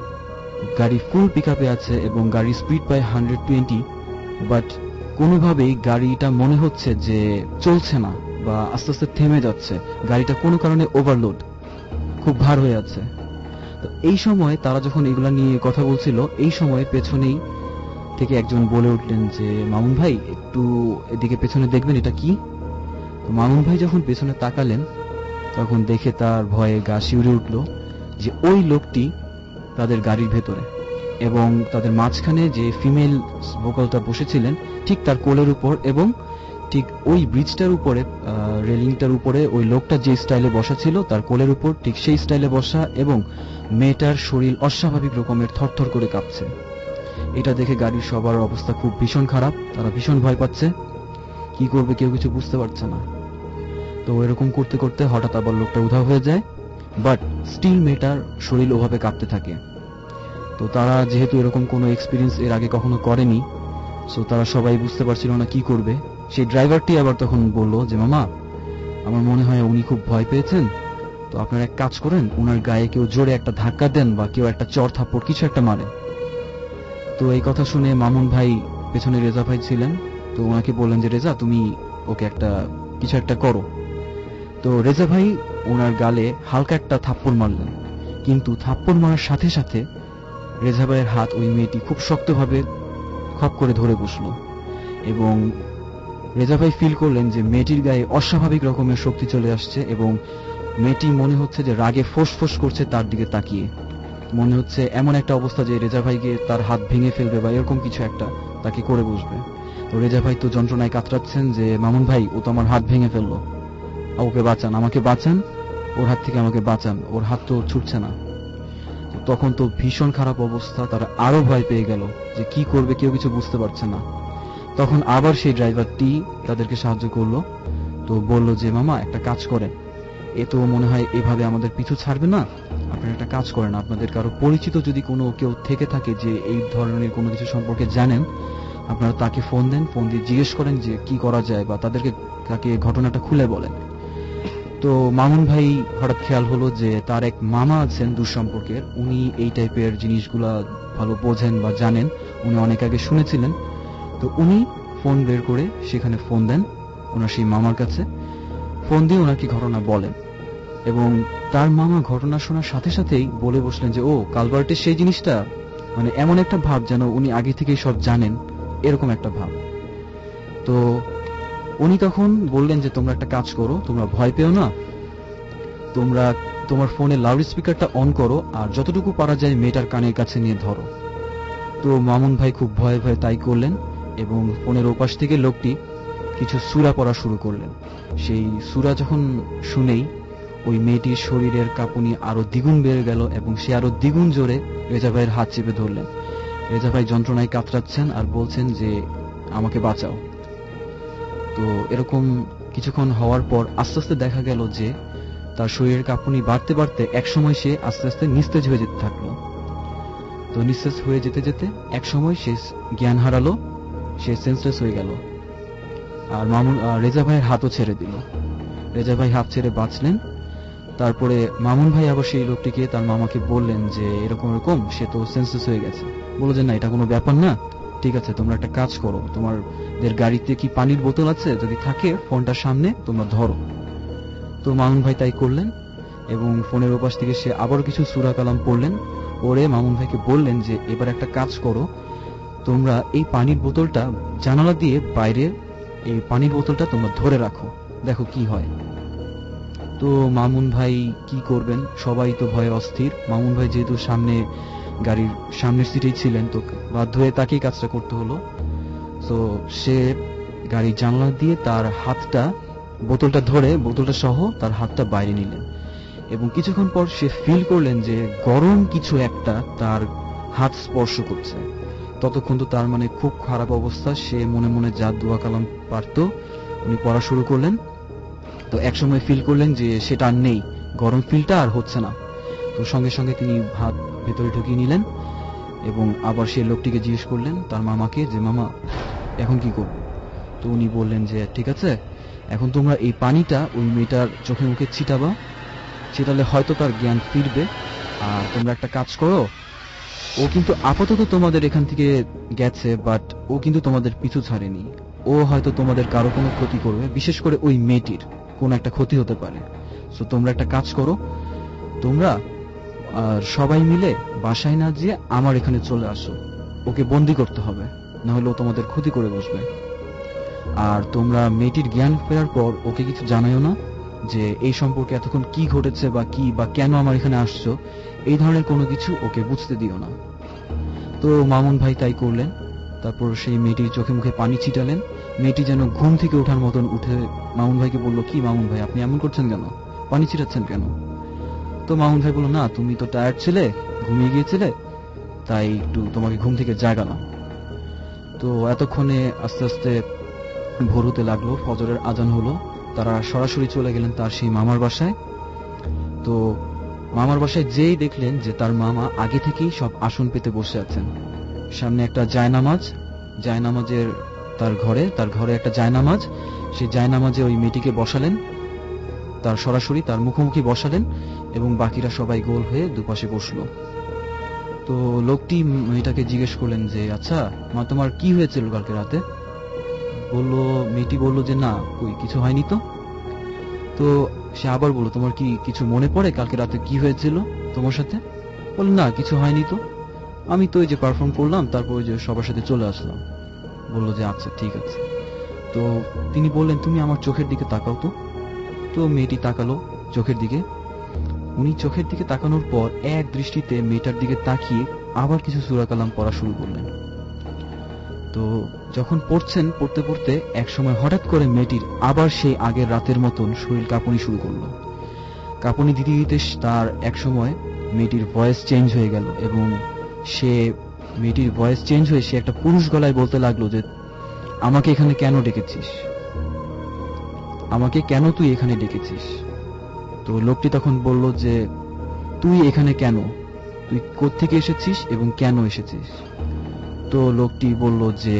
গাড়ি ফুল পিক আপে আছে এবং গাড়ির স্পিড প্রায় হান্ড্রেড টোয়েন্টি, বাট কোনোভাবেই গাড়িটা মনে হচ্ছে যে চলছে না বা আস্তে আস্তে থেমে যাচ্ছে, গাড়িটা কোনো কারণে ওভারলোড, খুব ভার হয়ে আছে। তো এই সময় তারা যখন এগুলা নিয়ে কথা বলছিল, এই সময় পেছনেই থেকে একজন বলে উঠলেন যে মামুন ভাই একটু এদিকে পেছনে দেখবেন, এটা কি? তো মামুন ভাই যখন পেছনে তাকালেন তখন দেখে তার ভয়ে গা শিউরে উঠল যে ওই লোকটি তাদের গাড়ির ভেতরে, এবং তাদের মাঝখানে যে ফিমেল ভোকালটা বসেছিলেন ঠিক তার কোলের উপর, এবং ঠিক ওই ব্রিজটার উপরে, রেলিংটার উপরে ওই লোকটা যে স্টাইলে বসা ছিল তার কোলের উপর ঠিক সেই স্টাইলে বসা, এবং মেয়েটার শরীর অস্বাভাবিক রকমের থরথর করে কাঁপছে। এটা দেখে গাড়ির সবার অবস্থা খুব ভীষণ খারাপ, তারা ভীষণ ভয় পাচ্ছে, কি করবে কেউ কিছু বুঝতে পারছে না। তো এরকম করতে করতে হঠাৎ আবার লোকটা উধাও হয়ে যায়, বাট স্টিল মেয়েটার শরীর ওভাবে কাঁপতে থাকে। তো তারা যেহেতু এরকম কোনো এক্সপিরিয়েন্স এর আগে কখনো করেনি, সো তারা সবাই বুঝতে পারছিল না কি করবে। সেই ড্রাইভারটি আবার তখন বলল যে মামা, আমার মনে হয় উনি খুব ভয় পেয়েছেন, তো আপনারা এক কাজ করেন, উনার গায়ে কেউ জোরে একটা ধাক্কা দেন বা কেউ একটা চড় থাপ্পড় কিছু একটা মারেন। তো এই কথা শুনে মামুন ভাই, পেছনে রেজা ভাই ছিলেন, তো ওনাকে বললেন যে রেজা তুমি ওকে একটা কিছু একটা করো। তো রেজা ভাই ওনার গালে হালকা একটা থাপ্পড় মারলেন, কিন্তু থাপ্পড় মারার সাথে সাথে রেজা ভাইয়ের হাত ওই মেয়েটি খুব শক্তভাবে খপ করে ধরে বসলো, এবং রেজা ভাই ফিল করলেন যে মেয়েটির গায়ে অস্বাভাবিক রকমের শক্তি চলে আসছে, এবং মেয়েটি মনে হচ্ছে যে রাগে ফোঁস ফোঁস করছে তার দিকে তাকিয়ে। মনে হচ্ছে এমন একটা অবস্থা যে রেজা ভাইকে তার হাত ভেঙে ফেলবে বা এরকম কিছু একটা তাকে করে বসবে। তো রেজা ভাই তো যন্ত্রণায় কাতরাচ্ছেন যে মামুন ভাই ও তো আমার হাত ভেঙে ফেললো, ওকে বাঁচান, আমাকে বাঁচান, ওর হাত থেকে আমাকে বাঁচান, ওর হাত তো ছুটছে না। তখন তো ভীষণ খারাপ অবস্থা, তারা আরো ভয় পেয়ে গেল যে কি করবে কেউ কিছু বুঝতে পারছে না। তখন আবার সেই ড্রাইভারটি তাদেরকে সাহায্য করলো, তো বলল যে মামা একটা কাজ করেন, এ তো মনে হয় এভাবে আমাদের পিছু ছাড়বে না, আপনারা একটা কাজ করেন, আপনাদের কারো পরিচিত যদি কোনো কেউ থেকে থাকে যে এই ধরনের কোনো কিছু সম্পর্কে জানেন, আপনারা তাকে ফোন দেন, ফোন দিয়ে জিজ্ঞেস করেন যে কি করা যায়, বা তাদেরকে তাকে ঘটনাটা খুলে বলেন। তো মামুন ভাই হঠাৎ খেয়াল হলো যে তার এক মামা আছেন দূর সম্পর্কের, উনি এই টাইপের জিনিসগুলা ভালো বোঝেন বা জানেন, উনি অনেক আগে শুনেছিলেন। তো উনি ফোন বের করে সেখানে ফোন দেন ওনার সেই মামার কাছে, ফোন দিয়ে ওনাকে ঘটনা বলেন, এবং তার মামা ঘটনা শোনার সাথে সাথেই বলে বসলেন যে ও কালভার্টের সেই জিনিসটা, মানে এমন একটা ভাব যেন উনি আগে থেকেই সব জানেন, এরকম একটা ভাব। তো উনি তখন বললেন যে তোমরা একটা কাজ করো, তোমরা ভয় পেও না, তোমরা তোমার ফোনে লাউড স্পিকারটা অন করো আর যতটুকু পারা যায় মেয়েটার কানের কাছে নিয়ে ধরো। তো মামুন ভাই খুব ভয়ে ভয়ে তাই করলেন, এবং ফোনের ওপাশ থেকে লোকটি কিছু সূরা পড়া শুরু করলেন। সেই সূরা যখন শুনেই ওই মেয়েটির শরীরের কাঁপুনি আরো দ্বিগুণ বেড়ে গেল, এবং সে আরো দ্বিগুণ জোরে রেজা ভাইয়ের হাত চেপে ধরলেন। রেজা ভাই যন্ত্রণায় কাতরাচ্ছেন আর বলছেন যে আমাকে বাঁচাও। তো এরকম কিছুক্ষণ হওয়ার পর আস্তে আস্তে দেখা গেল যে তার শরীরের কাঁপুনি বাড়তে বাড়তে একসময় সে আস্তে আস্তে নিস্তেজ হয়ে যেতে থাকলো। তো নিস্তেজ হয়ে যেতে যেতে একসময় সে জ্ঞান হারালো, সে সেন্সলেস হয়ে গেল, আর মামুন রেজা ভাইয়ের হাতও ছেড়ে দিল। রেজা ভাই হাত ছেড়ে বাঁচলেন। তারপরে মামুন ভাই আবার সেই লোকটিকে তার মামাকে বললেন যে এরকম এরকম সে তো সেন্সলেস হয়ে গেছে। বলল যে না, এটা কোনো ব্যাপার না, ঠিক আছে তোমরা একটা কাজ করো, তোমাদের গাড়িতে কি পানির বোতল আছে, যদি থাকে ফোনটার সামনে তোমরা ধরো। তো মামুন ভাই তাই করলেন, এবং ফোনের ওপাশ থেকে সে আবার কিছু সূরা কালাম পড়লেন। পরে মামুন ভাইকে বললেন যে এবার একটা কাজ করো, তোমরা এই পানির বোতলটা জানালা দিয়ে বাইরে এই পানির বোতলটা তোমরা ধরে রাখো, দেখো কি হয়। তো মামুন ভাই কি করবেন, সবাই তো ভয়ে অস্থির। মামুন ভাই যেহেতু সামনে গাড়ির সামনের সিটেই ছিলেন, তো বাধ্য হয়ে তাকেই কাজটা করতে হলো। তো সে গাড়ির জানলা দিয়ে তার হাতটা বোতলটা ধরে বোতলটা সহ তার হাতটা বাইরে নিলেন এবং কিছুক্ষণ পর সে ফিল করলেন যে গরম কিছু একটা তার হাত স্পর্শ করছে। ততক্ষণ তো তার মানে খুব খারাপ অবস্থা, সে মনে মনে যা দোয়া কালাম পারত উনি পড়া শুরু করলেন। তো একসময় ফিল করলেন যে সেটা আর নেই, গরম ফিলটা আর হচ্ছে না। তো সঙ্গে সঙ্গে তিনি হাত ভেতরে ঢুকিয়ে নিলেন এবং আবার সেই লোকটিকে জিজ্ঞেস করলেন তার মামাকে যে মামা এখন কি করব। তো উনি বললেন যে ঠিক আছে, এখন তোমরা এই পানিটা ওই মেয়েটার চোখে মুখে ছিটাবা, ছিটালে হয়তো তার জ্ঞান ফিরবে। আর তোমরা একটা কাজ করো, ও কিন্তু আপাতত তোমাদের এখান থেকে গেছে, বাট ও কিন্তু তোমাদের পিছু ছাড়েনি। ও হয়তো তোমাদের কারো কোনো ক্ষতি করবে, বিশেষ করে ওই মেয়েটির কোন একটা ক্ষতি হতে পারে। সো তোমরা একটা কাজ করো, তোমরা আর সবাই মিলে বাসায় না যেয়ে আমার এখানে চলে আসো, ওকে বন্দি করতে হবে, না হলে ও তোমাদের ক্ষতি করে বসবে। আর তোমরা মেয়েটির জ্ঞান ফেরার পর ওকে কিছু জানাইও না যে এই সম্পর্কে এতক্ষণ কি ঘটেছে বা কি বা কেন আমার এখানে আসছো, এই ধরনের কোনো কিছু ওকে বুঝতে দিও না। তো মামুন ভাই তাই করলেন। তারপর সেই মেয়েটির চোখে মুখে পানি ছিটালেন। মেয়েটি যেন ঘুম থেকে ওঠার মতন উঠে মামুন ভাইকে বলল, কি মামুন ভাই আপনি এমন করছেন কেন, পানি ছিটাচ্ছেন কেন? তো মামুন ভাই বলল, না তুমি তো টায়ার্ড ছিলে, ঘুমিয়ে গিয়েছিলে, তাই একটু তোমাকে ঘুম থেকে জাগালাম। তো এতক্ষণে আস্তে আস্তে ভোর হতে লাগলো, ফজরের আজান হলো। তারা সরাসরি চলে গেলেন তার সেই মামার বাসায়। তো মামার বাসায় যেই দেখলেন যে তার মামা আগে থেকেই সব আসন পেতে বসে আছেন। সামনে একটা জায়নামাজ, জায়নামাজের তার ঘরে তার ঘরে একটা জায়নামাজ, সেই জায়নামাজে ওই মেয়েটিকে বসালেন, তার সরাসরি তার মুখোমুখি বসালেন এবং বাকিরা সবাই গোল হয়ে দুপাশে বসলো। তো লোকটি মেয়েটাকে জিজ্ঞেস করলেন যে আচ্ছা মা তোমার কি হয়েছিল কালকে রাতে? বললো, মেয়েটি বলল যে না কই কিছু হয়নি তো। তো সে আবার বলল, তোমার কি কিছু মনে পড়ে কালকে রাতে কি হয়েছিল তোমার সাথে? বলল, না কিছু হয়নি তো, আমি তো ওই যে পারফর্ম করলাম, তারপর ওই যে সবার সাথে চলে আসলাম। বললো যে আচ্ছা ঠিক আছে। তো তিনি বললেন, তুমি আমার চোখের দিকে তাকাও তো। তো মেয়েটি তাকালো চোখের দিকে। উনি চোখের দিকে তাকানোর পর এক দৃষ্টিতে মেয়েটার দিকে তাকিয়ে আবার কিছু সূরা কালাম পড়া শুরু করলেন। তো যখন পড়ছেন, পড়তে পড়তে এক সময় হঠাৎ করে মেয়েটির আবার সেই আগের রাতের মতন শরীর কাঁপুনি শুরু করলো। কাঁপুনি দিতে দিতে তার এক সময় মেয়েটির ভয়েস চেঞ্জ হয়ে গেল এবং সে মেয়েটির ভয়েস চেঞ্জ হয়ে সে একটা পুরুষ গলায় বলতে লাগলো যে আমাকে এখানে কেন ডেকেছিস, আমাকে কেন তুই এখানে ডেকেছিস? তো লোকটি তখন বলল যে তুই এখানে কেন, তুই কোত্থেকে এসেছিস এবং কেন এসেছিস? তো লোকটি বলল যে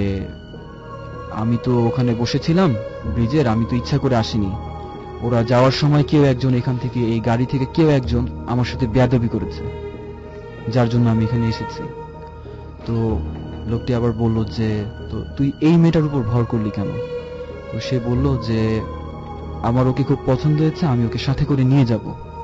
আমি তো ওখানে বসেছিলাম ব্রিজের, আমি তো ইচ্ছা করে আসিনি, ওরা যাওয়ার সময় কেউ একজন এখান থেকে এই গাড়ি থেকে কেউ একজন আমার সাথে বেয়াদবি করেছে, যার জন্য আমি এখানে এসেছি। তো লোকটি আবার বলল যে তো তুই এই মেয়েটার উপর ভর করলি কেন? তো সে বলল যে আমার ওকে খুব পছন্দ হয়েছে, আমি ওকে সাথে করে নিয়ে যাব।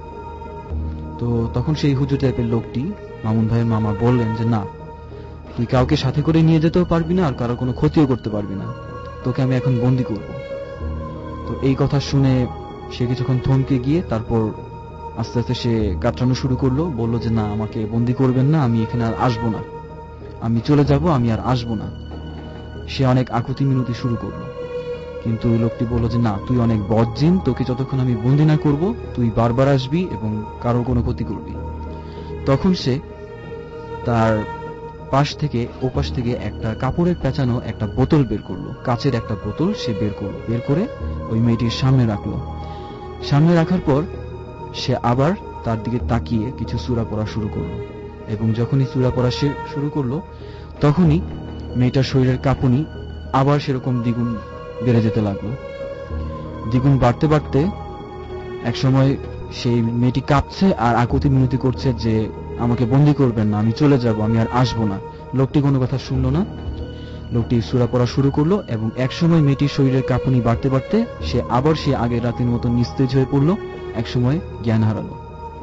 তো তখন সেই হুজুর টাইপের লোকটি মামুন ভাইয়ের মামা বললেন যে না, তুই কাউকে সাথে করে নিয়ে যেতেও পারবি না আর কারো কোনো ক্ষতিও করতে পারবি না, তোকে আমি এখন বন্দি করব। তো এই কথা শুনে সে কিছুক্ষণ থমকে গিয়ে তারপর আস্তে আস্তে সে কাতরানো শুরু করলো, বলল যে না আমাকে বন্দি করবেন না, আমি এখানে আর আসবো না, আমি চলে যাব, আমি আর আসবো না। সে অনেক আকুতি মিনতি শুরু করলো, কিন্তু লোকটি বলল যে না তুই অনেক বদজিন, তোকে যতক্ষণ আমি বন্দি না করবো তুই বারবার আসবি এবং কারো কোনো ক্ষতি করবি। তখন সে তার পাশ থেকে ওপাশ থেকে একটা কাপড়ের পেঁচানো একটা বোতল বের করলো, কাচের একটা বোতল সে বের করলো, বের করে ওই মেয়েটির সামনে রাখলো। সামনে রাখার পর সে আবার তার দিকে তাকিয়ে কিছু সূরা পড়া শুরু করলো এবং যখনই সূরা পড়া শুরু করলো তখনই মেয়েটার শরীরের কাঁপুনি আবার সেরকম দ্বিগুণ বেড়ে যেতে লাগলো। দ্বিগুণ বাড়তে বাড়তে এক সময় সেই মেয়েটি কাঁপছে আর আকুতি মিনতি করছে যে আমাকে বন্দি করবেন না, আমি চলে যাব, আমি আর আসবো না। লোকটি কোনো কথা শুনলো না, লোকটি সূরা পড়া শুরু করলো এবং এক সময় মেয়েটির শরীরের কাঁপুনি বাড়তে বাড়তে সে আবার সে আগের রাতের মতো নিস্তেজ হয়ে পড়লো, এক সময় জ্ঞান হারালো।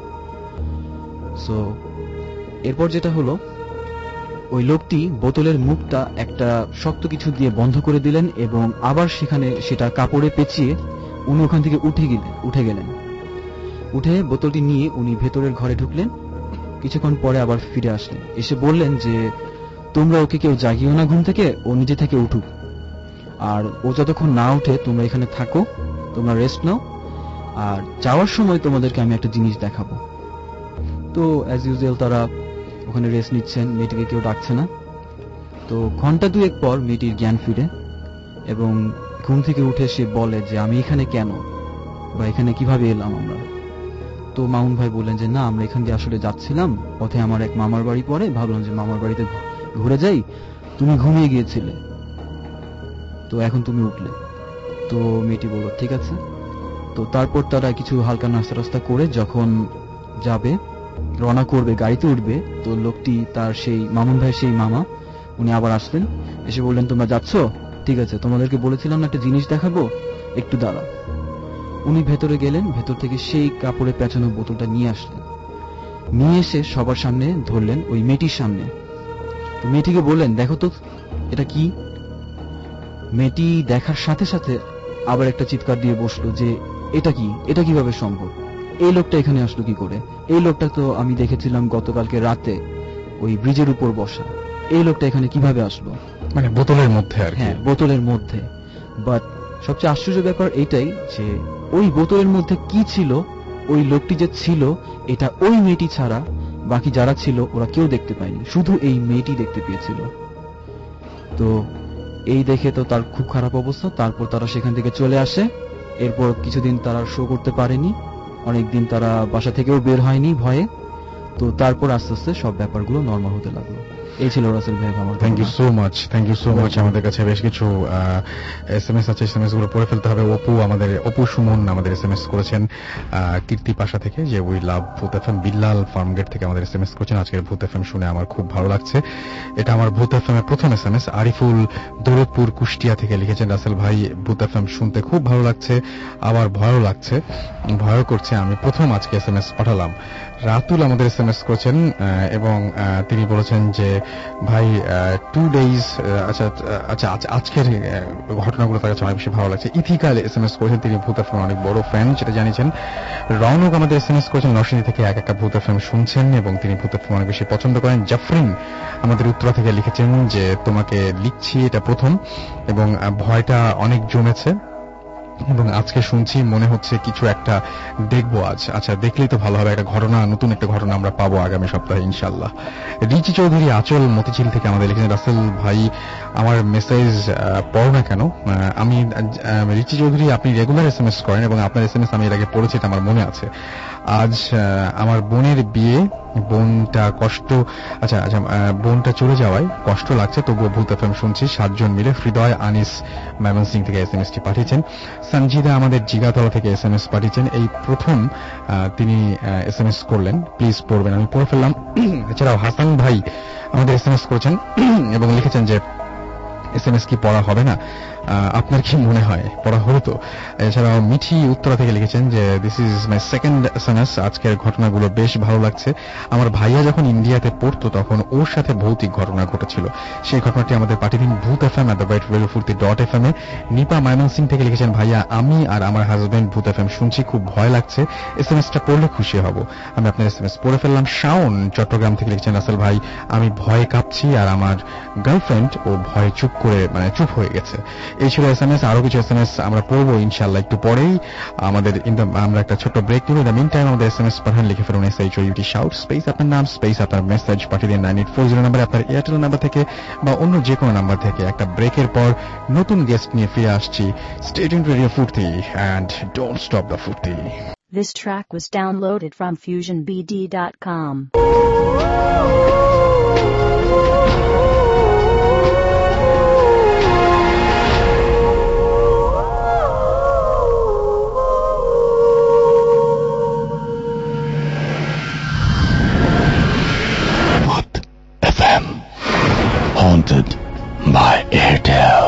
সো এরপর যেটা হলো, ওই লোকটি বোতলের মুখটা একটা শক্ত কিছু দিয়ে বন্ধ করে দিলেন এবং আবার সেখানে সেটা কাপড়ে পেঁচিয়ে উনি ওখান থেকে উঠে গেলেন উঠে গেলেন উঠে বোতলটি নিয়ে উনি ভেতরের ঘরে ঢুকলেন। কিছুক্ষণ পরে আবার ফিরে আসলেন, এসে বললেন যে তোমরা ওকে কেউ জাগিও না ঘুম থেকে, ও নিজে থেকে উঠুক। আর ও যতক্ষণ না উঠে তোমরা এখানে থাকো, তোমরা রেস্ট নাও, আর যাওয়ার সময় তোমাদেরকে আমি একটা জিনিস দেখাবো। তো অ্যাজ ইউজুয়াল তারা ওখানে রেস্ট নিচ্ছেন, মেয়েটিকে কেউ ডাকছে না। তো ঘন্টা দুয়েক পর মেয়েটির জ্ঞান ফিরে এবং ঘুম থেকে উঠে সে বলে যে আমি এখানে কেন বা এখানে কিভাবে এলাম আমরা। তো মামুন ভাই বললেন যে না, আমরা এখান দিয়ে আসলে যাচ্ছিলাম, পথে আমার এক মামার বাড়ি পড়ে, ভাবলাম যে মামার বাড়িতে ঘুরে যাই, তুমি ঘুমিয়ে গিয়েছিলে, তো এখন তুমি উঠলে। তো মেয়েটি বলল ঠিক আছে। তো তারপর তারা কিছু হালকা নাস্তা রাস্তা করে যখন যাবে, রওনা করবে, গাড়িতে উঠবে, তো লোকটি তার সেই মামুন ভাই সেই মামা উনি আবার আসলেন, এসে বললেন তোমরা যাচ্ছ, ঠিক আছে, তোমাদেরকে বলেছিলাম না একটা জিনিস দেখাবো, একটু দাঁড়াও। উনি ভেতরে গেলেন, ভেতর থেকে সেই কাপড়ে পেঁচানো বোতলটা নিয়ে আসলেন, নিয়ে এসে সবার সামনে ধরলেন, ওই মেয়েটির সামনে। তো মেয়েটিকে বললেন দেখো তো এটা কি। মেয়েটি দেখার সাথে সাথে আবার একটা চিৎকার দিয়ে বসলো যে এটা কি, এটা কিভাবে সম্ভব, এই লোকটা এখানে আসলো কি করে, এই লোকটা তো আমি দেখেছিলাম গতকালকে রাতে ওই ব্রিজের উপর বসা, এই লোকটা এখানে কিভাবে আসলো। মানে বোতলের মধ্যে আর কি। হ্যাঁ, বোতলের মধ্যে। বাট সবচেয়ে আশ্চর্য ব্যাপার এটাই যে ওই বোতলের মধ্যে কি ছিল, ওই লোকটি যে ছিল এটা ওই মেয়েটি ছাড়া বাকি যারা ছিল ওরা কেউ দেখতে পায়নি, শুধু এই মেয়েটি দেখতে পেয়েছিল। তো এই দেখে তো তার খুব খারাপ অবস্থা। তারপর তারা সেখান থেকে চলে আসে। এরপর কিছুদিন তারা শো করতে পারেনি, অনেকদিন তারা বাসা থেকেও বের হয়নি ভয়ে। তো তারপর আস্তে আস্তে সব ব্যাপারগুলো নর্মাল হতে লাগলো। এই ছিল রাসেল ভাই আমার। Thank you so much, thank you so much. আমাদের কাছে বেশ কিছু এস এম এস আছে, এস এম এস গুলো পড়ে ফেলতে হবে। অপু আমাদের অপু সুমন আমাদের এস এম এস করেছেন কীর্তি পাশা থেকে, যে উই লাভ ভূত এফ এম। বিল্লাল ফার্মগেট থেকে আমাদের এস এম এস করেছেন, আজকের ভূত এফ এম শুনে আমার খুব ভালো লাগছে। এটা আমার ভূত এফ এম এর প্রথম S M S. Ariful Daulatpur Kushtia থেকে লিখেছেন, রাসেল ভাই ভূত এফ এম শুনতে খুব ভালো লাগছে, আবার ভয়ও লাগছে, ভয় করছে, আমি প্রথম আজকে এস এম এস পাঠালাম। রাতুল আমাদের এস এম এস করেছেন এবং তিনি বলেছেন যে ভাই টু ডেইজ, আচ্ছা আচ্ছা আজকের ঘটনাগুলো তার কাছে অনেক বেশি ভালো লাগছে। ইথিকাল এস এম এস করেছেন, তিনি ভূত এফএম অনেক বড় ফ্যান সেটা জানিয়েছেন। রৌনক আমাদের এস এম এস করেছেন, নরসিংদী থেকে এক একটা ভূত এফএম শুনছেন এবং তিনি ভূত এফএম অনেক বেশি পছন্দ করেন। জাফরিন আমাদের উত্তরা থেকে লিখেছেন যে তোমাকে লিখছি এটা প্রথম এবং ভয়টা অনেক জমেছে এবং আজকে শুনছি মনে হচ্ছে কিছু একটা দেখবো আজ। আচ্ছা দেখলেই তো ভালো হবে, একটা ঘটনা, নতুন একটা ঘটনা আমরা পাবো আগামী সপ্তাহে ইনশাল্লাহ। রিচি চৌধুরী আচল মতিঝিল থেকে আমাদের লিখেছেন, রাসেল ভাই আমার মেসেজ পড়ো না কেন। আমি রিচি চৌধুরী আপনি রেগুলার এস এম এস করেন এবং আপনার এস এম এস আমি এর আগে পড়েছি, এটা আমার মনে আছে। আজ আমার বোনের বিয়ে, বোনটা কষ্ট, আচ্ছা আচ্ছা বোনটা চলে যাওয়ায় কষ্ট লাগছে, তবুও ভূত এফএম শুনছি সাতজন মিলে। হৃদয় আনিস ময়মনসিং থেকে এস এম এস টি পাঠিয়েছেন। সঞ্জিদা আমাদের জিগাতলা থেকে এস এম এস পাঠিয়েছেন, এই প্রথম তিনি এস এম এস করলেন, প্লিজ পড়বেন, আমি পড়ে ফেললাম। এছাড়াও হাসান ভাই আমাদের এস এম এস করেছেন এবং লিখেছেন যে এস এম এস কি পড়া হবে না, আপনার কি মনে হয় পড়া হলো তো। এছাড়াও মিঠি উত্তরা থেকে লিখেছেন যে this is my second S M S, আজকের ঘটনাগুলো বেশ ভালো লাগছে। আমার ভাইয়া যখন ইন্ডিয়াতে পড়তো তখন ওর সাথে ভৌতিক ঘটনা ঘটেছিল, সেই ঘটনাটি আমাদের পাঠিয়ে দিন ভূত F M at the right রেডিওফুর্তি dot F M A. Nipa Mymensingh থেকে লিখেছেন, ভাইয়া আমি আর আমার হাজবেন্ড ভূত এফ এম শুনছি, খুব ভয় লাগছে, এস এম এসটা পড়লে খুশি হব। আমি আপনার এস এম এস পড়ে ফেললাম। শাওন চট্টগ্রাম থেকে লিখেছেন, রাসেল ভাই আমি ভয়ে কাঁপছি আর আমার গার্লফ্রেন্ড ও ভয়ে চুপ করে মানে চুপ হয়ে গেছে। এই ছিল এস এম এস। আরো কিছু এস এম এস আমরা পড়বো ইনশাল্লাহ একটু পরেই। আমাদের আমরা একটা ছোট্ট ব্রেক নিব। ইন দ্য মিন টাইম আমাদের এস এম এস পাঠান, লিখে ফেলুন S H O U T shout space আপনার নাম স্পেস আপনার মেসেজ পাঠিয়ে দিন নাইন এইট ফোর জিরো নাম্বারে, আপনার এয়ারটেল নাম্বার থেকে বা অন্য যে কোনো নাম্বার থেকে। একটা ব্রেকের পর নতুন গেস্ট নিয়ে ফিরে আসছি। Stay tuned to radio Foorti and don't stop the Foorti. This track was downloaded from fusion b d dot com. Haunted by Airtel.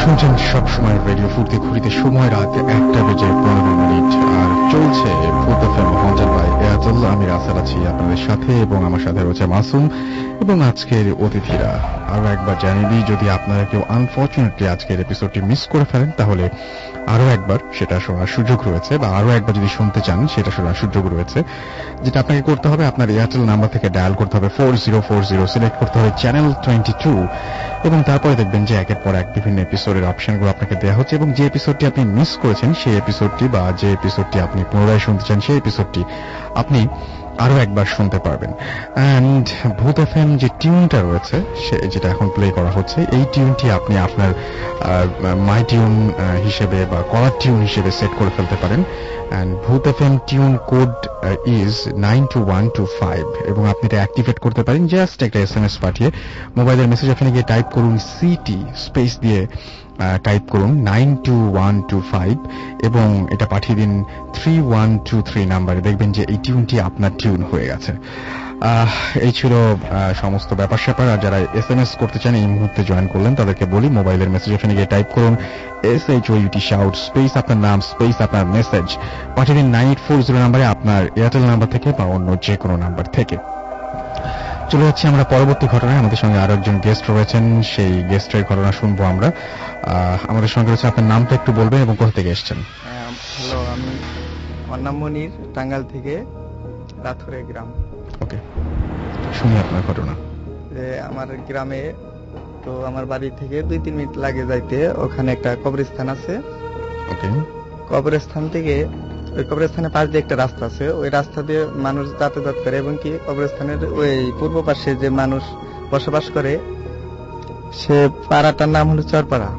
শুনছেন সবসময় রেডিও ফুর্তি ঘুরিতে, সময় রাত একটা বেজে পনেরো মিনিট, আর চলছে food FM haunted by Airtel. আমি রাসেল আছি আপনাদের সাথে এবং আমার সাথে রয়েছে মাসুম এবং আজকের অতিথিরা। আরো একবার জানিয়ে দিই, যদি আপনারা কেউ আনফরচুনেটলি আজকের এপিসোডটি মিস করে ফেলেন তাহলে আরো একবার সেটা শোনার সুযোগ রয়েছে, বা আরো একবার যদি শুনতে চান সেটা শোনার সুযোগ রয়েছে। যেটা আপনাকে করতে হবে, আপনার এয়ারটেল নাম্বার থেকে ডায়াল করতে হবে four zero four zero, select করতে হবে চ্যানেল টোয়েন্টি টু, এবং তারপরে দেখবেন যে একের পর এক বিভিন্ন এপিসোডের অপশনগুলো আপনাকে দেওয়া হচ্ছে, এবং যে এপিসোডটি আপনি মিস করেছেন সেই এপিসোডটি বা যে এপিসোডটি আপনি পুনরায় শুনতে চান সেই এপিসোডটি আপনি আরো একবার শুনতে পারবেন। অ্যান্ড ভূত এফএম যে টিউনটা রয়েছে যেটা এখন প্লে করা হচ্ছে, এই টিউনটি আপনি আপনার মাই টিউন হিসেবে বা কলার টিউন হিসেবে সেট করে ফেলতে পারেন। And Bhoot FM tune code is nine two one two five, এবং আপনি এটা অ্যাক্টিভেট করতে পারেন জাস্ট একটা এস এম এস পাঠিয়ে। মোবাইলের মেসেজ এখানে গিয়ে টাইপ করুন সিটি স্পেস দিয়ে টাইপ করুন nine two one two five এবং এটা পাঠিয়ে দিন থ্রি ওয়ান টু থ্রি নাম্বারে। দেখবেন যে এই টিউনটি আপনার টিউন হয়ে গেছে। এই ছিল সমস্ত ব্যাপার স্যাপার। আর যারা এস এম এস করতে চান এই মুহূর্তে জয়েন করলেন তাদেরকে বলি, মোবাইলের মেসেজ এখানে গিয়ে টাইপ করুন S H O U T shout space আপনার নাম স্পেস আপনার মেসেজ, পাঠিয়ে দিন নাইন এইট ফোর জিরো নাম্বারে, আপনার এয়ারটেল নাম্বার থেকে বা অন্য যে কোনো নাম্বার থেকে। চলে যাচ্ছি আমরা পরবর্তী ঘটনায়। আমাদের সঙ্গে আরো একজন গেস্ট রয়েছেন, সেই গেস্টের ঘটনা শুনবো আমরা। আমাদের সঙ্গে রয়েছে, আপনার নামটা একটু বলবেন এবং কোথা থেকে এসেছেন? হ্যালো, আমি আমার নাম মনির, টাঙ্গাইল থেকে, রাথুরে গ্রাম। ওকে, শুনি আপনার ঘটনা। যে আমার গ্রামে, তো আমার বাড়ি থেকে দুই তিন মিনিট লাগে যাইতে, ওখানে একটা কবরস্থান আছে। ওকে, কবরস্থান থেকে ওই কবরস্থানের পাশ দিয়ে একটা রাস্তা আছে, ওই রাস্তা দিয়ে মানুষ যাতায়াত করে, এবং কি কবরস্থানের ওই পূর্ব পাশে যে মানুষ বসবাস করে সে পাড়াটার নাম হলো চরপাড়া।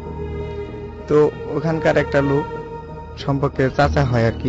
তো ওখানকার একটা লোক সম্পর্কে চাচা হয় আর কি।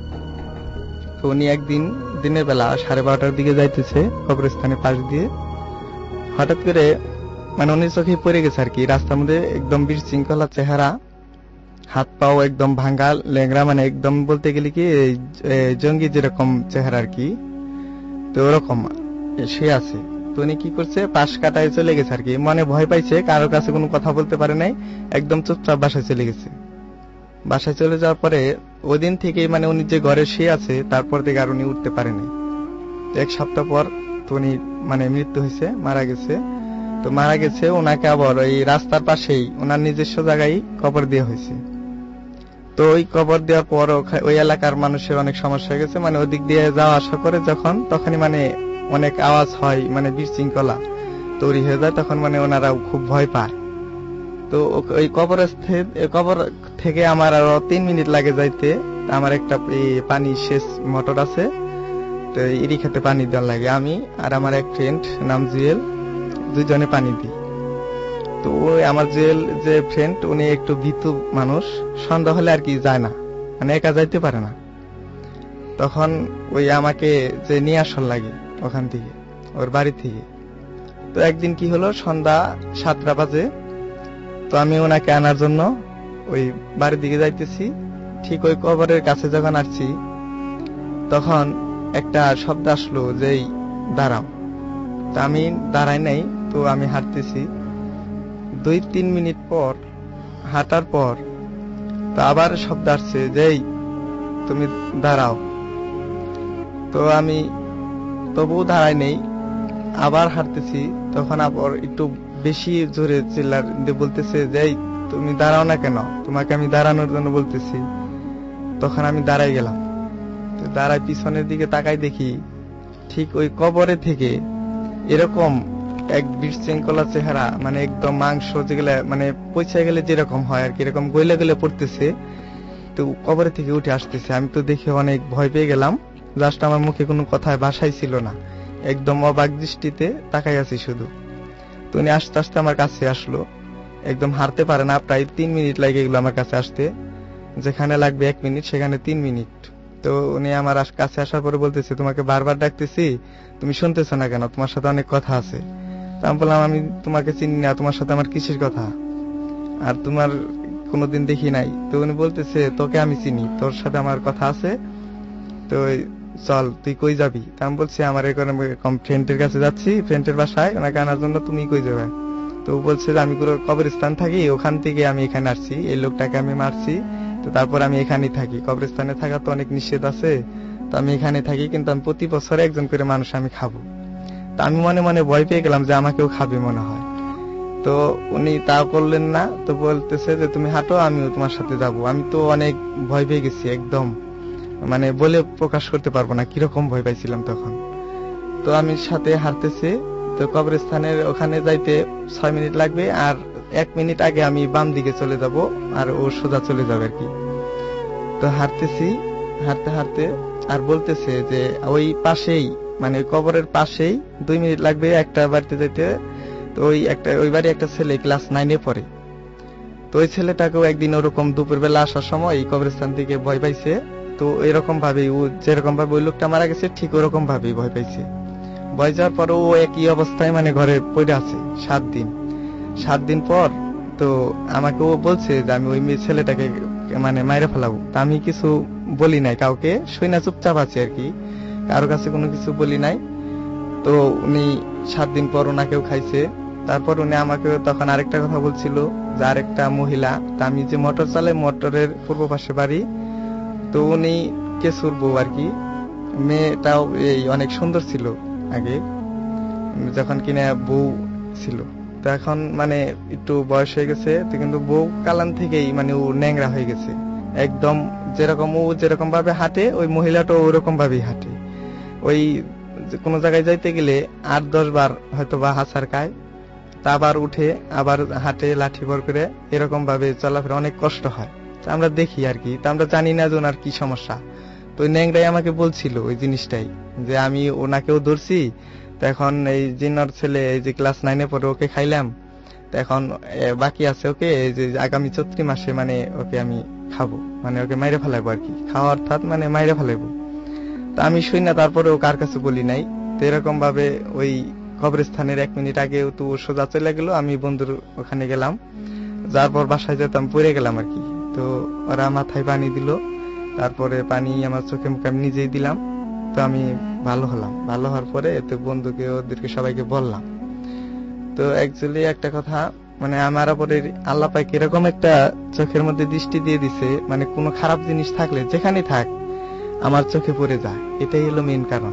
তো উনি একদিন দিনের বেলা সাড়ে বারোটার দিকে যাইতেছে কবরস্থানের পাশ দিয়ে, হঠাৎ করে মানে উনি চোখে পড়ে গেছে আর কি। রাস্তার মধ্যে একদম বিশৃঙ্খলা চেহারা, হাত পাও একদম ভাঙ্গা লেংরা, মানে একদম বলতে গেলে কি জঙ্গি যেরকম চেহারা আর কি, তো ওরকম সে আছে। তো উনি কি করছে, পাশ কাটায় চলে গেছে আর কি। মনে ভয় পাইছে, কারোর কাছে কোনো কথা বলতে পারে নাই, একদম চুপচাপ বাসায় চলে গেছে। বাসায় চলে যাওয়ার পরে ওই দিন থেকে মানে উনি যে ঘরে শুয়ে আছে তারপর থেকে আর উনি উঠতে পারেনি। এক সপ্তাহ পর তো উনি মানে মৃত্যু হয়েছে, মারা গেছে। তো মারা গেছে, ওনাকে আবার ওই রাস্তার পাশেই ওনার নিজস্ব জায়গায় কবর দেওয়া হয়েছে। তো ওই কবর দেওয়ার পর ওই এলাকার মানুষের অনেক সমস্যা হয়ে গেছে, মানে ওই দিক দিয়ে যাওয়া আসা করে যখন, তখনই মানে অনেক আওয়াজ হয়, মানে বিশৃঙ্খলা তৈরি হয়ে যায়, তখন মানে ওনারা খুব ভয় পায়। তো ওই কবর কবর থেকে আমার আরো তিন মিনিট লাগে যাইতে। আমার একটা পানি শেষ মোটর আছে, তো এরই খেতে পানি দেওয়ার লাগে। আমি আর আমার এক ফ্রেন্ড নাম জুয়েল, দুইজনে পানি দিই। তো ওই আমার জুয়েল যে ফ্রেন্ড, উনি একটু ভীতু মানুষ, সন্ধ্যা হলে আর কি যায় না, মানে একা যাইতে পারে না। তখন ওই আমাকে যে নিয়ে আসার লাগে ওখান থেকে, ওর বাড়ি থেকে। তো একদিন কি হলো, সন্ধ্যা সাতটা বাজে, তো আমি ওনাকে আনার জন্য ওই বাড়ির দিকে যাইতেছি। ঠিক ওই কবরের কাছে যখন আসছি তখন একটা শব্দ আসলো যে দাঁড়াও। তা আমি দাঁড়াই নাই, তো আমি হাঁটতেছি। দুই তিন মিনিট পর হাঁটার পর তো আবার শব্দ আসছে যে তুমি দাঁড়াও। তো আমি তবুও দাঁড়াই নেই, আবার হাঁটতেছি। তখন আবার একটু বেশি জোরে চিল্লার বলতেছে যে তুমি দাঁড়াও না কেন, তোমাকে আমি দাঁড়ানোর জন্য বলতেছি। তখন আমি দাঁড়াই গেলাম। দাঁড়াই পিছনের দিকে তাকাই, দেখি ঠিক ওই কবরে থেকে এরকম এক বিশৃঙ্খলা চেহারা, মানে একদম মাংস যেগুলা মানে পচে গেলে যেরকম হয় আর কি, এরকম গইলে গেলে পড়তেছে, তো কবরে থেকে উঠে আসতেছে। আমি তো দেখে অনেক ভয় পেয়ে গেলাম। জাস্ট আমার মুখে কোনো কথায় ভাষাই ছিল না, একদম অবাক দৃষ্টিতে তাকাই আছি শুধু। তো উনি আস্তে আস্তে আমার কাছে আসলো, একদম হারতে পারে না, প্রায় তিন মিনিট লাগে এগুলো আমার কাছে আসতে, যেখানে লাগবে এক মিনিট সেখানে তিন মিনিট। তো উনি আমার কাছে আসার পরে বলতেছে, তোমাকে বারবার ডাকতেছি, তুমি শুনতেছো না কেন, তোমার সাথে অনেক কথা আছে। আমি বললাম, আমি তোমাকে চিনি না, তোমার সাথে আমার কিসের কথা, আর তোমার কোনোদিন দেখি নাই। তো উনি বলতেছে, তোকে আমি চিনি, তোর সাথে আমার কথা আছে, তো চল তুই কই যাবি। আমি বলছি, আমার এরকম ফ্রেন্ডের কাছে যাচ্ছি, ফ্রেন্ডের বাসায়, ওনাকে আনার জন্য। তুমি কই যাবে? তো বলছে যে আমি পুরো কবরস্থান থাকি, ওখান থেকে আমি এখানে আসছি, এই লোকটাকে আমি মারছি, তো তারপর আমি এখানেই থাকি। কবরস্থানে থাকা তো অনেক নিষেধ আছে, তো আমি এখানে থাকি, কিন্তু আমি প্রতি বছর একজন করে মানুষ আমি খাবো। তো আমি মনে মনে ভয় পেয়ে গেলাম যে আমাকেও খাবে মনে হয়। তো উনি তাও করলেন না, তো বলতেছে যে তুমি হাঁটো, আমিও তোমার সাথে যাব। আমি তো অনেক ভয় পেয়ে গেছি, একদম মানে বলে প্রকাশ করতে পারবো না কিরকম ভয় পাইছিলাম তখন। তো আমি সাথে হাঁটতেছি, তো কবরস্থানের ওখানে যাইতে ছয় মিনিট লাগবে, আর এক মিনিট আগে আমি বাম দিকে চলে যাব, আর ও সোজা চলে যাবে আর কি। তো হাঁটতেছি, হাঁটতে হাঁটতে আর বলতেছে যে ওই পাশেই, মানে ওই কবরের পাশেই দুই মিনিট লাগবে একটা বাড়িতে যেতে। তো ওই একটা ওই বাড়ি একটা ছেলে ক্লাস নাইনে পড়ে, তো ওই ছেলেটাকেও একদিন ওরকম দুপুর বেলা আসার সময় এই কবরস্থান থেকে ভয় পাইছে। তো এরকম ভাবে ও যেরকম ভাবে ওই লোকটা মারা গেছে ঠিক ওরকম ভাবেই ভয় পাইছে। ভয় যাওয়ার পর ও একই অবস্থায় মানে ঘরে পড়ে আছে সাত দিন। সাত দিন পর তো আমাকে ও বলছে যে আমি ওই মেয়ে ছেলেটাকে মানে মাইরে ফেলাবো। তা আমি কিছু বলি নাই কাউকে, শুই না চুপচাপ আছি আর কি, কারো কাছে কোনো কিছু বলি নাই। তো উনি সাত দিন পর ওনাকেও খাইছে। তারপর উনি আমাকে তখন আরেকটা কথা বলছিল যে আরেকটা মহিলা, তা আমি যে মোটর চালাই মোটরের পূর্ব পাশে বাড়ি, তো উনি কেসুর বউ আর কি। মেয়েটাও এই অনেক সুন্দর ছিল আগে যখন কিনা বউ ছিল, তো এখন মানে একটু বয়স হয়ে গেছে, তো কিন্তু বউ কালান থেকেই মানে ও ন্যাংরা হয়ে গেছে একদম। যেরকম ও যেরকম ভাবে হাঁটে ওই মহিলাটাও ওরকম ভাবেই হাঁটে। ওই কোন জায়গায় যাইতে গেলে আট দশ বার হয়তো বা হাঁচার খায়, তা আবার উঠে আবার হাঁটে লাঠি ভর করে, এরকম ভাবে চলাফেরা অনেক কষ্ট হয়। আমরা দেখি আর কি, তা আমরা জানি না যে ওনার কি সমস্যা। তো ওই ন্যাংরাই আমাকে বলছিল ওই জিনিসটাই, যে আমি ওনাকেও ধরছি, তো এখন এই জিন্নার ছেলে এই যে ক্লাস নাইনে পরে ওকে খাইলাম, তো এখন বাকি আছে ওকে এই যে আগামী চৈত্র মাসে মানে ওকে আমি খাবো, মানে ওকে মাইরে ফেলাবো আর কি, খাওয়া অর্থাৎ মানে মাইরে ফেলাবো। তা আমি শুই না, তারপরে ও কার কাছে বলি নাই। তো এরকম ভাবে ওই কবরস্থানের এক মিনিট আগে তো সোজা চলে গেল, আমি বন্ধুর ওখানে গেলাম, যার পর বাসায় যেতাম পড়ে গেলাম আর কি। তো ওরা মাথায় পানি দিল, তারপরে পানি আমার চোখে মুখে আমি নিজেই দিলাম। তো আমি ভালো হলাম, ভালো হওয়ার পরে তো বন্ধুকে ওদেরকে সবাইকে বললাম। তো অ্যাকচুয়ালি একটা কথা, মানে আমার উপরে আল্লাহ পাক এরকম একটা চোখের মধ্যে দৃষ্টি দিয়ে দিছে, মানে কোনো খারাপ জিনিস থাকলে যেখানে থাক আমার চোখে পড়ে যায়, এটাই হলো মেইন কারণ।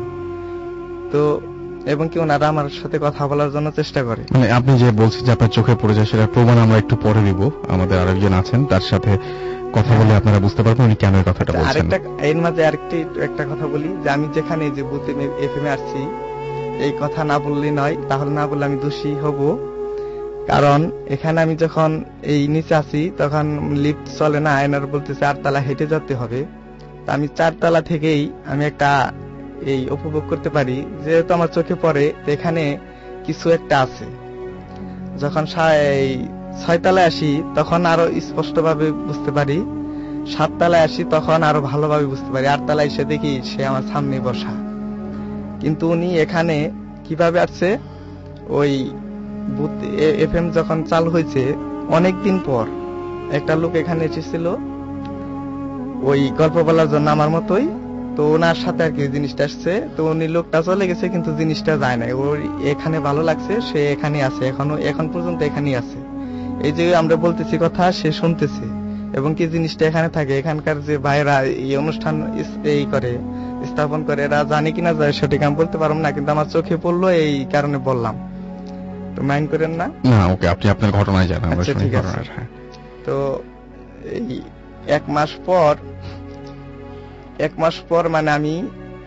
তো এবং কি ওনারা আমার সাথে কথা বলার জন্য চেষ্টা করে। মানে আপনি যে বলছেন যে আপনার চোখে পড়ে যায়, সেটা প্রমাণ আমরা একটু পরে দিব। আমাদের আরেকজন আছেন, তার সাথে কথা বলে আপনারা বুঝতে পারবেন উনি কেন এই কথাটা বলছেন। আরেকটা এর মাঝে আরেকটি একটা কথা বলি, যে আমি যেখানে যে বুথ এফএম এ আসছি, এই কথা না বললে নয়, তাহলে না বললে আমি দোষী হব। কারণ এখানে আমি যখন এই নিচে আছি তখন লিফট চলে না, আয়নার বলতেছে আটতলা হেঁটে যেতে হবে। তা আমি চারতলা থেকেই আমি একটা এই উপভোগ করতে পারি, যেহেতু আমার চোখে পড়ে এখানে কিছু একটা আছে। যখন ছয়তলায় আসি তখন আরো স্পষ্ট ভাবে বুঝতে পারি, সাততলায় আসি তখন আরো ভালোভাবে বুঝতে পারি, আটতলায় এসে দেখি সে আমার সামনে বসা। কিন্তু উনি এখানে কিভাবে আসছে, ওই এফএম যখন চালু হয়েছে অনেকদিন পর একটা লোক এখানে এসেছিল ওই গল্প বলার জন্য আমার মতোই। তো ওনার সাথে আর কি জিনিসটা আসছে, তো উনি লোকটা চলে গেছে কিন্তু জিনিসটা যায় না, ওর এখানে ভালো লাগছে, সে এখানে আছে, এখনো এখন পর্যন্ত এখানেই আছে। এই যে আমরা বলতেছি কথা সে শুনতেছে, এবং কি জিনিসটা এখানে থাকে। এখানকার যে ভাইরা এই অনুষ্ঠান এই করে স্থাপন করে, এরা জানে কিনা যায় সঠিক আমি বলতে পারবো না, কিন্তু আমার চোখে পড়লো এই কারণে বললাম, তো মাইন্ড করেন না। না ওকে, আপনি আপনার ঘটনায় জানান। আমরা শুনি ঘটনাটা। তো এই এক মাস পর এক মাস পর মানে আমি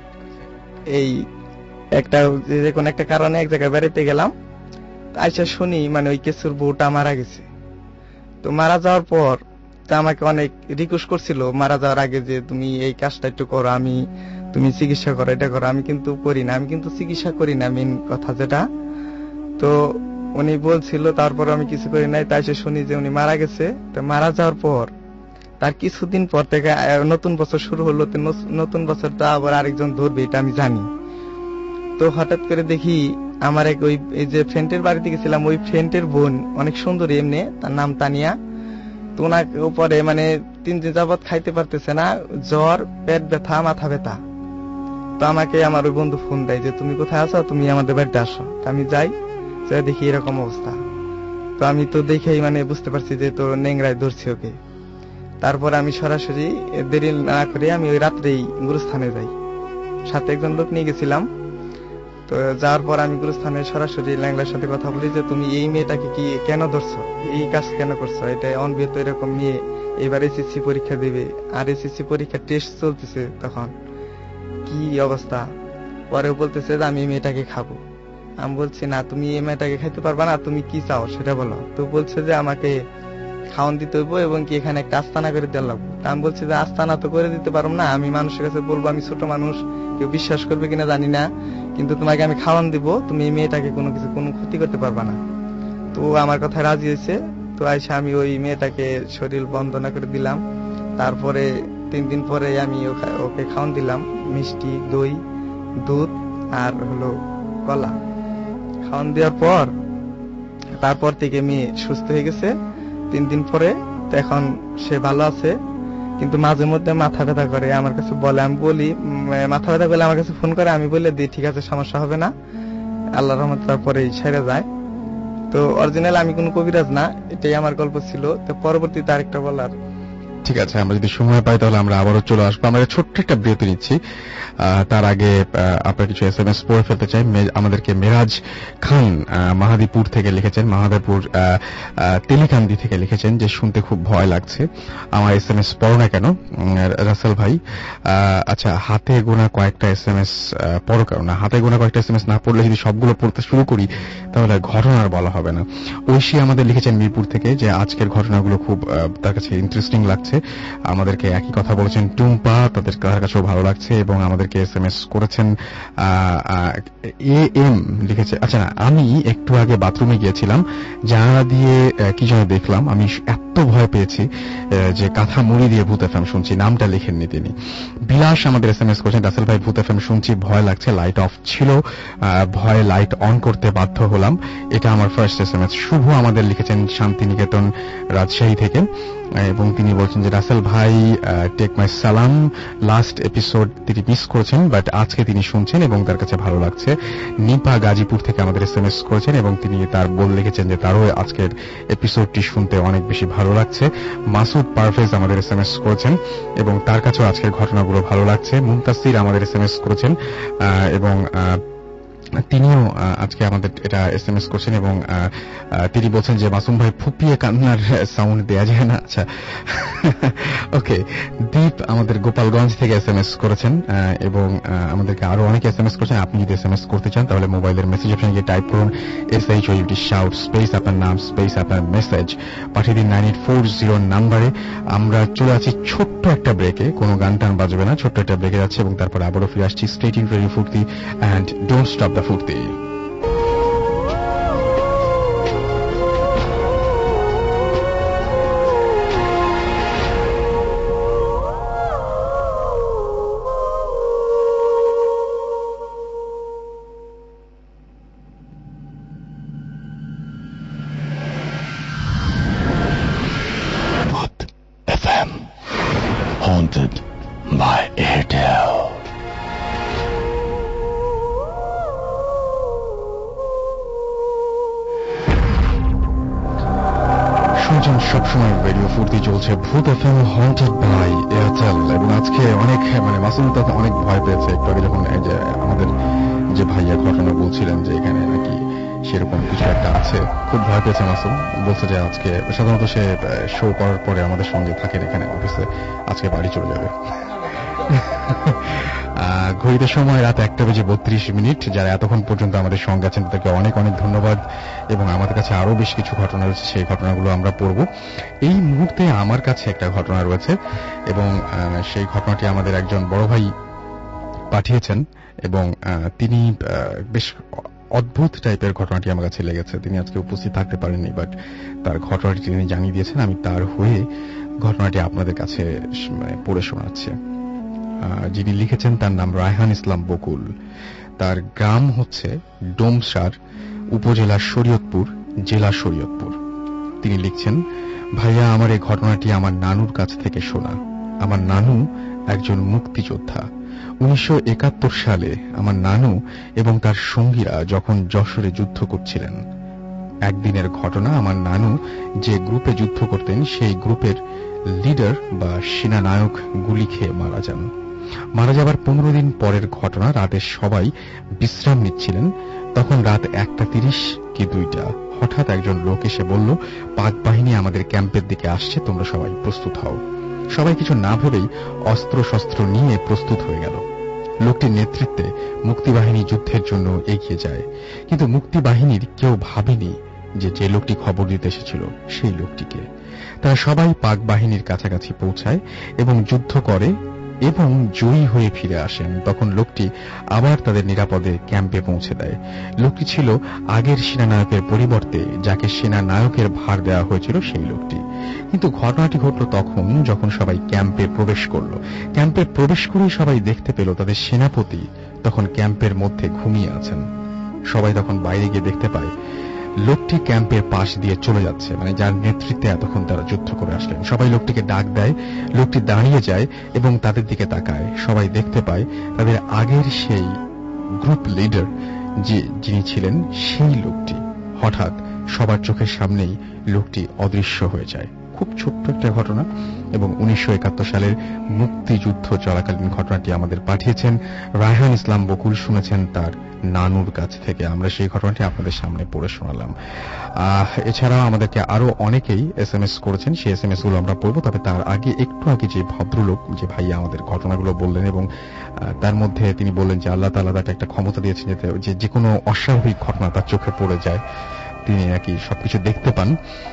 এই একটা যে কোনো একটা কারণে এক জায়গায় বেড়াতে গেলাম, আইসা শুনি মানে ওই কেসুর বউটা মারা গেছে। তো মারা যাওয়ার পর তা আমাকে অনেক রিকোয়েস্ট করছিল মারা যাওয়ার আগে যে তুমি এই কাজটা একটু করো, আমি তুমি চিকিৎসা করো, এটা করো। আমি কিন্তু করি না, আমি কিন্তু চিকিৎসা করি না, মেন কথা যেটা। তো উনি বলছিল, তারপর আমি কিছু করি নাই। তাই সে শুনি যে উনি মারা গেছে। তো মারা যাওয়ার পর তার কিছুদিন পর থেকে নতুন বছর শুরু হলো, নতুন বছরটা আবার আরেকজন ধরবে এটা আমি জানি। তো হঠাৎ করে দেখি আমার এক ওই যে ফ্রেন্ডের বাড়িতে গেছিলাম, ওই ফ্রেন্ডের বোন অনেক সুন্দরী এমনি, তার নাম তানিয়া। তো ওনাকে উপরে মানে তিন দিন যাবৎ খাইতে পারতেছে না, জ্বর, পেট ব্যথা, মাথা ব্যথা। তো আমাকে আমার ওই বন্ধু ফোন দেয় যে তুমি কোথায় আছো, তুমি আমাদের বাড়িতে আসো। আমি যাই, দেখি এরকম অবস্থা। তো আমি তো দেখেই মানে বুঝতে পারছি যে তো নেংরায় ধরছে ওকে। তারপর আমি সরাসরি দেরি না করে আমি ওই রাত্রেই গুরুস্থানে যাই, সাথে একজন লোক নিয়ে গেছিলাম। তো যাওয়ার পর আমি গুরুস্থানে সরাসরি ল্যাংলার সাথে কথা বলি যে তুমি এই মেয়েটাকে কি কেন ধরছো, এই কাজ কেন করছো, এটা অনবিহিত এরকম মেয়ে এবার এসএসসি পরীক্ষা দিবে, আর এসএসসি পরীক্ষার টেস্ট চলতেছে, তখন কি অবস্থা। পরে বলতেছে যে আমি এই মেয়েটাকে খাবো। আমি বলছি না, তুমি এই মেয়েটাকে খাইতে পারবা না, তুমি কি চাও সেটা বলো। তো বলছে যে আমাকে খাওয়ান দিতে হইব এবং কি এখানে একটা আস্তানা করে দেওয়া লাগবে। আমি বলছি যে আস্তানা তো করে দিতে পারবো না, আমি মানুষের কাছে বলবো, আমি ছোট মানুষ, কেউ বিশ্বাস করবে কিনা জানি না, কিন্তু তোমাকে আমি খাওয়ান দিব, তুমি এই মেয়েটাকে কোনো কিছু কোনো ক্ষতি করতে পারবা না। তো আমার কথা রাজি হয়েছে। তো আইসা আমি ওই মেয়েটাকে শরীর বন্দনা করে দিলাম। তারপরে তিন দিন পরে আমি ওকে খাওয়ান দিলাম মিষ্টি, দই, দুধ আর হলো কলা। খাওয়ান দেওয়ার পর তারপর থেকে মেয়ে সুস্থ হয়ে গেছে তিন দিন পরে। তো এখন সে ভালো আছে, কিন্তু মাঝে মধ্যে মাথা ব্যথা করে, আমার কাছে বলে, আমি বলি মাথা ব্যথা করলে আমার কাছে ফোন করে, আমি বলে দিই ঠিক আছে সমস্যা হবে না, আল্লাহর রহমতে তারপরে ছেড়ে যায়। তো অরিজিনাল আমি কোনো কবিরাজ না, এটাই আমার গল্প ছিল। তো পরবর্তীতে আরেকটা বলার। ঠিক আছে, আমরা যদি সময় পাই তাহলে আমরা আবারও চলে আসবো। আমরা ছোট্ট একটা বিরতি নিচ্ছি, তার আগে আপনার কিছু এস এম এস পড়ে ফেলতে চাই। আমাদেরকে মেরাজ খান মাহাদিপুর থেকে লিখেছেন, মাহাদিপুর তেলিকান্দি থেকে লিখেছেন যে শুনতে খুব ভয় লাগছে, আমার এস এম এস পড়ো না কেন রাসেল ভাই। আচ্ছা, হাতে গোনা কয়েকটা এস এম এস পড়ো কেন না, হাতে গোনা কয়েকটা এস এম এস না পড়লে যদি সবগুলো পড়তে শুরু করি তাহলে ঘটনার বলা হবে না। ঐশী আমাদের লিখেছেন মিরপুর থেকে যে আজকের ঘটনাগুলো খুব তার কাছে ইন্টারেস্টিং লাগছে। আমাদেরকে একই কথা বলেছেন টুম্পা, তাদের তার কাছেও ভালো লাগছে এবং আমাদেরকে এস এম এস করেছেন এ এম লিখেছে। আচ্ছা না, আমি একটু আগে বাথরুমে গিয়েছিলাম, জানালা দিয়ে কি যেন দেখলাম, আমি এত ভয় পেয়েছি যে কাঁথা মুড়ি দিয়ে ভূত এফএম শুনছি। নামটা লিখেননি তিনি। বিলাস আমাদের এস এম এস করেছেন, রাসেল ভাই ভূত এফএম শুনছি, ভয় লাগছে, লাইট অফ ছিল, ভয়ে লাইট অন করতে বাধ্য হলাম। এটা আমার first S M S. Shuvo আমাদের লিখেছেন শান্তিনিকেতন রাজশাহী থেকে এবং তিনি বলছেন যে রাসেল ভাই টেক মাই সালাম, লাস্ট এপিসোড তিনি মিস করেছেন বাট আজকে তিনি শুনছেন এবং তার কাছে ভালো লাগছে। নিপা গাজীপুর থেকে আমাদের এস এম এস করেছেন এবং তিনি তার বল লিখেছেন যে তারও আজকের এপিসোডটি শুনতে অনেক বেশি ভালো লাগছে। মাসুদ পারভেজ আমাদের এস এম এস করেছেন এবং তার কাছেও আজকের ঘটনাগুলো ভালো লাগছে। মুনতাসির আমাদের এস এম এস করেছেন এবং তিনিও আজকে আমাদের এটা এস এম এস করছেন এবং তিনি বলছেন যে মাসুম ভাই ফুপিয়ে কান্নার সাউন্ড দেয়া যায় না। আচ্ছা, ওকে। দীপ আমাদের গোপালগঞ্জ থেকে এস এম এস করেছেন এবং আমাদেরকে আরো অনেকে এস এম এস করেছেন। আপনি যদি এস এম এস করতে চান তাহলে মোবাইলের মেসেজ অপশনে গিয়ে টাইপ করুন S H O U T shout space আপনার নাম স্পেস আপনার মেসেজ পাঠিয়ে দিন নাইন এইট ফোর জিরো নাম্বারে। আমরা চলে আছি ছোট্ট একটা ব্রেকে, কোনো গান টান বাজবে না, ছোট্ট একটা ব্রেকে যাচ্ছে এবং তারপরে আবারও ফিরে আসছি। Stay tuned radio Foorti and don't stop the Foorti. Haunted by Airtel. শুনছেন সবসময় রেডিও ফুর্তি, চলছে ভূত এফএম হন্টেড বাই এয়ারটেল। এবং আজকে অনেক মানে মাসুম তাতে অনেক ভয় পেয়েছে একটু আগে যখন এই যে আমাদের যে ভাইয়া ঘটনা বলছিলেন যে এখানে নাকি সেরকম কিছু একটা আছে, খুব ভয় পেয়েছে মাসুম। বলছে যে আজকে সাধারণত সে শো করার পরে আমাদের সঙ্গে থাকেন এখানে অফিসে, আজকে বাড়ি চলে যাবে। ঘড়িতে সময় রাত একটা বেজে বত্রিশ মিনিট। যারা এতক্ষণ পর্যন্ত আমাদের সঙ্গে আছেন তাদেরকে অনেক অনেক ধন্যবাদ এবং আমাদের কাছে আরো বেশ কিছু ঘটনা রয়েছে, সেই ঘটনাগুলো আমরা পড়ব। এই মুহূর্তে আমার কাছে একটা ঘটনা রয়েছে এবং সেই ঘটনাটি আমাদের একজন বড় ভাই পাঠিয়েছেন এবং তিনি বেশ অদ্ভুত টাইপের ঘটনাটি আমার কাছে লেগেছে। তিনি আজকে উপস্থিত থাকতে পারেননি বাট তার ঘটনাটি তিনি জানিয়ে দিয়েছেন, আমি তার হয়ে ঘটনাটি আপনাদের কাছে পড়ে শোনাচ্ছি। যিনি লিখেছেন তার নাম রায়হান ইসলাম বকুল, তার গ্রাম হচ্ছে ডোমসার, উপজেলা শরীয়তপুর, জেলা শরীয়তপুর। তিনি লিখছেন, ভাইয়া আমার এই ঘটনাটি আমার নানুর কাছ থেকে শোনা। আমার নানু একজন মুক্তিযোদ্ধা। উনিশশো একাত্তর সালে আমার নানু এবং তার সঙ্গীরা যখন যশোরে যুদ্ধ করছিলেন, একদিনের ঘটনা। আমার নানু যে গ্রুপে যুদ্ধ করতেন সেই গ্রুপের লিডার বা সেনানায়ক গুলি খেয়ে মারা যান। মারা যাবার পনেরো দিন পরের ঘটনা। রাতে সবাই বিশ্রাম নিচ্ছিলেন, তখন রাত একটা তিরিশ কি দুইটা হঠাৎ একজন লোক এসে বলল, পাক বাহিনী আমাদের ক্যাম্পের দিকে আসছে, তোমরা সবাই প্রস্তুত হও। সবাই কিছু না ভেবেই অস্ত্র শস্ত্র নিয়ে প্রস্তুত হয়ে গেল। লোকটির নেতৃত্বে মুক্তিবাহিনী যুদ্ধের জন্য এগিয়ে যায়, কিন্তু মুক্তিবাহিনীর কেউ ভাবেনি যে যে লোকটি খবর দিতে এসেছিল সেই লোকটিকে। তারা সবাই পাক বাহিনীর কাছাকাছি পৌঁছায় এবং যুদ্ধ করে এবং জয়ী হয়ে ফিরে আসেন। তখন লোকটি আবার তাদের নিরাপদে ক্যাম্পে পৌঁছে দেয়। লোকটি ছিল আগের সেনানায়কের পরিবর্তে যাকে সেনানায়কের ভার দেওয়া হয়েছিল সেই লোকটি। কিন্তু ঘটনাটি ঘটল তখন যখন সবাই ক্যাম্পে প্রবেশ করল। ক্যাম্পে প্রবেশ করেই সবাই দেখতে পেল তাদের সেনাপতি তখন ক্যাম্পের মধ্যে ঘুমিয়ে আছেন। সবাই তখন বাইরে গিয়ে দেখতে পায় লোকটি ক্যাম্পের পাশ দিয়ে চলে যাচ্ছে, মানে যার নেতৃত্বে এতক্ষণ তারা যুদ্ধ করে আসলেন। সবাই লোকটিকে ডাক দেয়, লোকটি দাঁড়িয়ে যায় এবং তাদের দিকে তাকায়। সবাই দেখতে পায় তাদের আগের সেই গ্রুপ লিডার যে যিনি ছিলেন সেই লোকটি হঠাৎ সবার চোখের সামনেই লোকটি অদৃশ্য হয়ে যায়। খুব ছোট্ট একটা ঘটনা এবং উনিশশো একাত্তর সালের মুক্তিযুদ্ধ চলাকালীন ঘটনাটি আমাদের পাঠিয়েছেন রায়হান ইসলাম বকুল, শুনেছেন তার নানুর কাছ থেকে। আমরা সেই ঘটনাটি আপনাদের সামনে পড়ে শোনালাম। এছাড়াও আমাদেরকে আরো অনেকেই এস এম এস করেছেন, সেই এস এম এস গুলো আমরা পড়বো। তবে তার আগে একটু আগে যে ভদ্রলোক যে ভাইয়া আমাদের ঘটনাগুলো বললেন এবং তার মধ্যে তিনি বললেন যে আল্লাহ তাআলা তাকে একটা ক্ষমতা দিয়েছেন যে যে কোনো অস্বাভাবিক ঘটনা তার চোখে পড়ে যায়, তিনি নাকি সবকিছু দেখতে পান।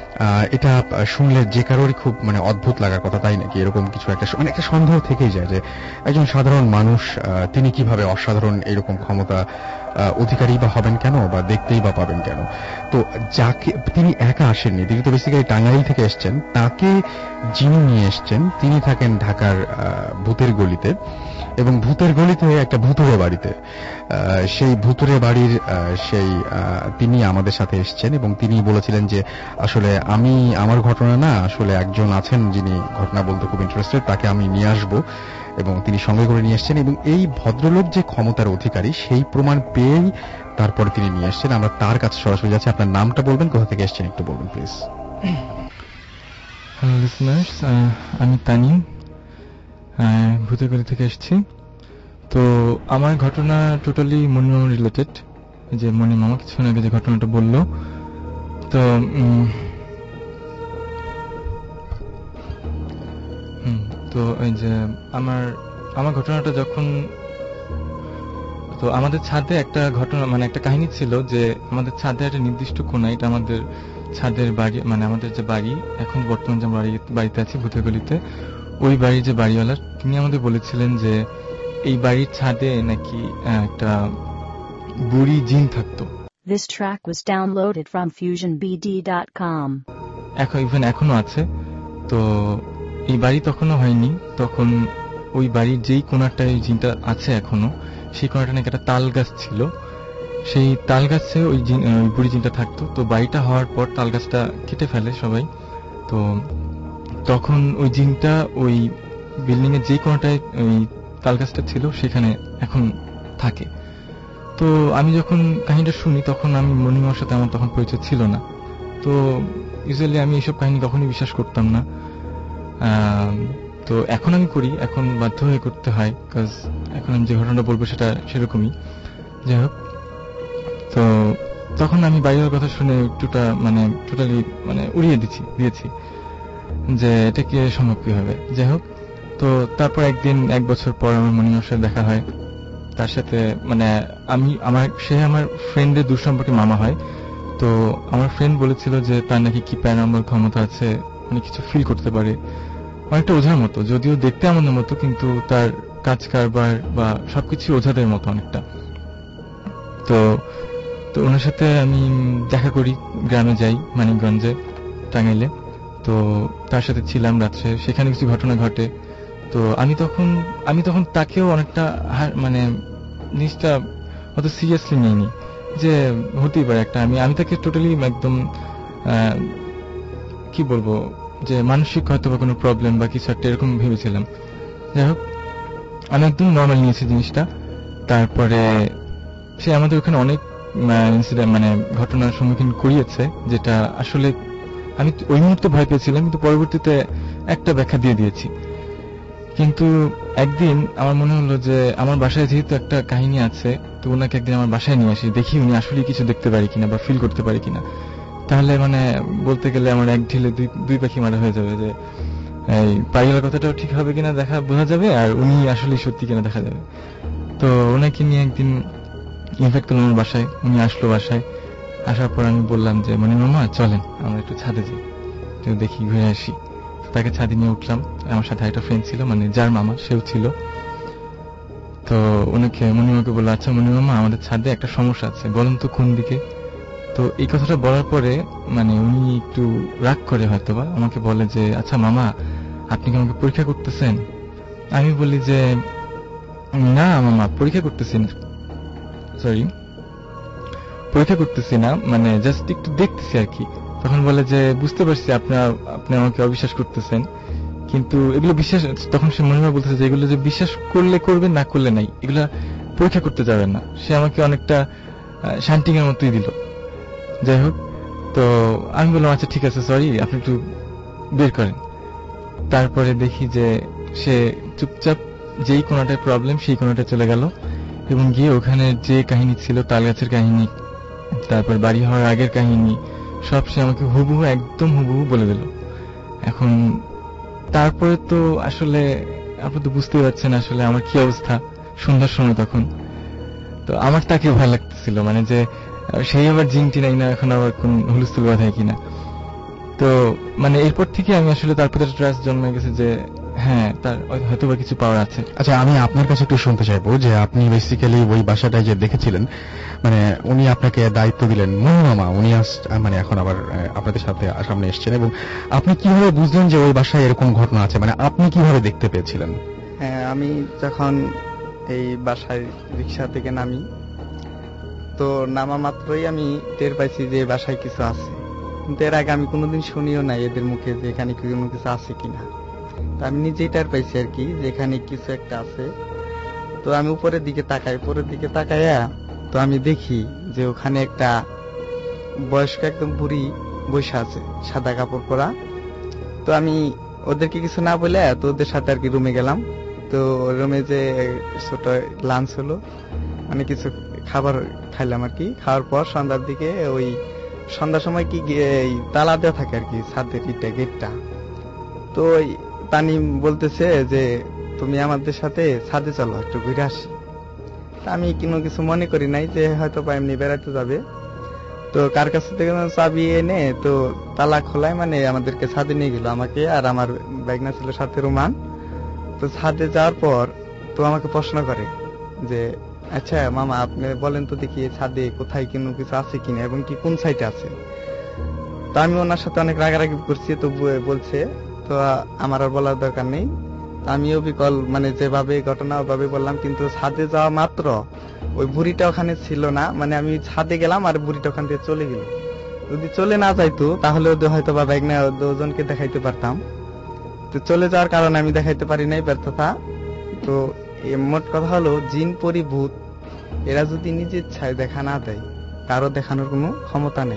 এটা শুনলে যে কারোরই খুব মানে অদ্ভুত লাগার কথা, তাই নাকি? এরকম কিছু একটা মানে একটা সন্দেহ থেকেই যায় যে একজন সাধারণ মানুষ তিনি কিভাবে অসাধারণ এরকম ক্ষমতা অধিকারী বা হবেন কেন, বা দেখতেই বা পাবেন কেন? তো যাকে তিনি একা আসেননি, তিনি তো বেসিক্যালি টাঙ্গাইল থেকে এসছেন। তাকে যিনি নিয়ে এসছেন তিনি থাকেন ঢাকার ভূতের গলিতে, এবং ভূতের গলিতে একটা ভূতুরে বাড়িতে। সেই ভূতুরে বাড়ির সেই তিনি আমাদের সাথে এসছেন এবং তিনি বলেছিলেন যে আসলে আমি আমার ঘটনা না, আসলে একজন আছেন যিনি ঘটনা বলতে খুব ইন্টারেস্টেড, তাকে আমি নিয়ে আসবো, এবং তিনি সঙ্গে করে নিয়ে এসছেন। এবং এই ভদ্রলোক যে ক্ষমতার অধিকারী সেই প্রমাণ পেয়েই তারপরে তিনি নিয়ে এসছেন। আমরা তার কাছে সরাসরি যাচ্ছি। আপনার নামটা বলবেন, কোথা থেকে এসছেন একটু বলবেন প্লিজ। হ্যালো লিসনার্স, আমি তানিম, ভূতেগলি থেকে এসেছি। তো আমার ঘটনা টোটালি মনিমামা রিলেটেড, যে মনিমামা কিছুক্ষণ আগে যে ঘটনাটা বললো। তো হুম তো এই যে আমার আমার ঘটনাটা যখন, তো আমাদের ছাদে একটা ঘটনা মানে একটা কাহিনী ছিল যে আমাদের ছাদে একটা নির্দিষ্ট কোণায়, এটা আমাদের ছাদের বাড়ি, মানে আমাদের যে বাড়ি এখন বর্তমান যে বাড়ি বাড়িতে আছি ভূতেগলিতে, ওই বাড়ির যে বাড়িওয়ালা তিনি আমাদের বলেছিলেন যে এই বাড়ির ছাদে নাকি একটা বুড়ি জিন থাকতো। This track was downloaded from fusion b d dot com. এখন ইভেন এখনো আছে। তো এই বাড়ি তখনও হয়নি, তখন ওই বাড়ির যেই কোণাটায় ওই জিনটা আছে এখনো, সেই কোণাটা নাকি একটা তাল গাছ ছিল, সেই তাল গাছে ওই জিন ওই বুড়ি জিনটা থাকতো। তো বাড়িটা হওয়ার পর তাল গাছটা কেটে ফেলে সবাই। তো তখন ওই জিনটা ওই বিল্ডিং এর যেই কোণাটায় ওই তাল গাছটা ছিল সেখানে এখন থাকে। তো আমি যখন কাহিনীটা শুনি তখন আমি মনিমার সাথে আমার তখন পরিচয় ছিল না। তো ইউজুয়ালি আমি এইসব কাহিনী কখনোই বিশ্বাস করতাম না। তো এখন আমি করি, এখন বাধ্য হয়ে করতে হয়, কাজ এখন আমি যে ঘটনাটা বলবো সেটা সেরকমই। যাই হোক, তো তখন আমি বাইরের কথা শুনে একটুটা মানে টোটালি মানে উড়িয়ে দিচ্ছি দিয়েছি যে এটা কি সম্ভব কিভাবে। যাই হোক, তো তারপর একদিন এক বছর পর আমার মনিমার সাথে দেখা হয়। তার সাথে মানে আমি আমার সে আমার ফ্রেন্ডের দুঃসম্পর্কে মামা হয়। তো আমার ফ্রেন্ড বলেছিল যে তার নাকি কি প্যারানর্মাল ক্ষমতা আছে, অনেক কিছু ফিল করতে পারে, অনেকটা ওঝার মতো, যদিও দেখতে আমাদের মতো কিন্তু তার কাজ কারবার বা সবকিছু ওঝাদের মতো অনেকটা। তো তো ওনার সাথে আমি দেখা করি, গ্রামে যাই মানিকগঞ্জে টাঙ্গাইলে। তো তার সাথে ছিলাম রাত্রে, সেখানে কিছু ঘটনা ঘটে। তো আমি তখন আমি তখন তাকেও অনেকটা মানে জিনিসটা অত সিরিয়াসলি নিইনি যে হতেই পারে একটা, আমি আমি তাকে টোটালি একদম কি বলবো যে মানসিক হয়তো বা কোনো প্রবলেম বা কিছু একটা এরকম ভেবেছিলাম। যাই হোক, আমি একদম নর্মাল নিয়েছি জিনিসটা। তারপরে সে আমাদের ওখানে অনেক ইনসিডেন্ট মানে ঘটনার সম্মুখীন করিয়েছে, যেটা আসলে আমি ওই মুহূর্তে ভয় পেয়েছিলাম, কিন্তু পরবর্তীতে একটা ব্যাখ্যা দিয়ে দিয়েছি। কিন্তু একদিন আমার মনে হলো যে আমার বাসায় যেহেতু একটা কাহিনী আছে, তো ওনাকে একদিন আমার বাসায় নিয়ে আসি, দেখি উনি আসলে কিছু দেখতে পারি কিনা বা ফিল করতে পারি কিনা। তাহলে মানে বলতে গেলে আমার এক ঢিলে দুই দুই পাখি মারা হয়ে যাবে, যে এই পারিয়ার কথাটাও ঠিক হবে কিনা দেখা বোঝা যাবে, আর উনি আসলে সত্যি কিনা দেখা যাবে। তো ওনাকে নিয়ে একদিন ইনভাইট করলাম আমার বাসায়, উনি আসলো বাসায়। আসার পর আমি বললাম যে মনি মামা চলেন আমরা একটু ছাদে যাই, তো দেখি ঘুরে আসি। তাকে ছাদে নিয়ে উঠলাম, আমার সাথে একটা ফ্রেন্ড ছিল, মানে যার মামা সেও ছিল। তো ওনাকে মনিমাকে বললো, আচ্ছা মনিমামা আমাদের ছাদে একটা সমস্যা আছে, বলেন তো কোন দিকে। তো এই কথাটা বলার পরে মানে উনি একটু রাগ করে হয়তোবা আমাকে বলে যে আচ্ছা মামা আপনি কি আমাকে পরীক্ষা করতেছেন? আমি বলি যে না মামা পরীক্ষা করতেছি না, সরি পরীক্ষা করতেছি না, মানে জাস্ট একটু দেখতেছি আর কি। তখন বলে যে বুঝতে পারছি আপনার আপনি আমাকে অবিশ্বাস করতেছেন, কিন্তু এগুলো বিশ্বাস, তখন সে মনিমা বলতেছে যে এগুলো যে বিশ্বাস করলে করবেন না করলে নাই, এগুলা পরীক্ষা করতে যাবেন না। সে আমাকে অনেকটা শান্তিং এর মতোই দিল। যাই হোক, তো আমি বললাম আচ্ছা ঠিক আছে সরি, আপনি একটু বের করেন। তারপরে দেখি যে সে চুপচাপ যেই কোনাটায় প্রবলেম সেই কোনাটায় চলে গেল এবং গিয়ে ওখানে যে কাহিনী ছিল, তাল গাছের কাহিনী, তারপর বাড়ি হওয়ার আগের কাহিনী, সব সে আমাকে হুবহু একদম হুবহু বলে দিল। এখন তারপরে তো আসলে আপনি তো বুঝতেই পারছেন আসলে আমার কি অবস্থা সন্ধ্যার সময় তখন। তো আমার তাকে ভয় লাগতেছিল, মানে যে সেই আবার জিনটি নাই না, এখন আবার কোন হুলস্থুল বাঁধায় কিনা। তো মানে এরপর থেকে আমি আসলে তার প্রতি ট্রাস্ট জন্মে গেছে যে হ্যাঁ তার হয়তো বা কিছু পাওয়ার আছে। আচ্ছা আমি আপনার কাছে একটু শুনতে চাইবো যে আপনি বেসিক্যালি ওই বাসাটায় যে দেখেছিলেন, মানে উনি আপনাকে দায়িত্ব দিলেন মনিমামা, উনি মানে এখন আবার আপনাদের সাথে সামনে এসেছেন, এবং আপনি কিভাবে বুঝলেন যে ওই বাসায় এরকম ঘটনা আছে, মানে আপনি কিভাবে দেখতে পেয়েছিলেন? হ্যাঁ, আমি যখন এই বাসায় রিক্সা থেকে নামি, তো নামা মাত্রই আমি টের পাইছি যে বাসায় কিছু আছে, কিন্তু এর আগে আমি কোনোদিন শুনিও নাই এদের মুখে যে এখানে কোনো কিছু আছে কিনা। তো আমি নিজেই টের পাইছি আর কি যে এখানে কিছু একটা আছে। তো আমি উপরের দিকে তাকাই, উপরের দিকে তাকাইয়া তো আমি দেখি যে ওখানে একটা বয়স্ক একদম বুড়ি বসে আছে, সাদা কাপড় পরা। তো আমি ওদেরকে কিছু না বলে তো ওদের সাথে আর কি রুমে গেলাম। তো রুমে যে ছোট লাঞ্চ হলো, মানে কিছু খাবার খাইলাম আর কি। খাওয়ার পর সন্ধ্যার দিকে ওই সন্ধ্যার সময় কি তালা দেওয়া থাকে আর কি ছাদের ইটা গেটটা। তো ওই তানি বলতেছে যে তুমি আমাদের সাথে ছাদে চলো একটু ঘুরে আসি। আমি কোনো কিছু মনে করি নাই যে হয়তো বা এমনি বেড়াতে যাবে। তো কার কাছ থেকে চাবি এনে তো তালা খোলায় মানে আমাদেরকে ছাদে নিয়ে গেল, আমাকে আর আমার বাইকনা ছিল সাথে রোমান। তো ছাদে যাওয়ার পর তো আমাকে প্রশ্ন করে যে আচ্ছা মামা আপনি বলেন তো দেখি ছাদে কোথায় কোনো কিছু আছে কিনা এবং কি কোন সাইডে আছে। তো আমি ওনার সাথে অনেক রাগারাগি করছি, তো বলছে তো আমার আর বলার দরকার নেই। আমিও বিকল মানে যেভাবে ঘটনা ওভাবে বললাম, কিন্তু ছাদে যাওয়া মাত্র ওই বুড়িটা ওখানে ছিল না, মানে আমি ছাদে গেলাম আর বুড়িটা ওখান থেকে চলে গেল। যদি চলে না যাইতো তাহলে ওদের হয়তো বা ব্যাগ না দুজনকে দেখাইতে পারতাম। তো চলে যাওয়ার কারণে আমি দেখাইতে পারি নাই ব্যর্থতা। তো মোট কথা হলো জিন পরি ভূত এরা যদি নিজের ইচ্ছায় দেখা না দেয়, কারো দেখানোর কোনো ক্ষমতা নেই।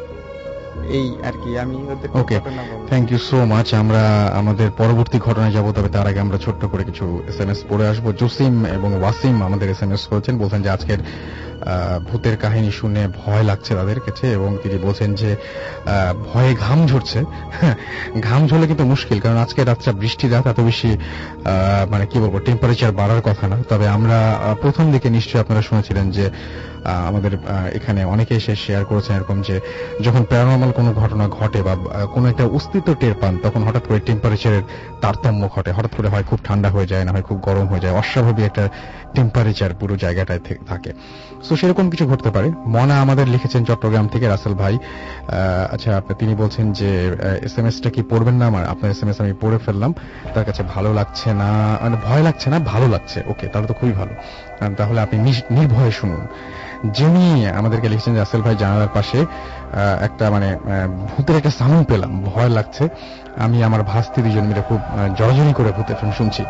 এই আর কি আমি ওদের okay, thank you so much. আমরা আমাদের পরবর্তী ঘটনায় যাব, তবে তার আগে আমরা ছোট্ট করে কিছু এস এম এস পড়ে আসবো। জসিম এবং ওয়াসিম আমাদের এস এম এস করেছেন, বলছেন যে আজকের ভূতের কাহিনী শুনে ভয় লাগছে তাদের কাছে, এবং তিনি বলছেন যে ভয়ে ঘাম ঝরছে। ঘাম ঝরলে কিন্তু মুশকিল, কারণ আজকে রাতটা বৃষ্টি রাত, এত বেশি মানে কি বলবো টেম্পারেচার বাড়ার কথা না। তবে আমরা প্রথম দিকে নিশ্চয়ই আপনারা শুনেছিলেন যে আমাদের এখানে অনেকে এসে শেয়ার করেছেন এরকম যে যখন প্যারানর্মাল কোনো ঘটনা ঘটে বা কোনো একটা অস্তিত্ব টের পান, তখন হঠাৎ করে টেম্পারেচারের তারতম্য ঘটে, হঠাৎ করে হয় খুব ঠান্ডা হয়ে যায়, না হয় খুব গরম হয়ে যায়, অস্বাভাবিক একটা টেম্পারেচার পুরো জায়গাটায় থাকে। তো সেরকম কিছু ঘটতে পারে। মনা আমাদের লিখেছেন চট্টগ্রাম থেকে, রাসেল ভাই। আচ্ছা তিনি বলছেন যে এস এম এসটা কি পড়বেন না, আমার আপনার এস এম এস আমি পড়ে ফেললাম, তার কাছে ভালো লাগছে না, মানে ভয় লাগছে না ভালো লাগছে। ওকে, তাহলে তো খুবই ভালো, তাহলে আপনি নির্ভয়ে শুনুন। যিনি আমাদেরকে লিখেছেন রাসেল ভাই, জানালার পাশে একটা মানে ভূতের একটা সাউন্ড পেলাম, ভয় লাগছে, আমি আমার ভাস্তি দুজন মিলে খুব জড়াজড়ি করে ভূতের ফিল্ম শুনছি।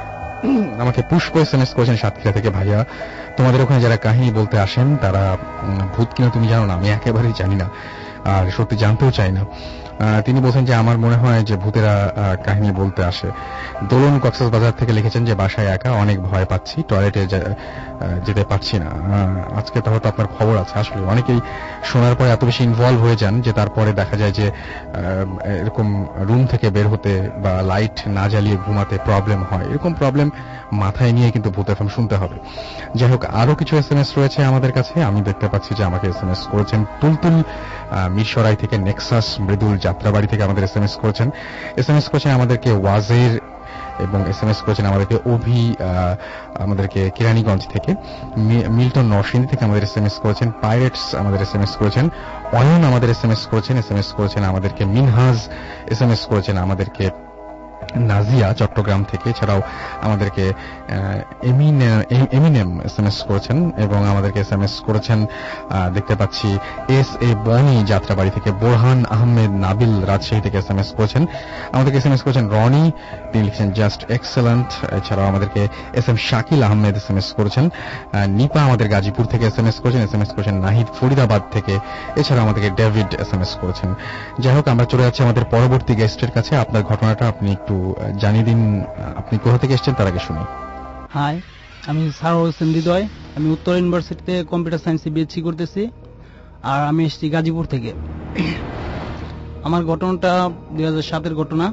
আমাকে পুষ্প এসএমএস করেছেন সাতক্ষীরা থেকে, ভাইয়া তোমাদের ওখানে যারা কাহিনী বলতে আসেন তারা ভূত কিনা তুমি জানো না? আমি একেবারেই জানি না, আর সত্যি জানতেও চাই না। তিনি বলছেন যে আমার মনে হয় যে ভূতেরা কাহিনী বলতে আসে। দোলন কক্সবাজার থেকে লিখেছেন যে বাসায় একা, অনেক ভয় পাচ্ছি, টয়লেটে যেতে পারছি না। আজকে তাহলে তো আপনার খবর আছে। আসলে অনেকেই শোনার পরে এত বেশি ইনভলভ হয়ে যান যে তারপরে দেখা যায় যে এরকম রুম থেকে বের হতে বা লাইট না জ্বালিয়ে ঘুমাতে প্রবলেম হয়। এরকম প্রবলেম মাথায় নিয়ে কিন্তু ভূত এফএম শুনতে হবে। যাই হোক, আরো কিছু এসএমএস রয়েছে আমাদের কাছে। আমি দেখতে পাচ্ছি যে আমাকে এসএমএস করেছেন তুলতুল মিরসরাই থেকে, নেক্সাস মৃদুল যাত্রাবাড়ি থেকে আমাদের এসএমএস করেছেন। এসএমএস করেছেন আমাদেরকে ওয়াজের, এবং এসএমএস করেছেন আমাদেরকে অভি, আমাদেরকে কেরানীগঞ্জ থেকে, মিল্টন নরসিংদী থেকে আমাদের এসএমএস করেছেন, পাইরেটস আমাদের এসএমএস করেছেন, অয়ন আমাদের এসএমএস করেছেন, এসএমএস করেছেন আমাদেরকে মিনহাজ, এসএমএস করেছেন আমাদেরকে নাজিয়া চট্টগ্রাম থেকে, এছাড়াও আমাদেরকে এমিনেম এসএমএস করেছেন, এবং আমাদেরকে এসএমএস করেছেন দেখতে পাচ্ছি এস এ বনি যাত্রাবাড়ি থেকে, বোরহান আহমেদ নাবিল রাজশাহী থেকে এসএমএস করেছেন, আমাদেরকে এসএমএস করেছেন রনি, তিনি লিখছেন জাস্ট এক্সেলেন্ট। এছাড়াও আমাদেরকে S M Shakil Ahmed SMS করেছেন, নিপা আমাদের গাজীপুর থেকে এসএমএস করেছেন, এসএমএস করেছেন নাহিদ ফরিদাবাদ থেকে, এছাড়াও আমাদেরকে ডেভিড এসএমএস করেছেন। যাই হোক, আমরা চলে যাচ্ছি আমাদের পরবর্তী গেস্টের কাছে। আপনার ঘটনাটা আপনি একটু জানিয়ে দিন, আপনি কোথা থেকে এসেছেন তার আগে শুনি। হাই, আমি সারোয়ার হোসেন হৃদয়, আমি উত্তর ইউনিভার্সিটিতে কম্পিউটার সায়েন্সে বিএসসি করতেছি, আর আমি এসেছি গাজীপুর থেকে। আমার ঘটনাটা দুই হাজার সাতের ঘটনা।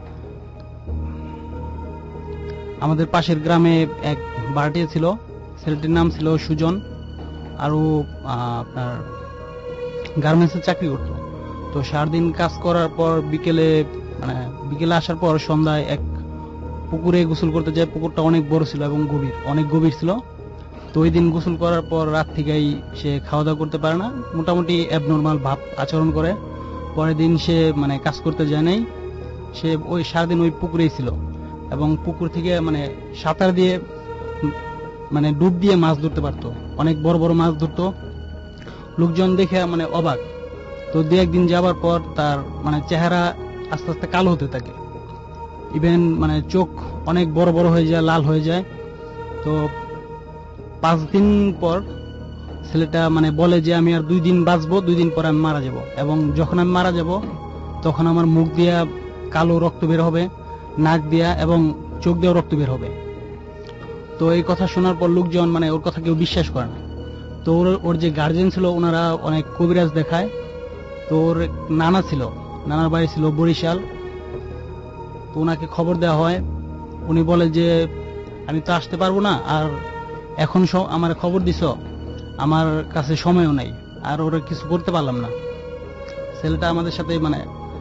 আমাদের পাশের গ্রামে এক ভাড়াটিয়া ছিল, ছেলেটির নাম ছিল সুজন, আর ও আপনার গার্মেন্টসে চাকরি করতো। তো সারাদিন কাজ করার পর বিকেলে মানে বিকেলে আসার পর সন্ধ্যায় এক পুকুরে গোসল করতে যায়। পুকুরটা অনেক বড় ছিল এবং গভীর, অনেক গভীর ছিল। তো ওই দিন গোসল করার পর রাত থেকেই সে খাওয়া দাওয়া করতে পারে না, মোটামুটি অ্যাবনর্মাল ভাব আচরণ করে। পরের দিন সে মানে কাজ করতে যায় নাই, সে ওই সারাদিন ওই পুকুরেই ছিল, এবং পুকুর থেকে মানে সাঁতার দিয়ে মানে ডুব দিয়ে মাছ ধরতে পারতো, অনেক বড় বড় মাছ ধরতো। লোকজন দেখে মানে অবাক। তো দু একদিন যাবার পর তার মানে চেহারা আস্তে আস্তে কালো হতে থাকে, ইভেন মানে চোখ অনেক বড় বড় হয়ে যায়, লাল হয়ে যায়। তো পাঁচ দিন পর ছেলেটা মানে বলে যে আমি আর দুই দিন বাঁচবো, দুই দিন পর আমি মারা যাব, এবং যখন আমি মারা যাব তখন আমার মুখ দিয়া কালো রক্ত বের হবে, নাক দিয়া এবং চোখ দিয়েও রক্ত বের হবে। তো এই কথা শোনার পর লোকজন মানে ওর কথা কেউ বিশ্বাস করে না। তো ওর ওর যে গার্জেন ছিল ওনারা অনেক কবিরাজ দেখায়। তো ওর নানা ছিল, নানার বাড়ি ছিল বরিশাল। তো ওনাকে খবর দেওয়া হয়, উনি বলে যে আমি তো আসতে পারবো না, আর এখন আমার খবর দিছ, আমার কাছে সময়ও নাই, আর ওরা কিছু করতে পারলাম না। ছেলেটা আমাদের সাথে মানে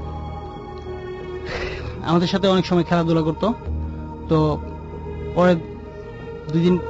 আমাদের সাথে অনেক সময় খেলাধুলা করতো। তো পরে দুই দিন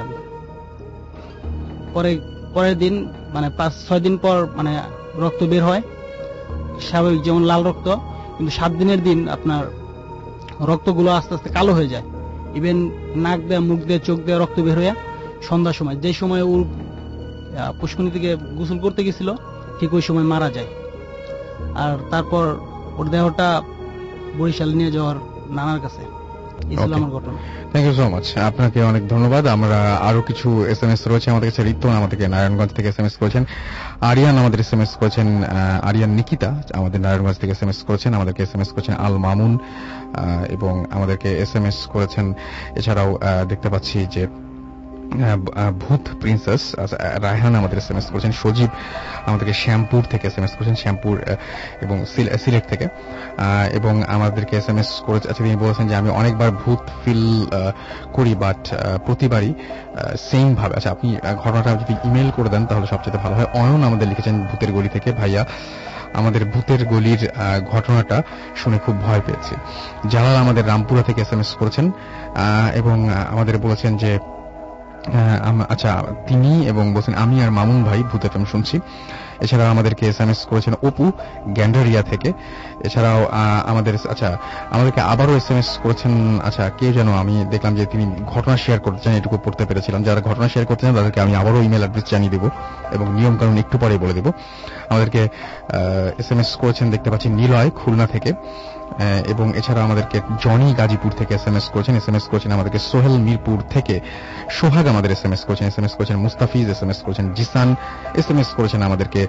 পরে পরের দিন মানে পাঁচ ছয় দিন পর মানে রক্ত বের হয়, স্বাভাবিক যেমন লাল রক্ত, কিন্তু সাত দিনের দিন আপনার রক্তগুলো আস্তে আস্তে কালো হয়ে যায়। ইভেন নাক দেয়া, মুখ দিয়ে, চোখ দিয়ে রক্ত বের হয়ে সন্ধ্যার সময়, যে সময় ওর পুষ্করণী থেকে গোসল করতে গেছিল ঠিক ওই সময় মারা যায়। আর তারপর ওর দেহটা বরিশাল নিয়ে যাওয়ার নানার কাছে। এই ছিল আমার ঘটনা। থ্যাংক ইউ সো মাচ, আপনাকে অনেক ধন্যবাদ। আমরা আরো কিছু এসএমএস রয়েছে আমাদের কাছে। রিতন আমাদেরকে নারায়ণগঞ্জ থেকে এসএমএস করেছেন, আরিয়ান আমাদের এসএমএস করেছেন, আরিয়ান নিকিতা আমাদের নারায়ণগঞ্জ থেকে এসএমএস করেছেন, আমাদেরকে এসএমএস করেছেন আল মামুন, এবং আমাদেরকে এসএমএস করেছেন এছাড়াও দেখতে পাচ্ছি যে ভূত প্রিন্সেস রায়হান আমাদের এসএমএস করেছেন, সজীব আমাদেরকে শ্যামপুর থেকে এসএমএস করেছেন, শ্যামপুর এবং সিলেট থেকে, এবং আমাদেরকে এসএমএস করেছে। আচ্ছা, তিনি বলেছেন যে আমি অনেকবার ভূত ফিল করি, বাট প্রতিবারই সেম ভাবে। আচ্ছা, আপনি ঘটনাটা যদি ইমেল করে দেন তাহলে সবচেয়ে ভালো হয়। অয়ন আমাদের লিখেছেন ভূতের গলি থেকে, ভাইয়া আমাদের ভূতের গলির ঘটনাটা শুনে খুব ভয় পেয়েছি। জালাল আমাদের রামপুরা থেকে এসএমএস করেছেন, এবং আমাদের বলেছেন যে আচ্ছা তিনি এবং বলছেন আমি আর মামুন ভাই ভূত এফএম শুনছি। এছাড়াও আমাদেরকে এস এম এস করেছেন অপু গ্যান্ডারিয়া থেকে। এছাড়াও আহ, আমাদের আচ্ছা আমাদেরকে আবারও এস এম এস করেছেন, আচ্ছা কে যেন, আমি দেখলাম যে তিনি ঘটনা শেয়ার করতে চান, এটুকু পড়তে পেরেছিলাম। যারা ঘটনা শেয়ার করতে চান তাদেরকে আমি আবারও ইমেল অ্যাড্রেস জানিয়ে দেবো এবং নিয়ম কানুন একটু পরেই বলে দেবো। আমাদেরকে এস এম এস করেছেন দেখতে পাচ্ছি নিলয় খুলনা থেকে, এবং এছাড়া আমাদেরকে জনি গাজীপুর থেকে এস এম এস করেছেন। এস এম এস করেছেন আমাদেরকে সোহেল মিরপুর থেকে, সোহাগ আমাদের এস এম এস করেছেন। এস এম এস করেছেন মুস্তাফিজ, এস এম এস করেছেন জিসান, এস এম এস করেছেন আমাদেরকে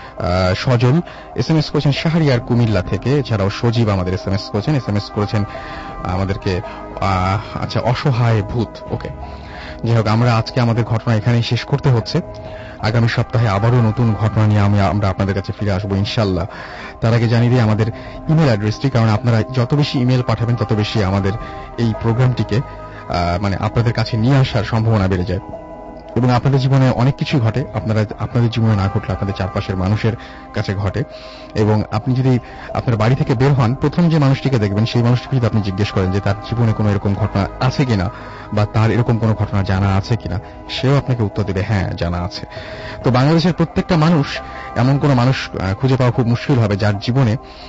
সজল, এস এম এস করেছেন শাহরিয়ার কুমিল্লা থেকে। এছাড়াও সজীব আমাদের এস এম এস করেছেন। এস এম এস করেছেন আমাদেরকে আচ্ছা অসহায় ভূত। ওকে, যাই হোক, আমরা আজকে আমাদের ঘটনা এখানেই শেষ করতে হচ্ছে। আগামী সপ্তাহে আবারও নতুন ঘটনা নিয়ে আমি আমরা আপনাদের কাছে ফিরে আসবো ইনশাল্লাহ। তার আগে জানিয়ে দিই আমাদের ইমেল অ্যাড্রেসটি, কারণ আপনারা যত বেশি ইমেল পাঠাবেন তত বেশি আমাদের এই প্রোগ্রামটিকে মানে আপনাদের কাছে নিয়ে আসার সম্ভাবনা বেড়ে যায়। এবং আপনাদের জীবনে অনেক কিছুই ঘটে, আপনারা আপনাদের জীবনে না ঘটলে আপনাদের চারপাশের মানুষের কাছে ঘটে। এবং আপনি যদি আপনার বাড়ি থেকে বের হন, প্রথম যে মানুষটিকে দেখবেন সেই মানুষটিকে যদি আপনি জিজ্ঞেস করেন যে তার জীবনে কোনো এরকম ঘটনা আছে কিনা বা তার এরকম কোনো ঘটনা জানা আছে কিনা, সেও আপনাকে উত্তর দেবে হ্যাঁ জানা আছে। তো বাংলাদেশের প্রত্যেকটা মানুষ, এমন কোনো মানুষ খুঁজে পাওয়া খুব মুশকিল হবে যার জীবনে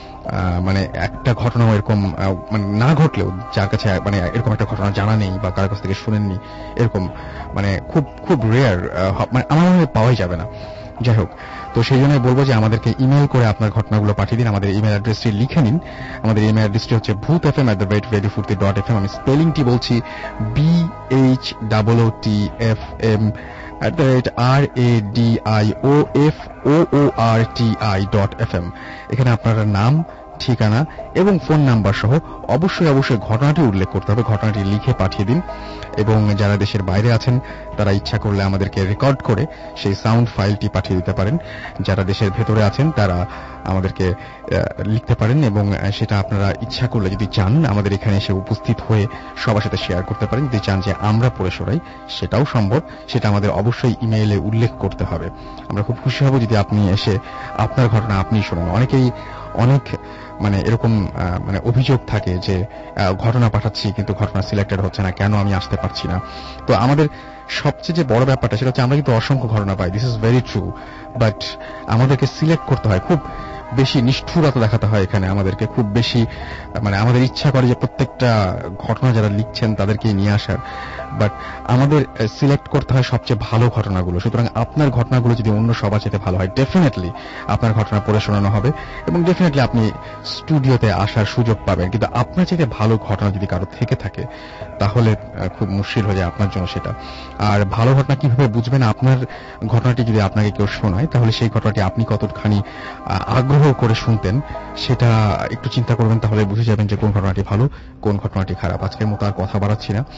মানে একটা ঘটনা এরকম মানে না ঘটলেও যার কাছে মানে এরকম একটা ঘটনা জানা নেই বা কারোর কাছ থেকে শুনেননি, এরকম মানে খুব খুব রেয়ার, মানে আমার মনে হয় পাওয়াই যাবে না। যাই হোক, তো সেই জন্য বলবো যে আমাদেরকে ইমেল করে আপনার ঘটনাগুলো পাঠিয়ে দিন। আমাদের ইমেল অ্যাড্রেসটি লিখে নিন। আমাদের ইমেল অ্যাড্রেসটি হচ্ছে Bhoot F M at the rate radio Foorti dot F M. আমি স্পেলিংটি বলছি B H double O T F M at the rate R A D I O F O O R T I dot F M। এখানে আপনারা নাম, ঠিকানা এবং phone number সহ অবশ্যই অবশ্যই ঘটনাটি উল্লেখ করতে হবে। ঘটনাটি লিখে পাঠিয়ে দিন। এবং যারা দেশের বাইরে আছেন তারা ইচ্ছা করলে আমাদেরকে রেকর্ড করে সেই সাউন্ড ফাইলটি পাঠিয়ে দিতে পারেন। যারা দেশের ভেতরে আছেন তারা আমাদেরকে লিখতে পারেন এবং সেটা আপনারা ইচ্ছা করলে যদি চান আমাদের এখানে এসে উপস্থিত হয়ে সবার সাথে শেয়ার করতে পারেন। যদি চান যে আমরা পড়ে শোনাই সেটাও সম্ভব, সেটা আমাদের অবশ্যই ইমেইলে উল্লেখ করতে হবে। আমরা খুব খুশি হব যদি আপনি এসে আপনার ঘটনা আপনি শোনান। অনেকেই অনেক মানে এরকম মানে অভিযোগ থাকে যে ঘটনা পাঠাচ্ছি কিন্তু ঘটনা সিলেক্টেড হচ্ছে না, কেন আমি আসতে পারছি না। তো আমাদের সবচেয়ে যে বড় ব্যাপারটা সেটা হচ্ছে আমরা কিন্তু অসংখ্য ঘটনা পাই, this is very true, but আমাদেরকে সিলেক্ট করতে হয়, খুব বেশি নিষ্ঠুরতা দেখাতে হয় এখানে আমাদেরকে, খুব বেশি মানে আমাদের ইচ্ছা করে যে প্রত্যেকটা ঘটনা যারা লিখছেন তাদেরকে নিয়ে আসার, বাট আমাদের সিলেক্ট করতে হয় সবচেয়ে ভালো ঘটনাগুলো। সুতরাং আপনার ঘটনাগুলো যদি অন্য সবার চাইতে ভালো হয় ডেফিনেটলি আপনার ঘটনা পড়ে শোনানো হবে এবং ডেফিনেটলি আপনি স্টুডিওতে আসার সুযোগ পাবেন। কিন্তু আপনার চাইতে ভালো ঘটনা যদি কারো থেকে থাকে তাহলে খুব মুশকিল হয়ে যায় আপনার জন্য সেটা। আর ভালো ঘটনা কিভাবে বুঝবেন? আপনার ঘটনাটি যদি আপনাকে কেউ শোনায় তাহলে সেই ঘটনাটি আপনি কতখানি আগ্রহ করে শুনতেন সেটা একটু চিন্তা করবেন, তাহলে বুঝে যাবেন যে কোন ঘটনাটি ভালো কোন ঘটনাটি খারাপ। আজকের মতো আর কথা বাড়াচ্ছি না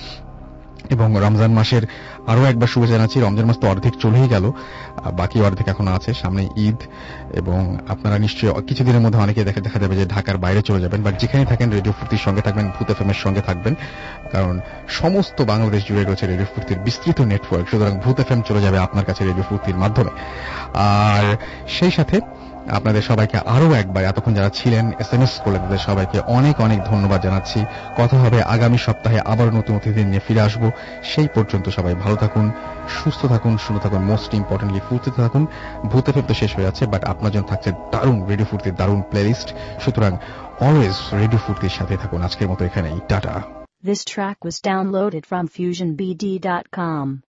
এবং রমজান মাসের আরো একবার শুভেচ্ছা জানাচ্ছি। রমজান মাস তো অর্ধেক চলেই গেল, বাকি অর্ধেক এখনো আছে, সামনে ঈদ এবং আপনারা নিশ্চয়ই কিছুদিনের মধ্যে অনেকে দেখা দেখা যাবে যে ঢাকার বাইরে চলে যাবেন, বাট যেখানে থাকেন রেডিও ফুর্তির সঙ্গে থাকবেন, ভূত এফ এম এর সঙ্গে থাকবেন, কারণ সমস্ত বাংলাদেশ জুড়ে রয়েছে রেডিও ফুর্তির বিস্তৃত নেটওয়ার্ক। সুতরাং ভূত এফ এম চলে যাবে আপনার কাছে রেডিও ফুর্তির মাধ্যমে। আর সেই সাথে আপনাদের সবাইকে আরো একবার এতক্ষণ যারা ছিলেন এস এম এস করলেন তাদের সবাইকে অনেক অনেক ধন্যবাদ জানাচ্ছি। কথা হবে আগামী সপ্তাহে, আবার নতুন অতিথি নিয়ে ফিরে আসবো। সেই পর্যন্ত সবাই ভালো থাকুন, সুস্থ থাকুন, সুন্দর থাকুন, মোস্ট ইম্পর্টেন্টলি ফুর্তিতে থাকুন। ভূত এফ এম তো শেষ হয়ে যাচ্ছে, বাট আপনার জন্য থাকছে দারুণ রেডিও ফুর্তির দারুণ প্লেলিস্ট। সুতরাং অলওয়েজ রেডিও ফুর্তির সাথে থাকুন। আজকের মতো এখানেই tata. This track was downloaded from fusion b d dot com.